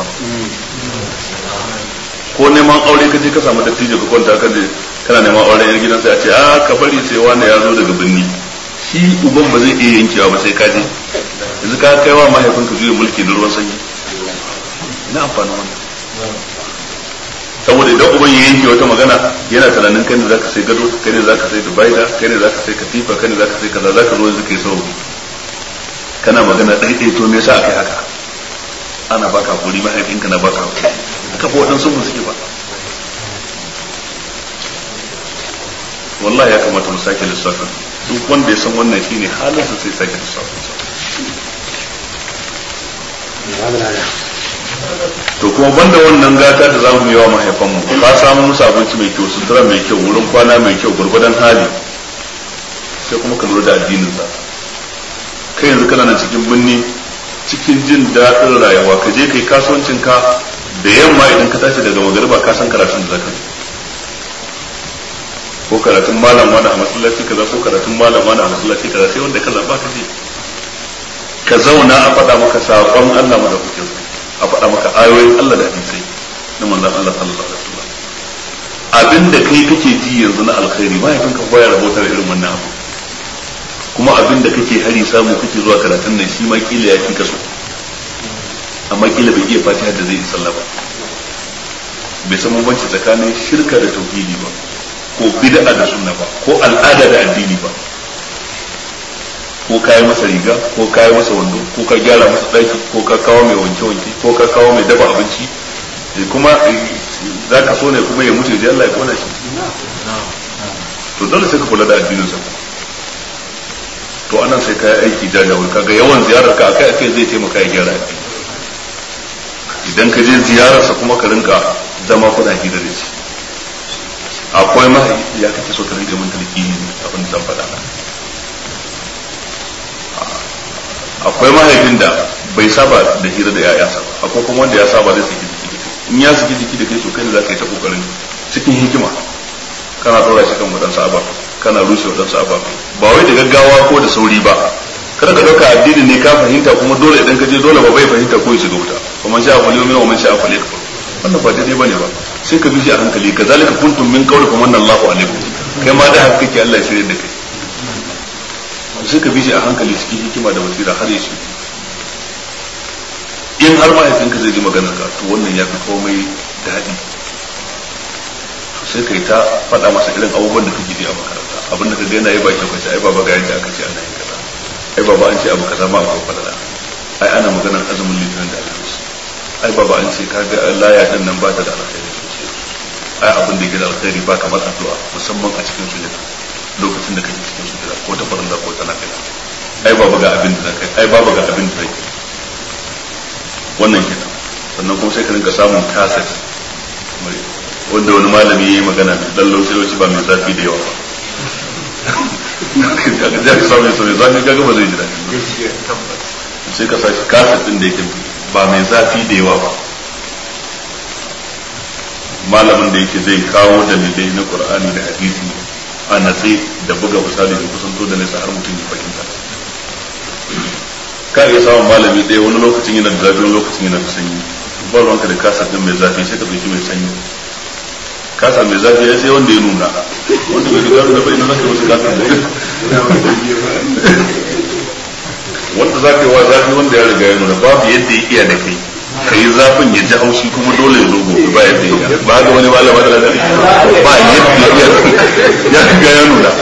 ko neman aure ka je ka samu dattijo ka kwanta ka je kana neman aure yar gidan sai a ce a ka bari sai wani ya zo daga birni shi uban ba zai iya yankewa ba sai ka je yanzu ka kai wa mahaifinka juyin mulki da ruwan sanyi ina amfanin wannan saboda idan uban ya yanke wata magana yana tunanin kai ne zaka sai gado kai ne zaka sai dubaida kai ne zaka sai katifa kai ne zaka sai kaza zaka zo yanzu kai sau kana magana ɗai ɗai to me yasa akai haka ana baka hakuri mahaifinka na baka hakuri haka fa waɗansu mu suke ba wallahi ya kamata mu sake lissafin duk wanda ya san wannan shine halinsa sai sake lissafin sa to kuma banda wannan gata da za mu yi wa mahaifanmu ka samu musu abinci mai kyau sutura mai kyau wurin kwana mai kyau gurgudan hali sai kuma ka lura da addinin sa kai yanzu kana nan cikin binni cikin jin daɗin rayuwa ka je kai kasuwancin ka da yamma idan ka tashi daga magariba ka san karatun da zaka yi ko karatun malam wani a masallaci kaza ko karatun malam wani a masallaci kaza sai wanda ka zaba ka je ka zauna a faɗa maka saƙon Allah madaukakin a faɗa maka ayoyin Allah da hadisai na manzon Allah sallallahu alaihi wasallam abinda kai kake ji yanzu na alkhairi mahaifinka baya rabotar irin wannan abu kuma abinda kake hari samu kake zuwa karatun nan shi ma kila ya fi kaso amma kila bai iya fatiha da zai yi sallah ba bai san bambanci tsakanin shirka da tauhidi ba ko bid'a da sunna ba ko al'ada da addini ba ko kayi masa riga ko kayi masa wando ko ka gyara masa daki ko ka kawo mai wanke wanke ko ka kawo mai dafa abinci kuma za ka so ne kuma ya mutu ya Allah ya kona shi to dole sai ka kula da addinin sa to anan sai kai aiki jajawar kaga yawan ziyarar ka akai akai zai taimaka ya gyara addini idan ka je ziyarar sa kuma ka rinka zama kuna hira da shi akwai mahaifi ya kake so ka rinka mun talqini abin da zan faɗa akwai mahaifin da bai saba da hira da ya'yansa akwai kuma wanda ya saba zai saki jiki in ya saki jiki da kai to kai ne za ka yi ta kokarin cikin hikima kana ɗora shi kan waɗansu ababe kana rushe waɗansu ababe ba wai da gaggawa ko da sauri ba kada ka ɗauka addinin ne ka fahimta kuma dole idan ka je dole ba bai fahimta ko ya shiga wuta kuma man sha'a falyu'min wa man sha'a falyakfur wannan ba daidai bane ba sai ka bi shi a hankali kazalika kuntum min qawlikum manna Allahu alaikum kai ma da haka kake Allah ya shirye da kai sai ka bi shi a hankali cikin hikima da basira har ya shi in har mahaifinka zai ji maganar ka to wannan ya fi komai daɗi sai kai ta faɗa masa irin abubuwan da kake ji a makaranta abin da ka ga yana yi ba kyau kace ai baba ga yadda aka ce ana yin kaza ai baba an ce abu kaza ma akwai falala ai ana maganar azumin litinin da alhamis ai baba an ce kaga laya din nan ba ta da alkhairi sosai ai abin da yake da alkhairi ba kamar addu'a musamman a cikin sujada lokacin da kake cikin sujada ko ta farilla ko ta nafila ai baba ga abin da kai ai baba ga abin da kai wannan kenan sannan kuma sai ka rinka samun kaset wanda wani malami ya yi magana mai dan laushi ba mai zafi da yawa ba ya ka samu yasa mai zafi gaga ba zai ji daɗi sai ka sashi kaset din da yake ba mai zafi da yawa ba malamin da yake zai kawo dalilai na qur'ani da hadisi a natsi da buga misali da kusanto da nesa har mutum ya fahimta ka iya samun malami ɗaya wani lokacin yana da zafi wani lokacin yana da sanyi ba ruwanka da kasar din mai zafi sai ka ɗauki mai sanyi kasar mai zafi ya sai wanda ya nuna wanda bai riga da bai nuna kai wasu kasar da wanda za ka yi wa zafi wanda ya riga ya nuna babu yadda ya iya da kai ka yi zafin ya ji haushi kuma dole ya zo gobe ba yadda ya iya ba da wani malama da ladari ba yadda ya iya ya riga ya nuna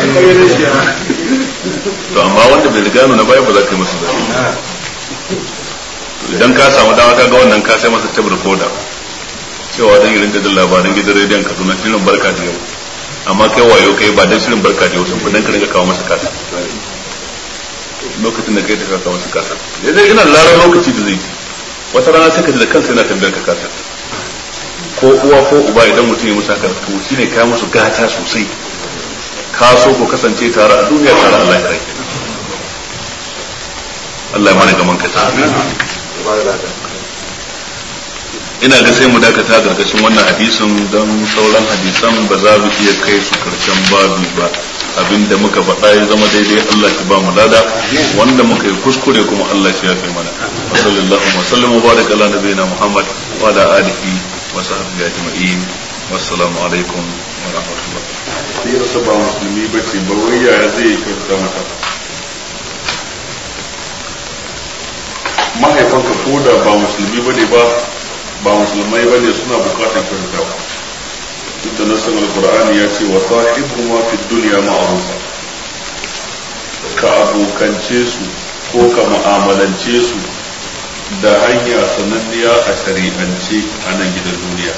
to amma wanda bai riga nuna baya ba za ka yi masa zafi idan ka samu dama ka ga wannan ka sai masa tabar koda cewa dan irin da labaran gidan rediyon Kaduna shirin barka da yau amma kai wayo kai ba dan shirin barka da yau sun dan ka rinka kawo masa kasa lokacin da kai ta kawo masa kasa dai ina larar lokaci da zai wata rana sai ka ji da kansa yana tambayar ka kasa ko uwa ko uba idan mutum ya musa ka to shine kai musu gata sosai ka so ku kasance tare a duniya tare Allah ya rake Allah ya mana gaman ka ta ina ga sai mu dakata gargashin wannan hadisin don sauran hadisan ba za mu iya kai su karshen babu ba abinda muka faɗa ya zama daidai Allah shi ba mu lada wanda muka yi kuskure kuma Allah shi ya fi mana wa sallallahu wa sallam wa baraka ala nabiyina Muhammad wa ala alihi wa sahbihi ajma'in wassalamu alaikum wa rahmatullah sai rasa ba musulmi ba ce ba wai yaya zai kyauta mata mahaifanka ko da ba musulmi ba ne ba ba musulmai ba ne suna bukatar kyautawa duk da nasan alkur'ani ya ce wa sahibuhuma fi dunya ma'rufa ka abokance su ko ka mu'amalance su da hanya sananniya a shari'ance a nan gidan duniya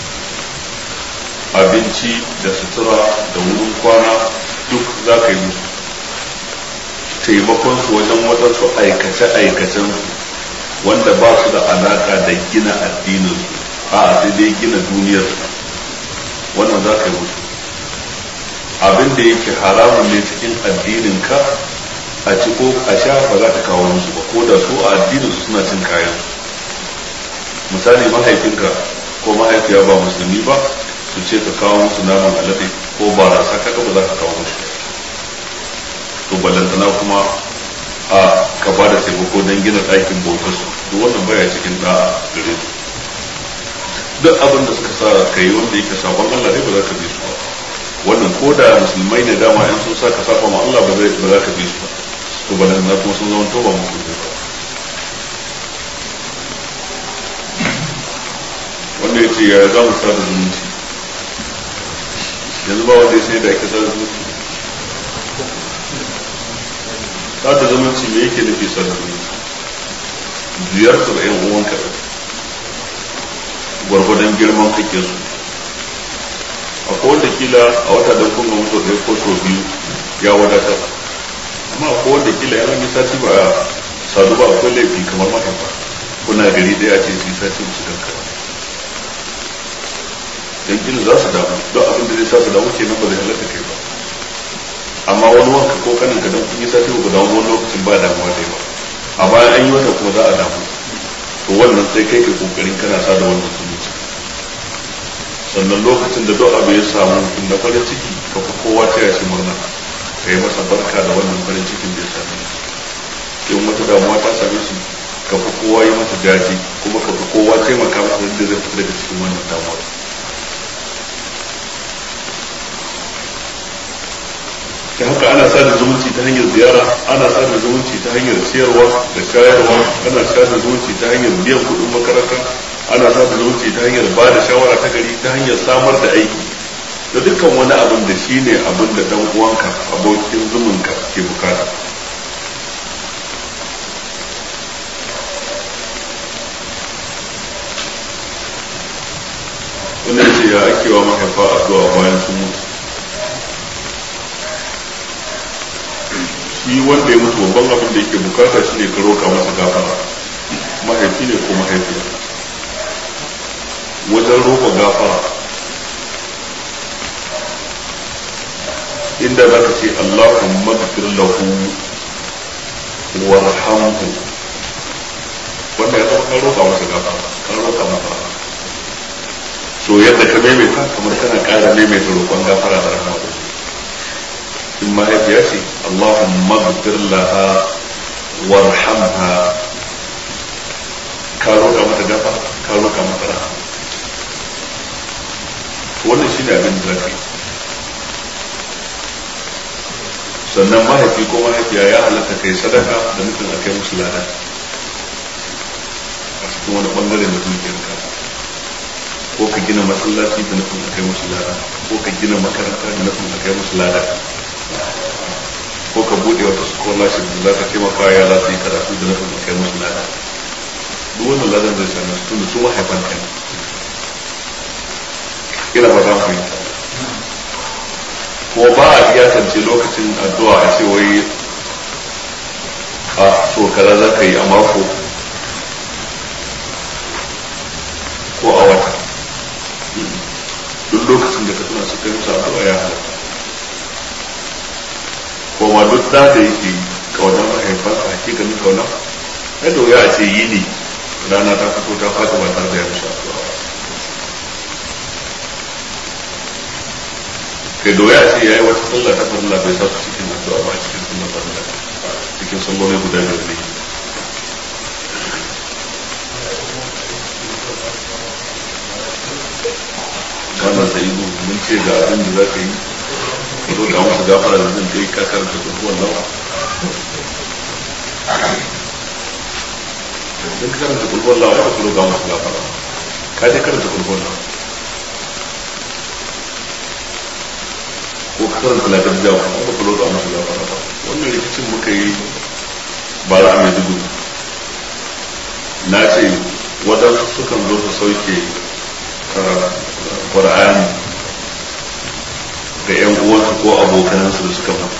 abinci da sutura da wurin kwana duk za ka yi musu taimakon su wajen waɗansu aikace-aikacen su wanda ba su da alaka da gina addinin su a sai dai gina duniyar su wannan za ka yi musu abin da yake haramun ne cikin addinin ka a ci ko a sha ba za ta kawo musu ba ko da su a addinin su suna cin kayan misali mahaifinka ko mahaifiya ba musulmi ba su ce ka kawo musu naman alade ko barasa kaga ba za ka kawo musu to ballantana kuma a ka ba da taimako don gina ɗakin bautar su duk wannan baya cikin da gare su duk abin da suka sa ka yi wanda yake sabon Allah ne ba za ka bi su ba wannan ko da musulmai ne dama in sun sa ka saba ma Allah ba za ka bi su ba to ballantana kuma sun zama to ba musulmi ba wanda ya ce ya za mu sa da zumunci yanzu ba wanda ya sai da ake sa da zumunci sada zumunci me yake nufi sada zumunci ziyartar yan uwanka gwargwadon girman kake su akwai wanda kila a wata don kun ga mutu ɗaya ko so biyu ya wadatar amma akwai wanda kila yana yi sati ba a sadu ba akwai laifi kamar mahaifa kuna gari ɗaya ce su yi sati musu kanka dan kila za su damu don abin da zai sa su damu kenan ba zai halatta kai ba amma wani wanka ko kanin ka dan kun yi sati uku damu wani lokacin ba damuwa dai ba a bayan an yi wata kuma za a damu to wannan sai kai kai kokarin kana sa da wannan zumunci sannan lokacin da duk abu ya samu mutum na farin ciki ka fi kowa taya shi murna ka yi masa barka da wannan farin cikin da ya same shi in wata damuwa ta same shi ka fi kowa yi masa daji kuma ka fi kowa taimaka masa yadda zai fita daga cikin wannan damuwa ta haka ana sa da zumunci ta hanyar ziyara ana sa da zumunci ta hanyar ciyarwa da shayarwa ana sa da zumunci ta hanyar biyan kuɗin makaranta ana sa da zumunci ta hanyar ba da shawara ta gari ta hanyar samar da aiki da dukkan wani abin da shi ne abin da dan uwanka abokin zumunka ke bukata wannan ce ya ake wa mahaifa addu'a bayan sun mutu shi wanda ya mutu babban abin da yake bukata shi ne ka roƙa masa gafara mahaifi ne ko mahaifiya wajen roƙa gafara inda za ka ce Allahumma ghfir lahu warhamhu wanda ya zama kan roƙa masa gafara kan roƙa masa so yadda ka maimaita kamar kana ƙara maimaita roƙon gafara da rahama in mahaifiya ce Allahumma ghfir laha warhamha ka roƙa mata gafara ka roƙa mata rahama wannan shine abin da zaka yi sannan mahaifi ko mahaifiya ya halatta kai sadaka da nufin a kai musu lada a cikin wani bangare na dukiyarka ko ka gina masallaci da nufin a kai musu lada ko ka gina makaranta da nufin a kai musu lada ko ka bude wata scholarship da za ka taimaka yara su yi karatu da nufin a kai musu lada duk wannan ladan zai sami su tun da su mahaifan ka ne ina ba za mu yi ko ba a iyakance lokacin addu'a a ce wai a so kaza za ka yi a mako ko a wata duk lokacin da ka tuna su kai musu addu'a ya halatta ko ma duk da da yake kaunar mahaifansa hakikanin kauna yadda wuya a ce yi ne rana ta fito ta fata ba tare da ya musu addu'a kai doya ce ya yi wata sallah ta farilla bai sa su cikin addu'a ba cikin sunan farilla cikin sallolai guda biyar ne wannan sai ido mun ce ga abin da za ka yi ka zo ga musu gafara da zan kai kakar da kurkuwan lawa don ka karanta kurkuwan lawa ya ka zo ga musu gafara ka je karanta kurkuwan lawa ko karanta lagar jawa ko ka roƙa musu gafara ba wannan rikicin muka yi ba za a mai dubu na ce waɗansu sukan zo su sauke Qur'ani ga ƴan uwansu ko abokanansu da suka mutu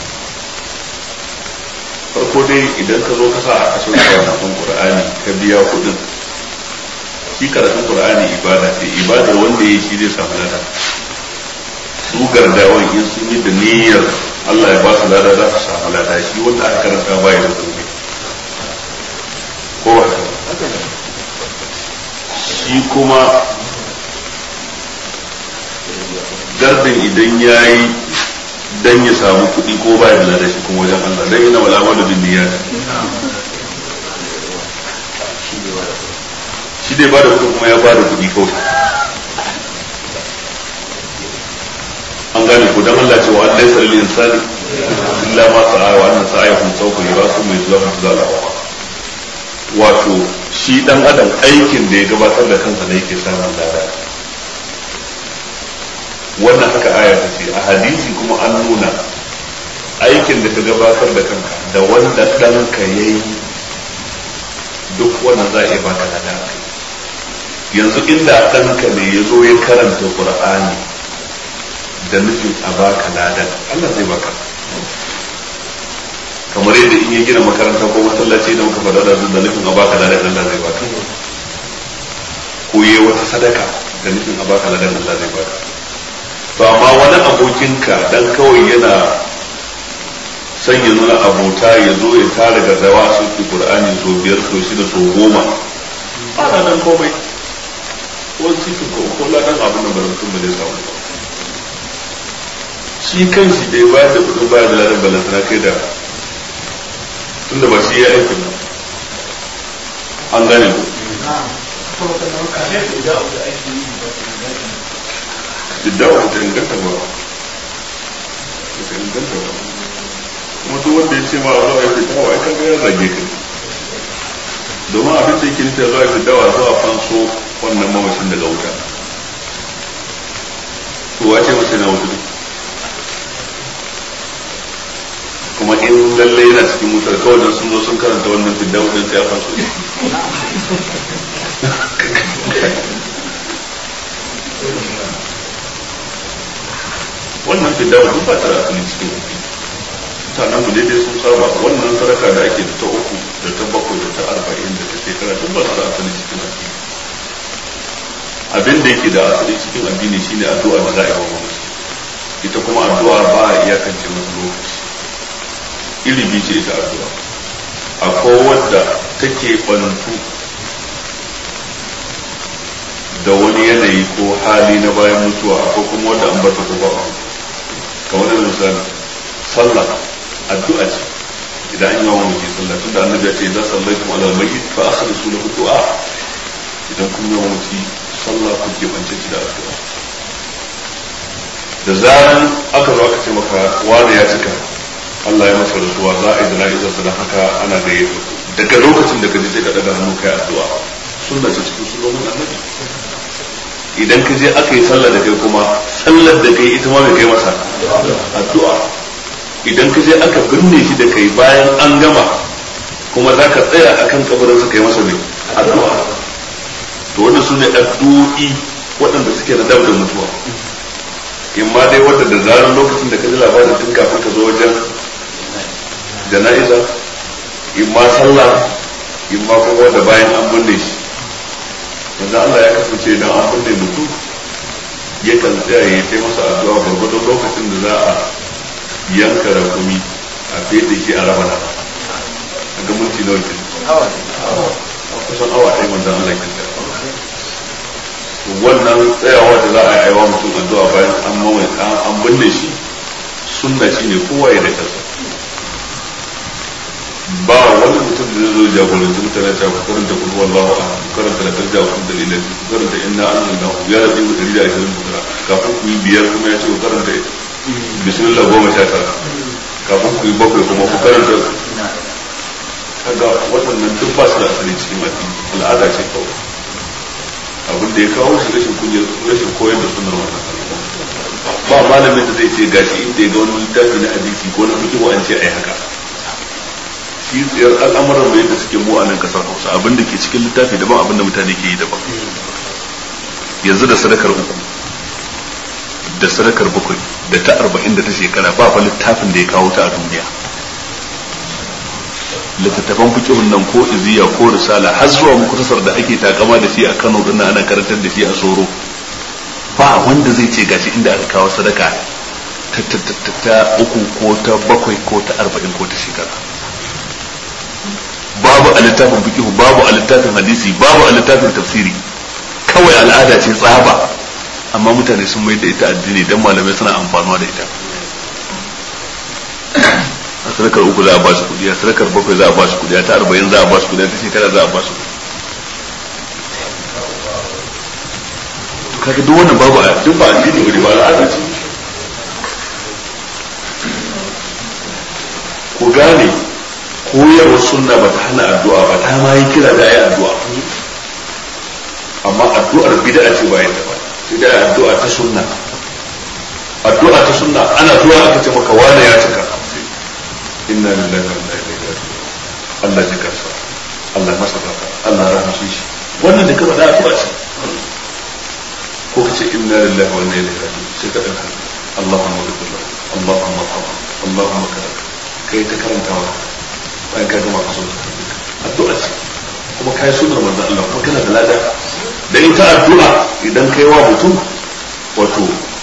farko dai idan ka zo ka sa aka sauke karatun Qur'ani ka biya kuɗin shi karatun Qur'ani ibada ce ibadar wanda ya yi shi zai samu lada su gardawan in sun yi da niyyar Allah ya ba su lada za su samu lada shi wanda aka karanta ba ya da komai ko haka shi kuma gardin idan ya yi dan ya samu kuɗi ko ba ya da lada shi kuma wajen Allah dan yana wala wala bin niyyat shi dai ba da kuɗi kuma ya ba da kuɗi kawai an gane ko dan Allah ce wa Allah sai lil insani illa ma sa'a wa anna sa'ahu sawfa yurasu mai zuwa zala wato shi dan adam aikin da ya gabatar da kansa ne yake samun lada wannan haka aya ta ce a hadisi kuma an nuna aikin da ka gabatar da kanka da wanda ɗanka yayi duk wannan za a iya baka lada yanzu inda ɗanka ne ya zo ya karanta Qur'ani da nufin a baka ladan Allah zai baka kamar yadda in ya gina makaranta ko masallaci da muka faɗa da da nufin a baka ladan Allah zai baka ko yi wata sadaka da nufin a baka ladan Allah zai baka to amma wani abokinka dan kawai yana son ya nuna abota ya zo ya tara gazawa sun fi Qur'ani so biyar so shida so goma ba na nan komai wani cikin ko ladan abin da mutum ba zai samu ba shi kan shi dai bayar da kudin bayar da ladan balantana kai da tunda ba shi ya aikin ba an gane ku iddawa ta inganta ba ta inganta ba kuma duk wanda ya ce ma a zuwa ya fitawa ya kaga ya zage ka domin abin da yake nufi a zuwa ya fitawa zuwa fanso wannan mamashin daga wuta to wace mace na wuta kuma in lalle yana cikin wutar kawai don sun zo sun karanta wannan fiddawa don sai a fanso wannan fiddawa duk ba ta da asali cikin wuta mutanen mu daidai sun saba wannan sadaka da ake da ta uku da ta bakwai da ta arba'in da ta shekara duk ba su da asali cikin addini abin da yake da asali cikin addini shine addu'a da za a yi wa mamaci ita kuma addu'a ba a iyakance masa lokaci ilimi ce ita addu'a akwai wadda take bantu da wani yanayi ko hali na bayan mutuwa akwai kuma wadda an bata ko ba kamar da misali sallah addu'a ce idan an yi wa mutum sallah tunda annabi ya ce idan sallaitum ala al-mayyit fa akhlisu lahu du'a idan kun yi wa mutum sallah ku ke bance shi da addu'a da zaran aka zo aka ce maka wani ya cika Allah ya masa rasuwa za a yi jana'izar sa dan haka ana da yato daga lokacin da ka je sai ka daga hannu kai addu'a sunna ce cikin sunnonin annabi idan ka je aka yi sallah da kai kuma sallar da kai ita ma mai kai masa addu'a idan ka je aka binne shi da kai bayan an gama kuma za ka tsaya a kan kabarin su kai masa mai addu'a to wannan su ne addu'o'i waɗanda suke na dab da mutuwa in ma dai wadda da zarar lokacin da ka ji labarin tun kafin ka zo wajen jana'iza in ma sallah in ma kuma wadda bayan an binne shi wanda Allah ya kasance idan an binne mutum yakan tsaya ya yi masa addu'a gwargwadon lokacin da za a yanka rakumi a fede shi a raba na a ga minti na wajen kusan awa ɗaya manzan Allah ya kanta wannan tsayawa da za a yi aiwa mutum addu'a bayan an mamaye an binne shi sunna shi ne kowa ya da kansa ba wani mutum da zai zo jagoranci mutane ta ku karanta kullu wallahu ahad ku karanta la tarja ku dalilan ku karanta inna anzalnahu ya rabbi ku dalila ashirin ku kafin ku yi biyar kuma ya ce ku karanta bismillah goma sha tara kafin ku yi bakwai kuma ku karanta kaga waɗannan duk ba su da asali cikin addini al'ada ce kawai abin da ya kawo shi rashin kunyar rashin koyar da sunnar wannan ba malamin da zai ce gashi inda ya ga wani littafi na hadisi ko na fiqh an ce ai haka shi tsayar al'amuran mai da suke mu a nan kasar Hausa abin da ke cikin littafi daban abin da mutane ke yi daban yanzu da sadakar uku da sadakar bakwai da ta arba'in da ta shekara ba fa littafin da ya kawo ta a duniya littattafan fikihun nan ko iziya ko risala har zuwa mukutasar da ake takama da shi a Kano din ana karantar da shi a Soro ba wanda zai ce gashi inda aka kawo sadaka ta ta uku ko ta bakwai ko ta arba'in ko ta shekara babu a littafin fikihu babu a littafin hadisi babu a littafin tafsiri kawai al'ada ce tsaba amma mutane sun mai da ita addini dan malamai suna amfanuwa da ita a sadakar uku za a ba su kudi a sadakar bakwai za a ba su kudi a ta arba'in za a ba su kudi a ta shekara za a ba su to kaga duk wannan babu a duk ba addini wuri ba al'ada ce ku gane koyarwar sunna ba ta hana addu'a ba ta ma yi kira da ayi addu'a amma addu'ar bid'a ce ba yadda ba sai da addu'a ta sunna addu'a ta sunna ana zuwa aka ce maka wani ya cika inna lillahi wa inna ilaihi raji'un Allah ya karsa Allah masa baka Allah rahmashi shi wannan da ka faɗa addu'a ce ko kace inna lillahi wa inna ilaihi raji'un sai ka dauka Allahumma ghfir Allahumma arhamhu Allahumma kaza kai ta karantawa bayan ka gama kaso addu'a ce kuma kai sunnar manzo Allah kuma kana da lada da ita addu'a idan kai wa mutum wato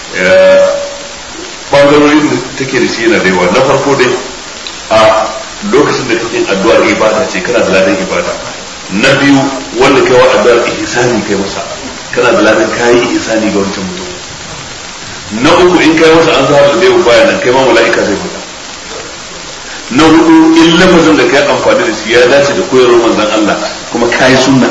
bangarorin da take da shi yana da yawa. Na farko dai a lokacin da kake addu'ar ibada ce kana da ladan ibada. Na biyu wanda kai wa addu'ar ihsani kai masa kana da ladan kai ihsani ga wancan mutum. Na uku in kai masa an zaba da yau bayan nan kai ma mala'ika zai fita. Na hudu in lafazin da kai amfani da shi ya dace da koyarwar manzon Allah kuma kai sunna.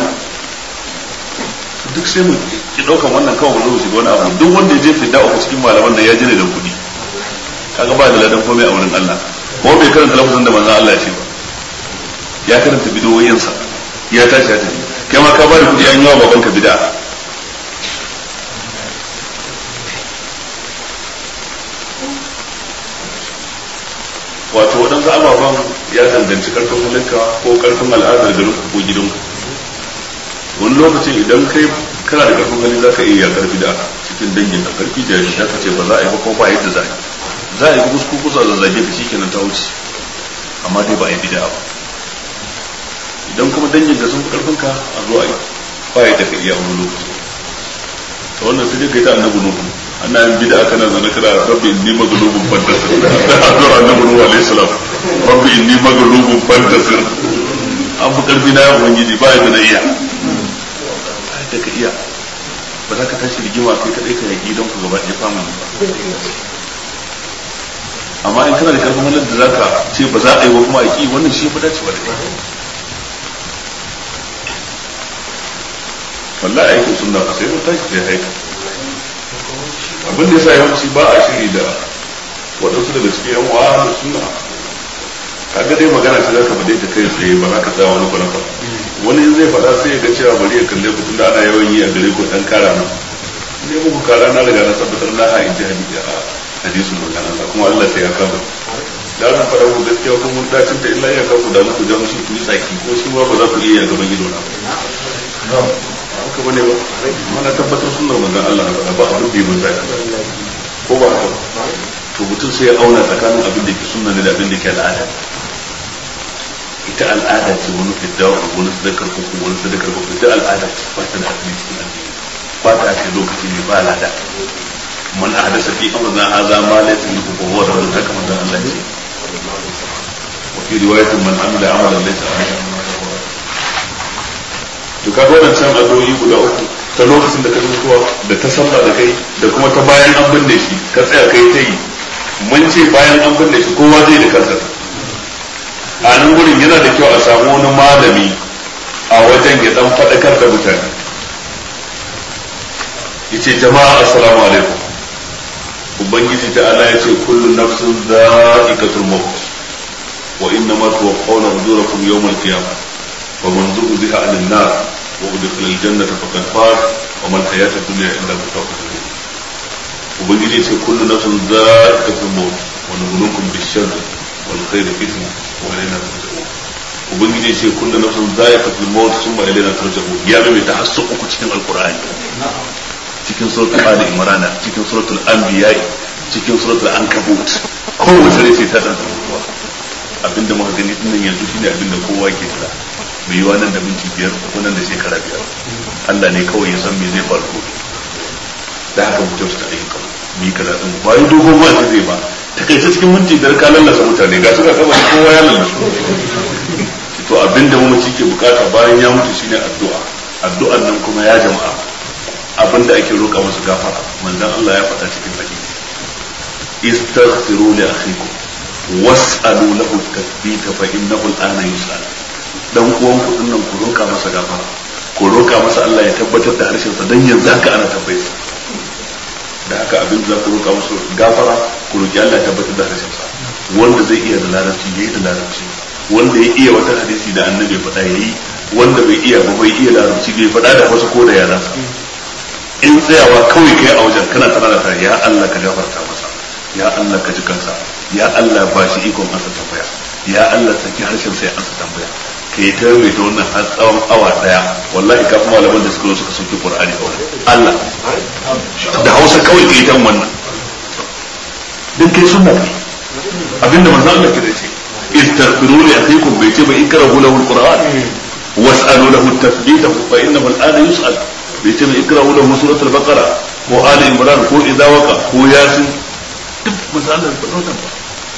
Duk sai mu ki daukan wannan kawai mu zo wani abu. Duk wanda ya je fidda uku cikin malaman da ya ji ne da kudi kaga ba da ladan komai a wurin Allah ko bai karanta lafazin da manzon Allah ya ce ba ya karanta bidowoyinsa ya tashi ya tafi kai ma ka ba da kudi an yi wa babanka bid'a. Wato waɗansu ababen ya danganci karfin halinka ko karfin al'adar garin ko gidanku. Wani lokacin idan kai kana da karfin hali za ka iya yakar bid'a cikin dangin da karfi da yadda ka ce ba za a yi ba ko ba yadda za a yi za a yi kusku kusa da zage ka shi kenan ta wuce amma dai ba a yi bid'a ba. Idan kuma dangin da sun fi karfin ka a zo a yi ba yadda ka iya wani lokaci ta wannan sai dai kai ta annabi nuhu ana yin bid'a kana zana kana rabbi inni maghlubun fantasir da addu'ar annabi nuhu alaihi salam rabbi inni maghlubun fantasir an fi karfi na ya ubangiji ba yadda na iya da ka iya ba za ka tashi rigima kai kadai ka yaki don ku gaba ɗaya fama ba. Amma in kana da karfin halin da za ka ce ba za a yi ba kuma a ki wannan shi fi dacewa da kai. wallahi aikin sunna sai mun tashi sai haika abin da yasa yawanci ba a shiri da waɗansu daga cikin yan uwa da sunna kaga dai magana ce zaka bade ta kai tsaye ba za ka tsaya wani kwana wani zai faɗa sai ya ga cewa bari ya kalle ku tunda ana yawan yi a gare ku dan kara nan ne muku kara na daga na tabbatar na ha in ji hadisi a hadisin magana kuma Allah sai ya kama da na faɗa ku gaskiya kuma mun dacin da illa ya kafu da muku da mushi ku yi tsaki ko shi ma ba za ku iya gaban ido na haka bane ba mana tabbatar sunnar manzon Allah na ba abin da mun zai ko ba haka to mutum sai ya auna tsakanin abin da ke sunna ne da abin da ke al'ada ita al'ada ce wani fiddawa wani sadakar ko wani sadakar ko ita al'ada ce ba ta da asali cikin addini ba ta ce lokaci ne ba al'ada man ahdasa fi amrina hadha ma laysa minhu fa huwa raddun haka manzon Allah ce wa fi riwayatin man amila amalan laysa alayhi to ka ga wannan can addu'o'i guda uku ta lokacin da ka mutuwa da ta sallah da kai da kuma ta bayan an binne shi ka tsaya kai ta yi mun ce bayan an binne shi kowa zai da kansa a nan gurin yana da kyau a samu wani malami a wajen ya dan faɗakar da mutane yace jama'a assalamu alaikum ubangiji ta Allah yace kullu nafsin dha'iqatul maut wa innama tuwaffawna ujurakum yawmal qiyamah wa man zuhziha 'anil nar wa udkhila al-jannata faqad faz wa man hayatu dunya illa mata'ul ghurur ubangiji yace kullu nafsin dha'iqatul maut wa nabluukum bish-sharri wal khayri fitna wa ilayna turja'un ubangiji yace kullu nafsin dha'iqatul maut thumma ilayna turja'un ya mai tahassuq ku cikin alqur'ani cikin suratul ali imran cikin suratul anbiya cikin suratul ankabut kowace rai sai ta dan ruwa abinda muka gani din yanzu shine abinda kowa ke tsara mai yiwa nan da minti biyar ko nan da shekara biyar Allah ne kawai ya san me zai faru da haka mutum ta ayyuka mi kaza din ba yi dogon ba sai zai ba ta kai cikin minti biyar ka lallasa mutane ga suka kaba kowa ya lallasa to abinda mu ke bukata bayan ya mutu shine addu'a addu'an nan kuma ya jama'a abinda ake roƙa musu gafara manzon Allah ya faɗa cikin hadisi istaghfiru li akhikum was'alu lahu at-tathbita fa innahu al-ana yus'al dan uwan ku dinnan ku roƙa masa gafara ku roƙa masa Allah ya tabbatar da harshen sa dan yanzu haka ana tabbaita da haka abin da ku roƙa musu gafara ku roƙi Allah ya tabbatar da harshen sa wanda zai iya da larabci yayi da larabci wanda ya iya wata hadisi da annabi faɗa yayi wanda bai iya ba bai iya larabci bai faɗa da wasu ko da yaransa in tsayawa kawai kai a wajen kana tana da ya Allah ka gafarta masa ya Allah ka ji kansa ya Allah ba shi ikon ansa tambaya ya Allah saki harshen sai ansa tambaya kai ta mai ta wannan har tsawon awa daya wallahi kafin malaman da suka zo suka sauke Qur'ani a wajen Allah da Hausa kawai kai ta wannan din kai sunna ne abinda manzo Allah ke ce istaghfiru li akhikum bai ce ba ikrahu lahu al-Qur'an was'alu lahu at-tathbita fa innahu al-ana yus'al bai ce mai ikra'u lahu suratul baqara ko ali imran ko idza waqa ko yasin duk misalan ba dautan ba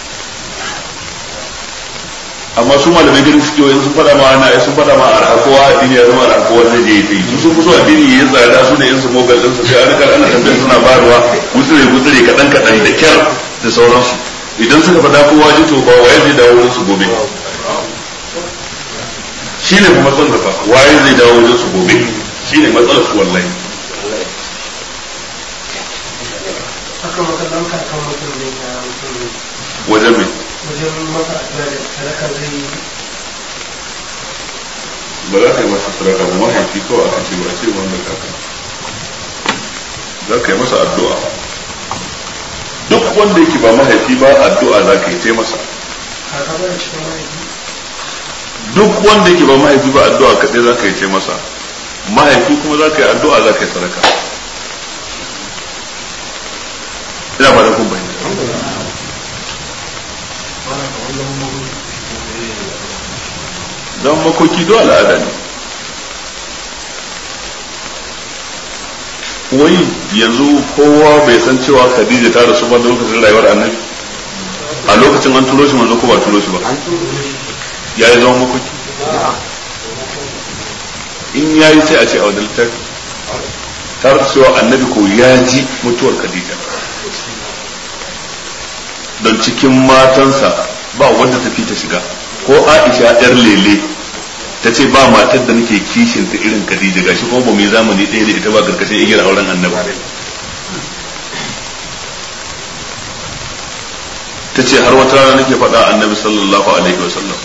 amma su malamai gani suke wani sun fada ma ana sun fada ma arha kowa addini ya zama arha kowa zai je yi su sun kuso addini ya tsada su ne in su mobile din su sai an kar ana tambayar suna barwa gutsire gutsire kadan kadan da kyar da sauransu idan suka fada kowa ji to ba waye zai dawo wurin su gobe shine kuma matsalar fa waye zai dawo wurin su gobe shine matsalar su wallahi aka maka dan kakan mutum ne ya mutum wajen mai wajen masa addu'a da sadaka zai yi ba za ka yi masa sadaka ba mahaifi kawai aka ce ba ce wanda kaka za ka yi masa addu'a duk wanda yake ba mahaifi ba addu'a za ka yi ta masa kaka ba da cikin mahaifi duk wanda yake ba mahaifi ba addu'a kaɗai za ka yi ta masa mahaifi kuma za ka yi addu'a za ka yi sadaka ina ba da kun bayyana don makoki do al'ada ne wai yanzu kowa bai san cewa Khadija ta rasu ba lokacin rayuwar annabi a lokacin an turo shi manzo ko ba turo shi ba ya yi zama makoki in ya yi sai a ce a wadda littafi tare da cewa annabi ko ya ji mutuwar Khadija don cikin matansa ba wanda tafi ta shiga ko Aisha yar lele ta ce ba matar da nake kishin ta irin Khadija gashi kuma ba mu yi zamani ɗaya da ita ba karkashin igiyar auren annabi ta ce har wata rana nake faɗa annabi sallallahu alaihi wa sallam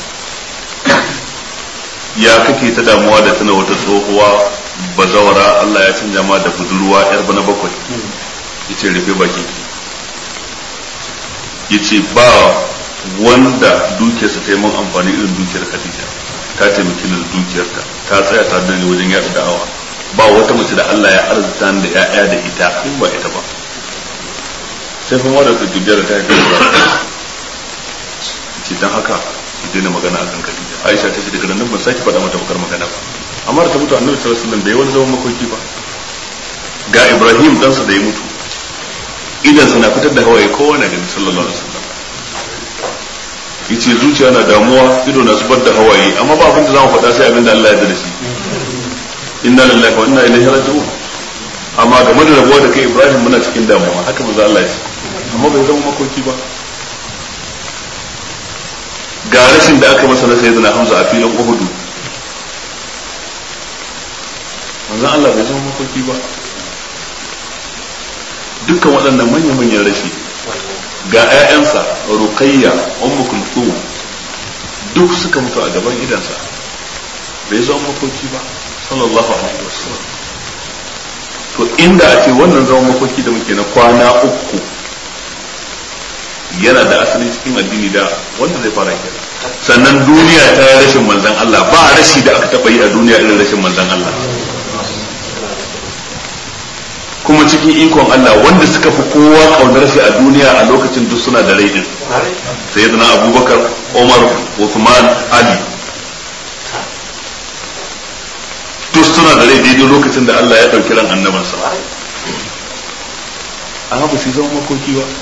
ya kake ta damuwa da tana wata tsohuwa bazawara Allah ya canja ma da budurwa yar bana bakwai yace rufe baki yace ba wanda dukiyarsa ta yi mun amfani irin dukiyar Khadija ta taimaki ni da dukiyarta ta tsaya ta da ni wajen yada da'awa ba wata mace da Allah ya arzuta ni da ƴaƴa da ita in ba ita ba sai kuma da dukiyar da ta yi ce dan haka ki daina magana akan Khadija Aisha ta ce daga nan ban saki faɗa mata bakar magana ba amma da ta mutu Annabi sallallahu alaihi wasallam bai wani zaman makoki ba ga Ibrahim ɗansa da ya mutu idan suna fitar da hawaye kowane gani sallallahu alaihi wasallam yace zuciya na damuwa ido na zubar da hawaye amma ba abin da zamu faɗa sai abin da Allah ya yarda da shi inna lillahi wa inna ilaihi raji'un amma game da rabuwa da kai Ibrahim muna cikin damuwa haka manzo Allah ya ce amma bai zama makoki ba ga rashin da aka masa na sayyidina Hamza a filin Uhud manzo Allah bai zama makoki ba dukkan waɗannan manya-manyan rashi ga 'ya'yansa Ruqayya Ummu Kulthum duk suka mutu a gaban idansa bai zama makoki ba sallallahu alaihi wasallam to inda a ce wannan zaman makoki da muke na kwana uku yana da asali cikin addini da wanda zai fara kenan sannan duniya ta yi rashin manzon Allah ba rashi da aka taɓa yi a duniya irin rashin manzon Allah kuma cikin ikon Allah wanda suka fi kowa kaunar shi a duniya a lokacin duk suna da rai din sayyidina Abubakar Umar Uthman Ali duk suna da rai daidai lokacin da Allah ya dauki ran annabansa amma ba su zama makoki ba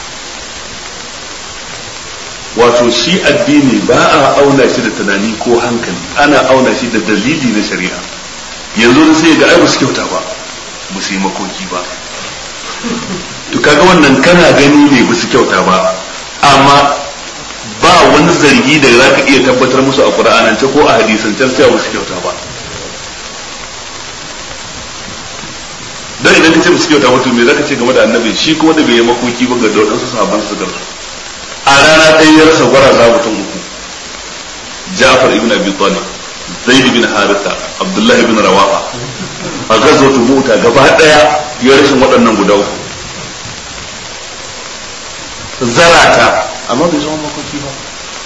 wato shi addini ba a auna shi da tunani ko hankali ana auna shi da dalili na shari'a yanzu sai ga ai ba su kyauta ba ba su yi makoki ba to kaga wannan kana gani ne ba su kyauta ba amma ba wani zargi da za ka iya tabbatar musu a Qur'anance ko a hadisance cewa ba su kyauta ba dan idan ka ce ba su kyauta ba to me za ka ce game da annabi shi kuma da bai yi makoki ba ga wadansu sahabban su garsu a rana ɗaya ya rasa gwaraza mutum uku Ja'far ibn Abi Talib Zaid bin Haritha Abdullah ibn Rawaha a gazwatu Mu'ta gaba daya ya rashin waɗannan guda uku zarata amma bai zama makoki ba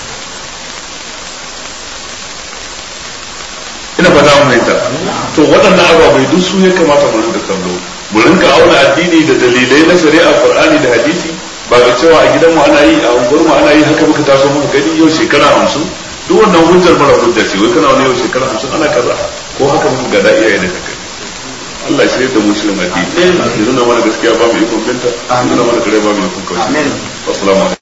ina fata mun fahimta to waɗannan ababai duk su ya kamata mu rinka kallo mu rinka auna addini da dalilai na shari'a Qur'ani da hadisi ba ga cewa a gidan mu ana yi a unguwar mu ana yi haka muka taso muka gani yau shekara hamsin duk wannan hujjar mara hujja ce wai kana wani yau shekara hamsin ana kaza ko haka muka ga da iyaye da kakai Allah ya shirya da mu shirin addini ya nuna mana gaskiya ba mu ikon binta ya nuna mana kare ba mu ikon kauce assalamu alaikum